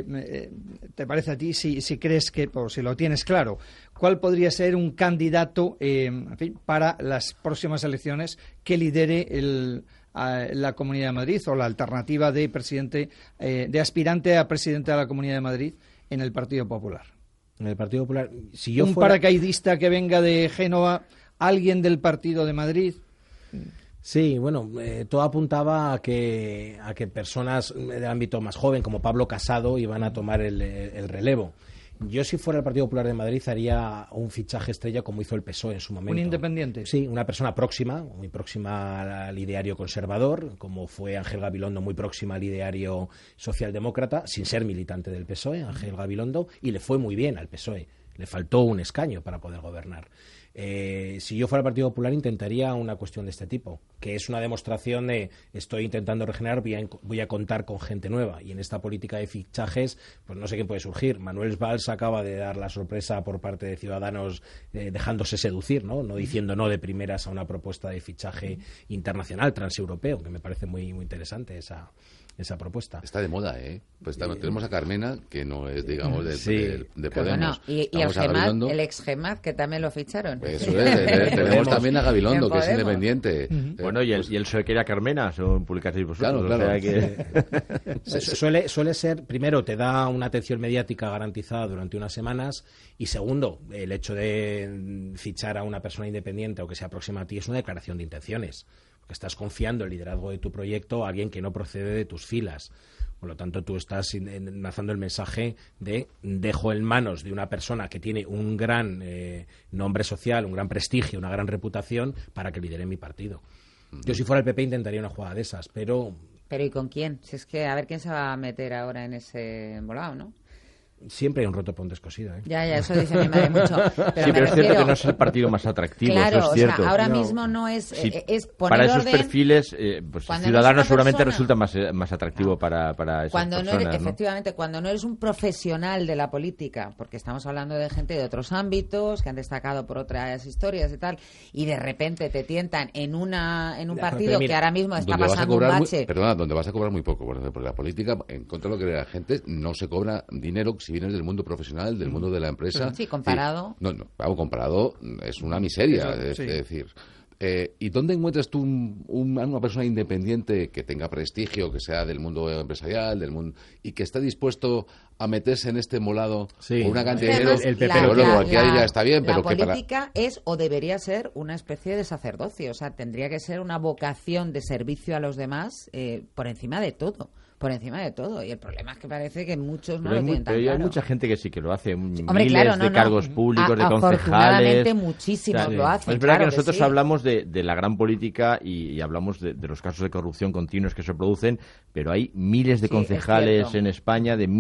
Speaker 4: te parece a ti, si crees que, o si lo tienes claro, cuál podría ser un candidato para las próximas elecciones que lidere la Comunidad de Madrid o la alternativa de aspirante a presidente de la Comunidad de Madrid en el Partido Popular?
Speaker 13: En el Partido Popular,
Speaker 4: paracaidista que venga de Génova, alguien del Partido de Madrid.
Speaker 13: Sí, bueno, todo apuntaba a que personas del ámbito más joven, como Pablo Casado, iban a tomar el relevo. Yo, si fuera el Partido Popular de Madrid, haría un fichaje estrella como hizo el PSOE en su momento.
Speaker 4: ¿Un independiente?
Speaker 13: Sí, una persona muy próxima al ideario conservador, como fue Ángel Gabilondo, muy próxima al ideario socialdemócrata, sin ser militante del PSOE, Ángel Gabilondo, y le fue muy bien al PSOE. Le faltó un escaño para poder gobernar. Si yo fuera el Partido Popular intentaría una cuestión de este tipo, que es una demostración de estoy intentando regenerar, voy a contar con gente nueva, y en esta política de fichajes pues no sé qué puede surgir. Manuel Valls acaba de dar la sorpresa por parte de Ciudadanos dejándose seducir, ¿no? No diciendo no de primeras a una propuesta de fichaje internacional transeuropeo, que me parece muy, muy interesante esa propuesta.
Speaker 1: Está de moda, ¿eh? Pues tenemos a Carmena, que no es, digamos, de Podemos.
Speaker 8: Bueno, y el ex Gemad, que también lo ficharon.
Speaker 1: Eso es, tenemos también a Gabilondo, que es independiente.
Speaker 3: Bueno, y el PSOE quería Carmena, son publicaciones vosotros.
Speaker 1: Claro.
Speaker 3: O sea que...
Speaker 13: suele ser, primero, te da una atención mediática garantizada durante unas semanas, y segundo, el hecho de fichar a una persona independiente o que sea próxima a ti es una declaración de intenciones. Que estás confiando el liderazgo de tu proyecto a alguien que no procede de tus filas. Por lo tanto, tú estás lanzando el mensaje de dejo en manos de una persona que tiene un gran nombre social, un gran prestigio, una gran reputación para que lidere mi partido. Yo, si fuera el PP, intentaría una jugada de esas, pero...
Speaker 8: ¿Pero y con quién? Si es que a ver quién se va a meter ahora en ese embolado, ¿no?
Speaker 13: Siempre hay un roto para un descosido, ¿eh?
Speaker 8: Ya, eso dice mi madre mucho.
Speaker 3: Pero es cierto que no es el partido más atractivo,
Speaker 8: claro,
Speaker 3: eso es cierto.
Speaker 8: O sea, ahora mismo no es...
Speaker 3: Sí,
Speaker 8: es poner
Speaker 3: para esos
Speaker 8: orden,
Speaker 3: perfiles, pues Ciudadanos seguramente resulta más atractivo
Speaker 8: no.
Speaker 3: para esas
Speaker 8: cuando
Speaker 3: personas,
Speaker 8: no eres,
Speaker 3: ¿no?
Speaker 8: Efectivamente, cuando no eres un profesional de la política, porque estamos hablando de gente de otros ámbitos, que han destacado por otras historias y tal, y de repente te tientan en un partido que ahora mismo está pasando un bache...
Speaker 1: donde vas a cobrar muy poco, porque la política, en contra de lo que cree la gente, no se cobra dinero si vienes del mundo profesional, del mundo de la empresa.
Speaker 8: Sí, comparado.
Speaker 1: Comparado es una miseria. Es decir, ¿y dónde encuentras tú una persona independiente que tenga prestigio, que sea del mundo empresarial, del mundo y que esté dispuesto a meterse en este molado con una cantidad de dinero?
Speaker 13: El PP
Speaker 1: ya está bien, pero
Speaker 8: la política es o debería ser una especie de sacerdocio, o sea, tendría que ser una vocación de servicio a los demás por encima de todo. Por encima de todo. Y el problema es que parece que muchos no lo tienen tan claro.
Speaker 3: Hay mucha gente que sí que lo hace.
Speaker 8: Hombre,
Speaker 3: miles de cargos públicos, de concejales.
Speaker 8: Afortunadamente muchísimos lo hacen.
Speaker 3: Es verdad que nosotros hablamos de la gran política y hablamos de los casos de corrupción continuos que se producen, pero hay miles de concejales en España, de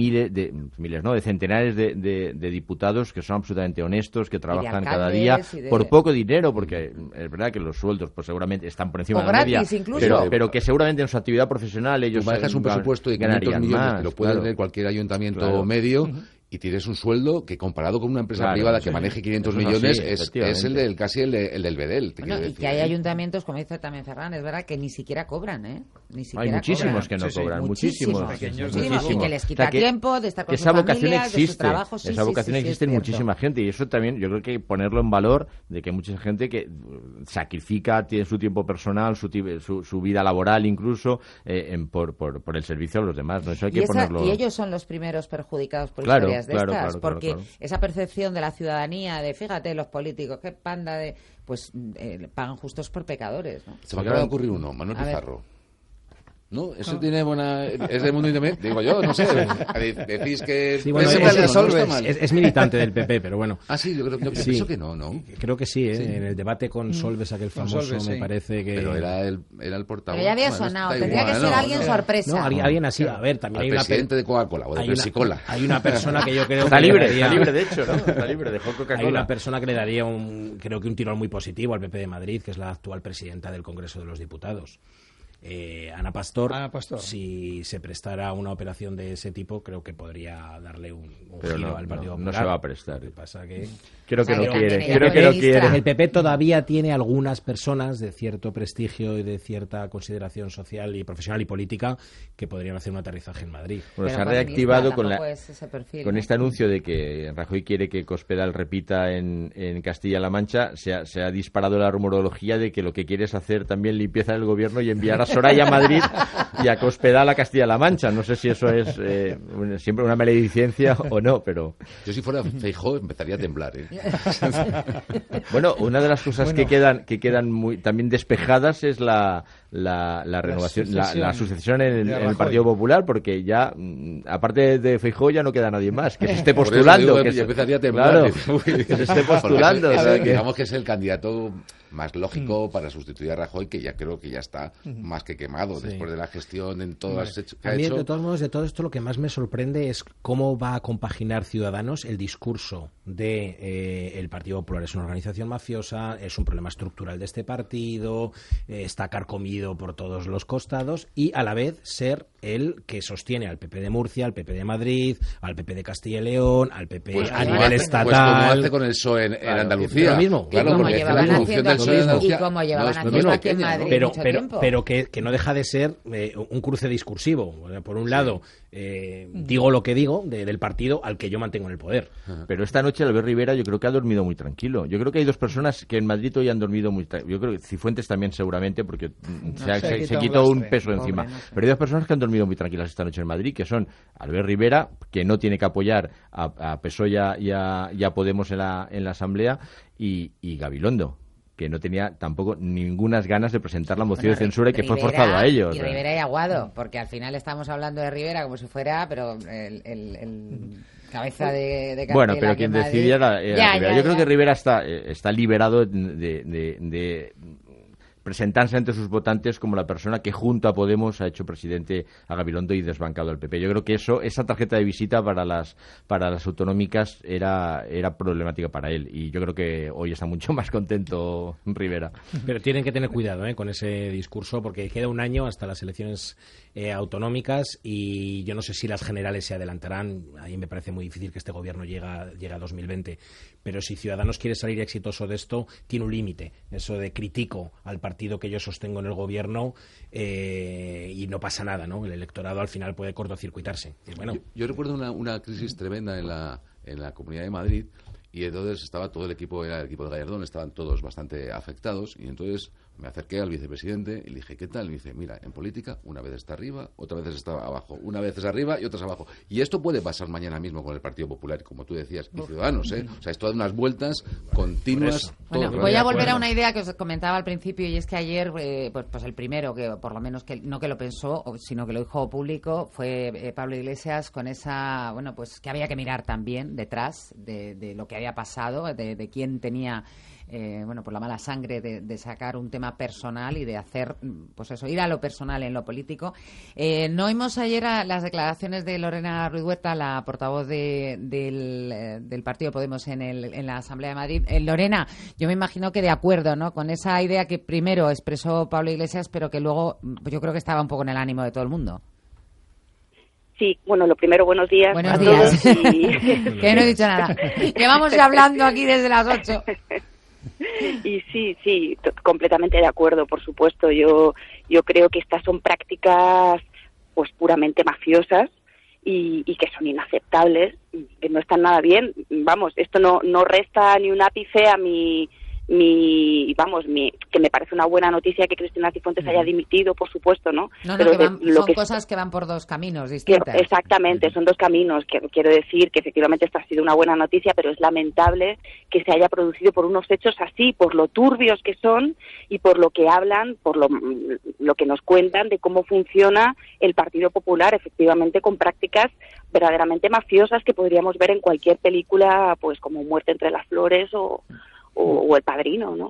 Speaker 3: centenares de diputados que son absolutamente honestos, que trabajan cada día por poco dinero, porque es verdad que los sueldos pues seguramente están por encima de la media, pero que seguramente en su actividad profesional ellos
Speaker 1: manejas un presupuesto de 500 millones, que lo puede tener cualquier ayuntamiento medio, y tienes un sueldo que comparado con una empresa privada que maneje 500 millones es casi el del Bedel.
Speaker 8: Bueno, y que hay ayuntamientos, como dice también Ferran, es verdad que ni siquiera cobran, ¿eh?
Speaker 3: Hay muchísimos que no cobran, muchísimos.
Speaker 8: Y que les quita tiempo de estar con sus familias, de su trabajo.
Speaker 3: Esa vocación existe en muchísima gente, y eso también yo creo que hay que ponerlo en valor, de que hay mucha gente que sacrifica, tiene su tiempo personal, su vida laboral incluso, por el servicio a los demás, ¿no? Eso hay que ponerlo.
Speaker 8: Y ellos son los primeros perjudicados por historias de estas, porque esa percepción de la ciudadanía, de fíjate, los políticos, qué panda de... pues pagan justos por pecadores, ¿no?
Speaker 1: Se me acaba de ocurrir uno, Manuel Pizarro. ¿No? Eso tiene buena... Es del mundo independiente. Digo yo, no sé. Decís que...
Speaker 13: Sí, bueno, es militante del PP, pero bueno.
Speaker 1: Ah, sí, yo creo que pienso que no.
Speaker 13: Creo que sí, ¿eh? Sí. En el debate con Solves, aquel famoso,
Speaker 1: Solves,
Speaker 13: me parece que...
Speaker 1: Pero era el portavoz.
Speaker 8: Pero ya había sonado. Tendría que ser alguien sorpresa.
Speaker 13: No, alguien así. A ver, también hay
Speaker 1: presidente de Coca-Cola o de Pepsi-Cola.
Speaker 13: Hay una persona que yo creo
Speaker 3: está libre, de hecho, ¿no? Está libre, dejó Coca-Cola.
Speaker 13: Hay una persona que le daría creo que un tirón muy positivo al PP de Madrid, que es la actual presidenta del Congreso de los Diputados. Ana Pastor, si se prestara a una operación de ese tipo, creo que podría darle un giro al Partido Popular.
Speaker 3: No se va a prestar.
Speaker 13: Lo que pasa que...
Speaker 3: Creo que no quiere.
Speaker 13: El PP todavía tiene algunas personas de cierto prestigio y de cierta consideración social y profesional y política que podrían hacer un aterrizaje en Madrid.
Speaker 3: Bueno, se ha reactivado con este anuncio de que Rajoy quiere que Cospedal repita en Castilla-La Mancha. Se ha disparado la rumorología de que lo que quiere es hacer también limpieza del gobierno y enviar a Soraya a Madrid y a Cospedal a Castilla-La Mancha. No sé si eso es siempre una maledicencia o no, pero...
Speaker 1: Yo si fuera Feijóo empezaría a temblar, ¿eh?
Speaker 3: Bueno, una de las cosas que quedan muy también despejadas es la renovación, la sucesión en el Partido Popular, porque ya, aparte de Feijóo, ya no queda nadie más que se esté postulando.
Speaker 1: Empezaría a temblar.
Speaker 3: Claro, que se esté postulando.
Speaker 1: Digamos que es el candidato más lógico para sustituir a Rajoy, que ya creo que ya está más que quemado después de la gestión en todas que ha hecho.
Speaker 13: De todos modos, de todo esto, lo que más me sorprende es cómo va a compaginar Ciudadanos el discurso de el Partido Popular es una organización mafiosa, es un problema estructural de este partido, está carcomido por todos los costados, y a la vez ser el que sostiene al PP de Murcia, al PP de Madrid, al PP de Castilla y León, al PP a nivel estatal.
Speaker 1: Pues como hace con el PSOE en Andalucía.
Speaker 13: Lo mismo.
Speaker 1: Claro,
Speaker 8: como llevaban haciendo aquí en Madrid
Speaker 13: pero que no deja de ser un cruce discursivo. Por un lado, digo lo que digo del partido al que yo mantengo en el poder.
Speaker 3: Pero esta noche Albert Rivera yo creo que ha dormido muy tranquilo. Yo creo que hay dos personas que en Madrid hoy han dormido muy tranquilo. Yo creo que Cifuentes también seguramente, porque se quitó un peso encima. Pero hay dos personas que han dormido muy tranquilas esta noche en Madrid, que son Albert Rivera, que no tiene que apoyar a PSOE y a Podemos en la Asamblea, y Gabilondo, que no tenía tampoco ningunas ganas de presentar la moción de censura y que fue forzado a ello.
Speaker 8: Y Rivera y Aguado, porque al final estamos hablando de Rivera como si fuera, pero el cabeza de Castilla.
Speaker 3: Bueno, pero quien decidía era Rivera. Yo creo que Rivera está liberado de presentarse ante sus votantes como la persona que junto a Podemos ha hecho presidente a Gabilondo y desbancado al PP. Yo creo que esa tarjeta de visita para las autonómicas era problemática para él, y yo creo que hoy está mucho más contento Rivera.
Speaker 13: Pero tienen que tener cuidado con ese discurso, porque queda un año hasta las elecciones autonómicas, y yo no sé si las generales se adelantarán. A mí me parece muy difícil que este gobierno llegue a 2020, pero si Ciudadanos quiere salir exitoso de esto, tiene un límite. Eso de critico al partido que yo sostengo en el gobierno y no pasa nada, ¿no? El electorado al final puede cortocircuitarse. Bueno,
Speaker 1: yo recuerdo una crisis tremenda en la Comunidad de Madrid, y entonces estaba todo el equipo, era el equipo de Gallardón, estaban todos bastante afectados, y entonces me acerqué al vicepresidente y le dije, ¿qué tal? Y me dice, mira, en política una vez está arriba, otra vez está abajo, una vez es arriba y otra es abajo. Y esto puede pasar mañana mismo con el Partido Popular, como tú decías, y Ciudadanos, ¿eh? O sea, esto da unas vueltas continuas.
Speaker 8: Bueno, voy a volver a una idea que os comentaba al principio, y es que ayer, pues el primero, que por lo menos que no que lo pensó, sino que lo dijo público, fue Pablo Iglesias, con esa, bueno, pues que había que mirar también detrás de lo que había pasado, de quién tenía por la mala sangre de sacar un tema personal y de hacer, pues eso, ir a lo personal en lo político. No oímos ayer las declaraciones de Lorena Ruiz Huerta, la portavoz del Partido Podemos en la Asamblea de Madrid. Lorena, yo me imagino que de acuerdo, ¿no?, con esa idea que primero expresó Pablo Iglesias, pero que luego yo creo que estaba un poco en el ánimo de todo el mundo.
Speaker 15: Sí, bueno, lo primero, buenos días.
Speaker 8: Buenos días. Que no he dicho nada. Llevamos ya hablando aquí desde las 8.
Speaker 15: Y sí, completamente de acuerdo, por supuesto. Yo creo que estas son prácticas pues puramente mafiosas y que son inaceptables, que no están nada bien. Vamos, esto no resta ni un ápice a que me parece una buena noticia que Cristina Cifuentes haya dimitido, por supuesto, ¿no?
Speaker 8: Pero son cosas que van por dos caminos distintos.
Speaker 15: Exactamente, son dos caminos. Quiero decir que efectivamente esta ha sido una buena noticia, pero es lamentable que se haya producido por unos hechos así, por lo turbios que son y por lo que hablan, por lo que nos cuentan de cómo funciona el Partido Popular, efectivamente con prácticas verdaderamente mafiosas que podríamos ver en cualquier película, pues como Muerte entre las flores o El Padrino, ¿no?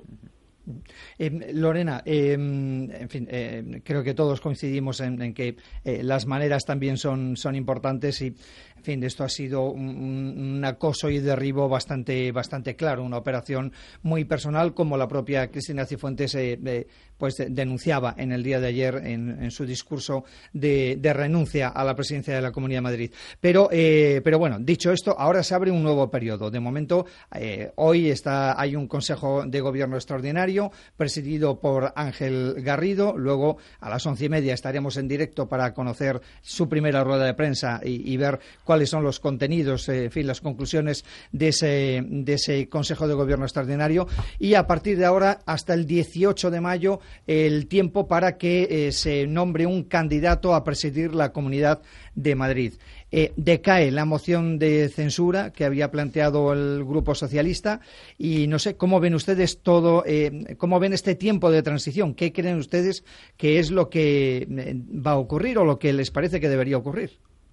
Speaker 4: Lorena, en fin, creo que todos coincidimos en que las maneras también son importantes y, en fin, esto ha sido un acoso y derribo bastante claro, una operación muy personal, como la propia Cristina Cifuentes pues denunciaba en el día de ayer en su discurso de renuncia a la presidencia de la Comunidad de Madrid. Pero bueno, dicho esto, ahora se abre un nuevo periodo. De momento, hoy hay un Consejo de Gobierno extraordinario presidido por Ángel Garrido. Luego, a las 11:30 estaremos en directo para conocer su primera rueda de prensa y ver cuáles son los contenidos, en fin, las conclusiones de ese Consejo de Gobierno extraordinario. Y a partir de ahora, hasta el 18 de mayo, el tiempo para que se nombre un candidato a presidir la Comunidad de Madrid. Decae la moción de censura que había planteado el Grupo Socialista y no sé cómo ven ustedes cómo ven este tiempo de transición. ¿Qué creen ustedes que es lo que va a ocurrir o lo que les parece que debería ocurrir?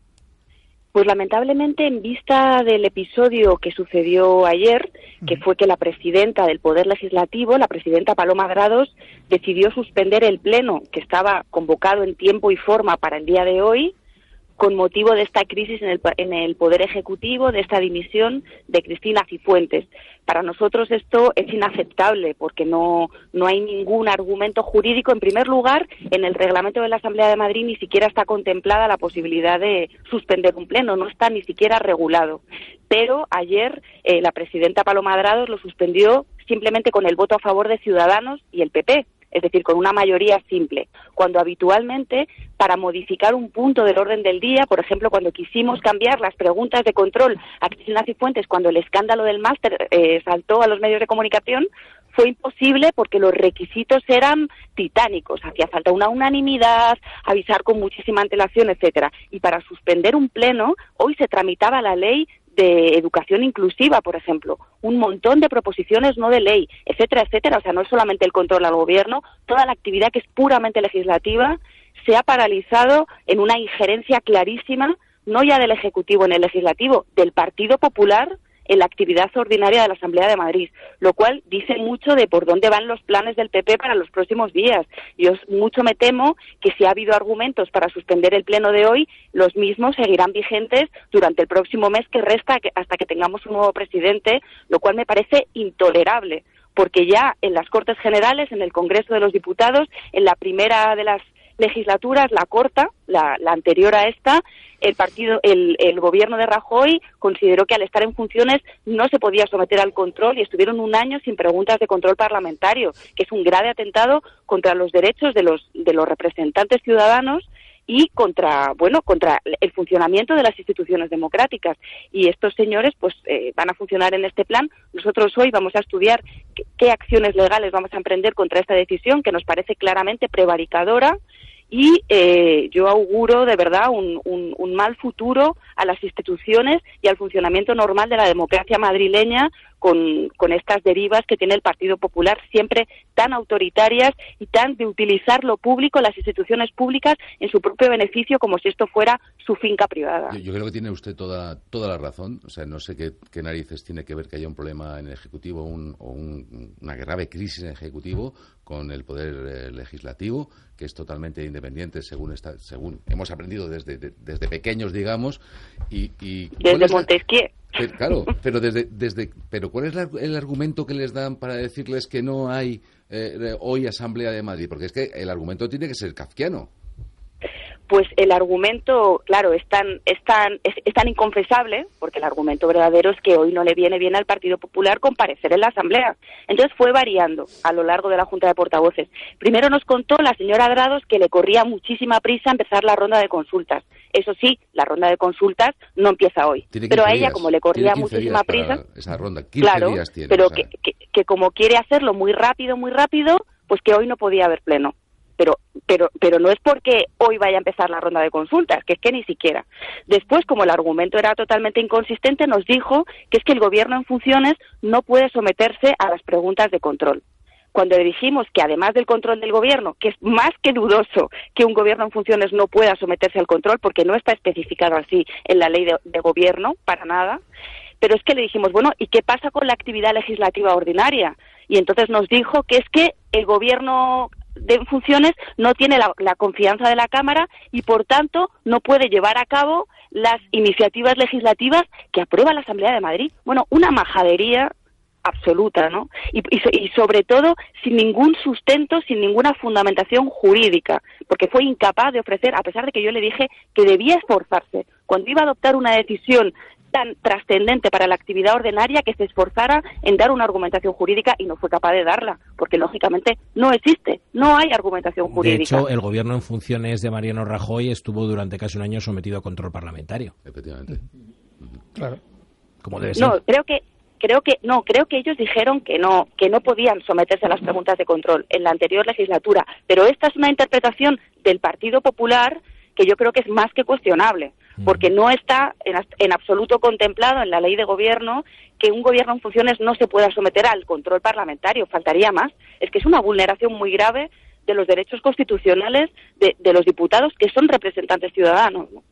Speaker 15: Pues lamentablemente, en vista del episodio que sucedió ayer, que fue que la presidenta del Poder Legislativo, la presidenta Paloma Grados, decidió suspender el pleno que estaba convocado en tiempo y forma para el día de hoy, con motivo de esta crisis en el Poder Ejecutivo, de esta dimisión de Cristina Cifuentes. Para nosotros esto es inaceptable porque no hay ningún argumento jurídico. En primer lugar, en el reglamento de la Asamblea de Madrid ni siquiera está contemplada la posibilidad de suspender un pleno, no está ni siquiera regulado. Pero ayer la presidenta Paloma Grados lo suspendió simplemente con el voto a favor de Ciudadanos y el PP. Es decir, con una mayoría simple, cuando habitualmente para modificar un punto del orden del día, por ejemplo, cuando quisimos cambiar las preguntas de control a Cristina Cifuentes cuando el escándalo del máster saltó a los medios de comunicación, fue imposible porque los requisitos eran titánicos, hacía falta una unanimidad, avisar con muchísima antelación, etcétera. Y para suspender un pleno, hoy se tramitaba la ley de educación inclusiva, por ejemplo, un montón de proposiciones no de ley, etcétera, etcétera. O sea, no es solamente el control al gobierno, toda la actividad que es puramente legislativa se ha paralizado en una injerencia clarísima, no ya del Ejecutivo en el Legislativo, del Partido Popular en la actividad ordinaria de la Asamblea de Madrid, lo cual dice mucho de por dónde van los planes del PP para los próximos días. Yo mucho me temo que si ha habido argumentos para suspender el pleno de hoy, los mismos seguirán vigentes durante el próximo mes que resta hasta que tengamos un nuevo presidente, lo cual me parece intolerable, porque ya en las Cortes Generales, en el Congreso de los Diputados, en la primera de las legislaturas, la corta, la anterior a esta, el gobierno de Rajoy consideró que al estar en funciones no se podía someter al control y estuvieron un año sin preguntas de control parlamentario, que es un grave atentado contra los derechos de los representantes ciudadanos y contra el funcionamiento de las instituciones democráticas. Y estos señores pues van a funcionar en este plan. Nosotros hoy vamos a estudiar qué acciones legales vamos a emprender contra esta decisión, que nos parece claramente prevaricadora, y yo auguro de verdad un mal futuro a las instituciones y al funcionamiento normal de la democracia madrileña con estas derivas que tiene el Partido Popular, siempre tan autoritarias y tan de utilizar lo público, las instituciones públicas, en su propio beneficio, como si esto fuera su finca privada.
Speaker 1: Yo creo que tiene usted toda la razón. O sea, no sé qué narices tiene que ver que haya un problema en el Ejecutivo o una grave crisis en el Ejecutivo con el Poder Legislativo, que es totalmente independiente según hemos aprendido desde pequeños, digamos, y
Speaker 15: desde Montesquieu.
Speaker 1: Claro, pero ¿cuál es el argumento que les dan para decirles que no hay hoy Asamblea de Madrid? Porque es que el argumento tiene que ser kafkiano.
Speaker 15: pues el argumento, claro, es tan inconfesable, porque el argumento verdadero es que hoy no le viene bien al Partido Popular comparecer en la Asamblea. Entonces fue variando a lo largo de la Junta de Portavoces. Primero nos contó la señora Grados que le corría muchísima prisa empezar la ronda de consultas. Eso sí, la ronda de consultas no empieza hoy. Pero a ella, como le corría muchísima prisa,
Speaker 1: esa ronda, 15
Speaker 15: claro,
Speaker 1: días tiene,
Speaker 15: pero
Speaker 1: o sea,
Speaker 15: que como quiere hacerlo muy rápido, pues que hoy no podía haber pleno. Pero no es porque hoy vaya a empezar la ronda de consultas, que es que ni siquiera. Después, como el argumento era totalmente inconsistente, nos dijo que es que el gobierno en funciones no puede someterse a las preguntas de control. Cuando le dijimos que además del control del gobierno, que es más que dudoso que un gobierno en funciones no pueda someterse al control, porque no está especificado así en la ley de gobierno, para nada, pero es que le dijimos, bueno, ¿y qué pasa con la actividad legislativa ordinaria? Y entonces nos dijo que es que el gobierno de funciones no tiene la confianza de la Cámara y, por tanto, no puede llevar a cabo las iniciativas legislativas que aprueba la Asamblea de Madrid. Bueno, una majadería absoluta, ¿no? Y sobre todo sin ningún sustento, sin ninguna fundamentación jurídica, porque fue incapaz de ofrecer, a pesar de que yo le dije que debía esforzarse, cuando iba a adoptar una decisión tan trascendente para la actividad ordinaria, que se esforzara en dar una argumentación jurídica, y no fue capaz de darla, porque lógicamente no existe, no hay argumentación jurídica.
Speaker 13: De hecho, el gobierno en funciones de Mariano Rajoy estuvo durante casi un año sometido a control parlamentario.
Speaker 1: Efectivamente.
Speaker 4: Claro.
Speaker 13: Como debe ser.
Speaker 15: No, creo que ellos dijeron que no podían someterse a las preguntas de control en la anterior legislatura, pero esta es una interpretación del Partido Popular que yo creo que es más que cuestionable, porque no está en absoluto contemplado en la ley de gobierno que un gobierno en funciones no se pueda someter al control parlamentario, faltaría más. Es que es una vulneración muy grave de los derechos constitucionales de los diputados, que son representantes ciudadanos, ¿no?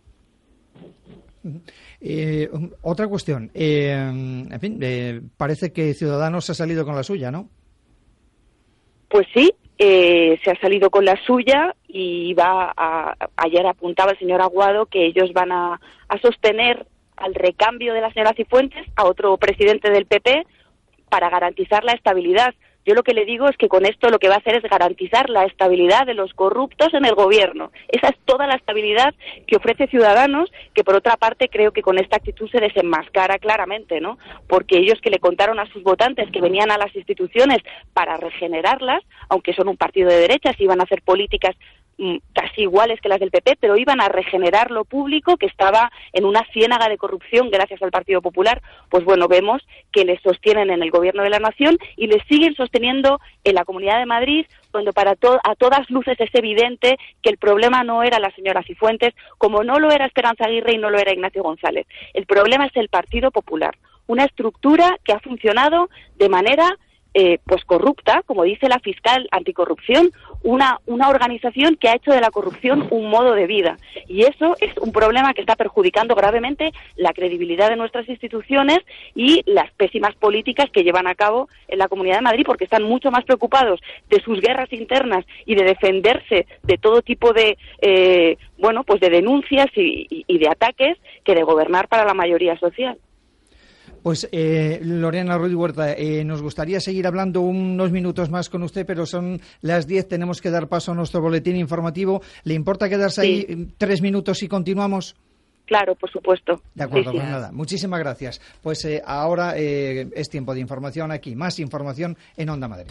Speaker 4: Otra cuestión, en fin, parece que Ciudadanos ha salido con la suya, ¿no?
Speaker 15: Pues sí, se ha salido con la suya y ayer apuntaba el señor Aguado que ellos van a sostener al recambio de la señora Cifuentes, a otro presidente del PP, para garantizar la estabilidad. Yo lo que le digo es que con esto lo que va a hacer es garantizar la estabilidad de los corruptos en el gobierno. Esa es toda la estabilidad que ofrece Ciudadanos, que por otra parte creo que con esta actitud se desenmascara claramente, ¿no? Porque ellos que le contaron a sus votantes que venían a las instituciones para regenerarlas, aunque son un partido de derechas, iban a hacer políticas casi iguales que las del PP, pero iban a regenerar lo público que estaba en una ciénaga de corrupción gracias al Partido Popular. Pues bueno, vemos que les sostienen en el Gobierno de la Nación y les siguen sosteniendo en la Comunidad de Madrid, cuando a todas luces es evidente que el problema no era la señora Cifuentes, como no lo era Esperanza Aguirre y no lo era Ignacio González. El problema es el Partido Popular, una estructura que ha funcionado de manera pues corrupta, como dice la fiscal anticorrupción, una organización que ha hecho de la corrupción un modo de vida, y eso es un problema que está perjudicando gravemente la credibilidad de nuestras instituciones y las pésimas políticas que llevan a cabo en la Comunidad de Madrid, porque están mucho más preocupados de sus guerras internas y de defenderse de todo tipo de pues de denuncias y de ataques, que de gobernar para la mayoría social.
Speaker 4: Pues Lorena Ruiz Huerta, nos gustaría seguir hablando unos minutos más con usted, pero son las 10, tenemos que dar paso a nuestro boletín informativo. ¿Le importa quedarse ahí 3 minutos y continuamos?
Speaker 15: Claro, por supuesto.
Speaker 4: De acuerdo,
Speaker 15: sí.
Speaker 4: Pues nada, muchísimas gracias. Pues ahora es tiempo de información aquí, más información en Onda Madrid.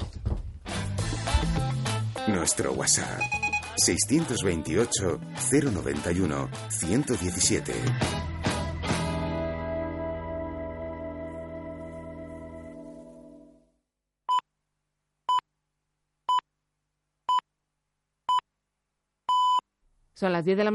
Speaker 2: Nuestro WhatsApp, 628 091 117.
Speaker 8: Son las 10 de la mañana.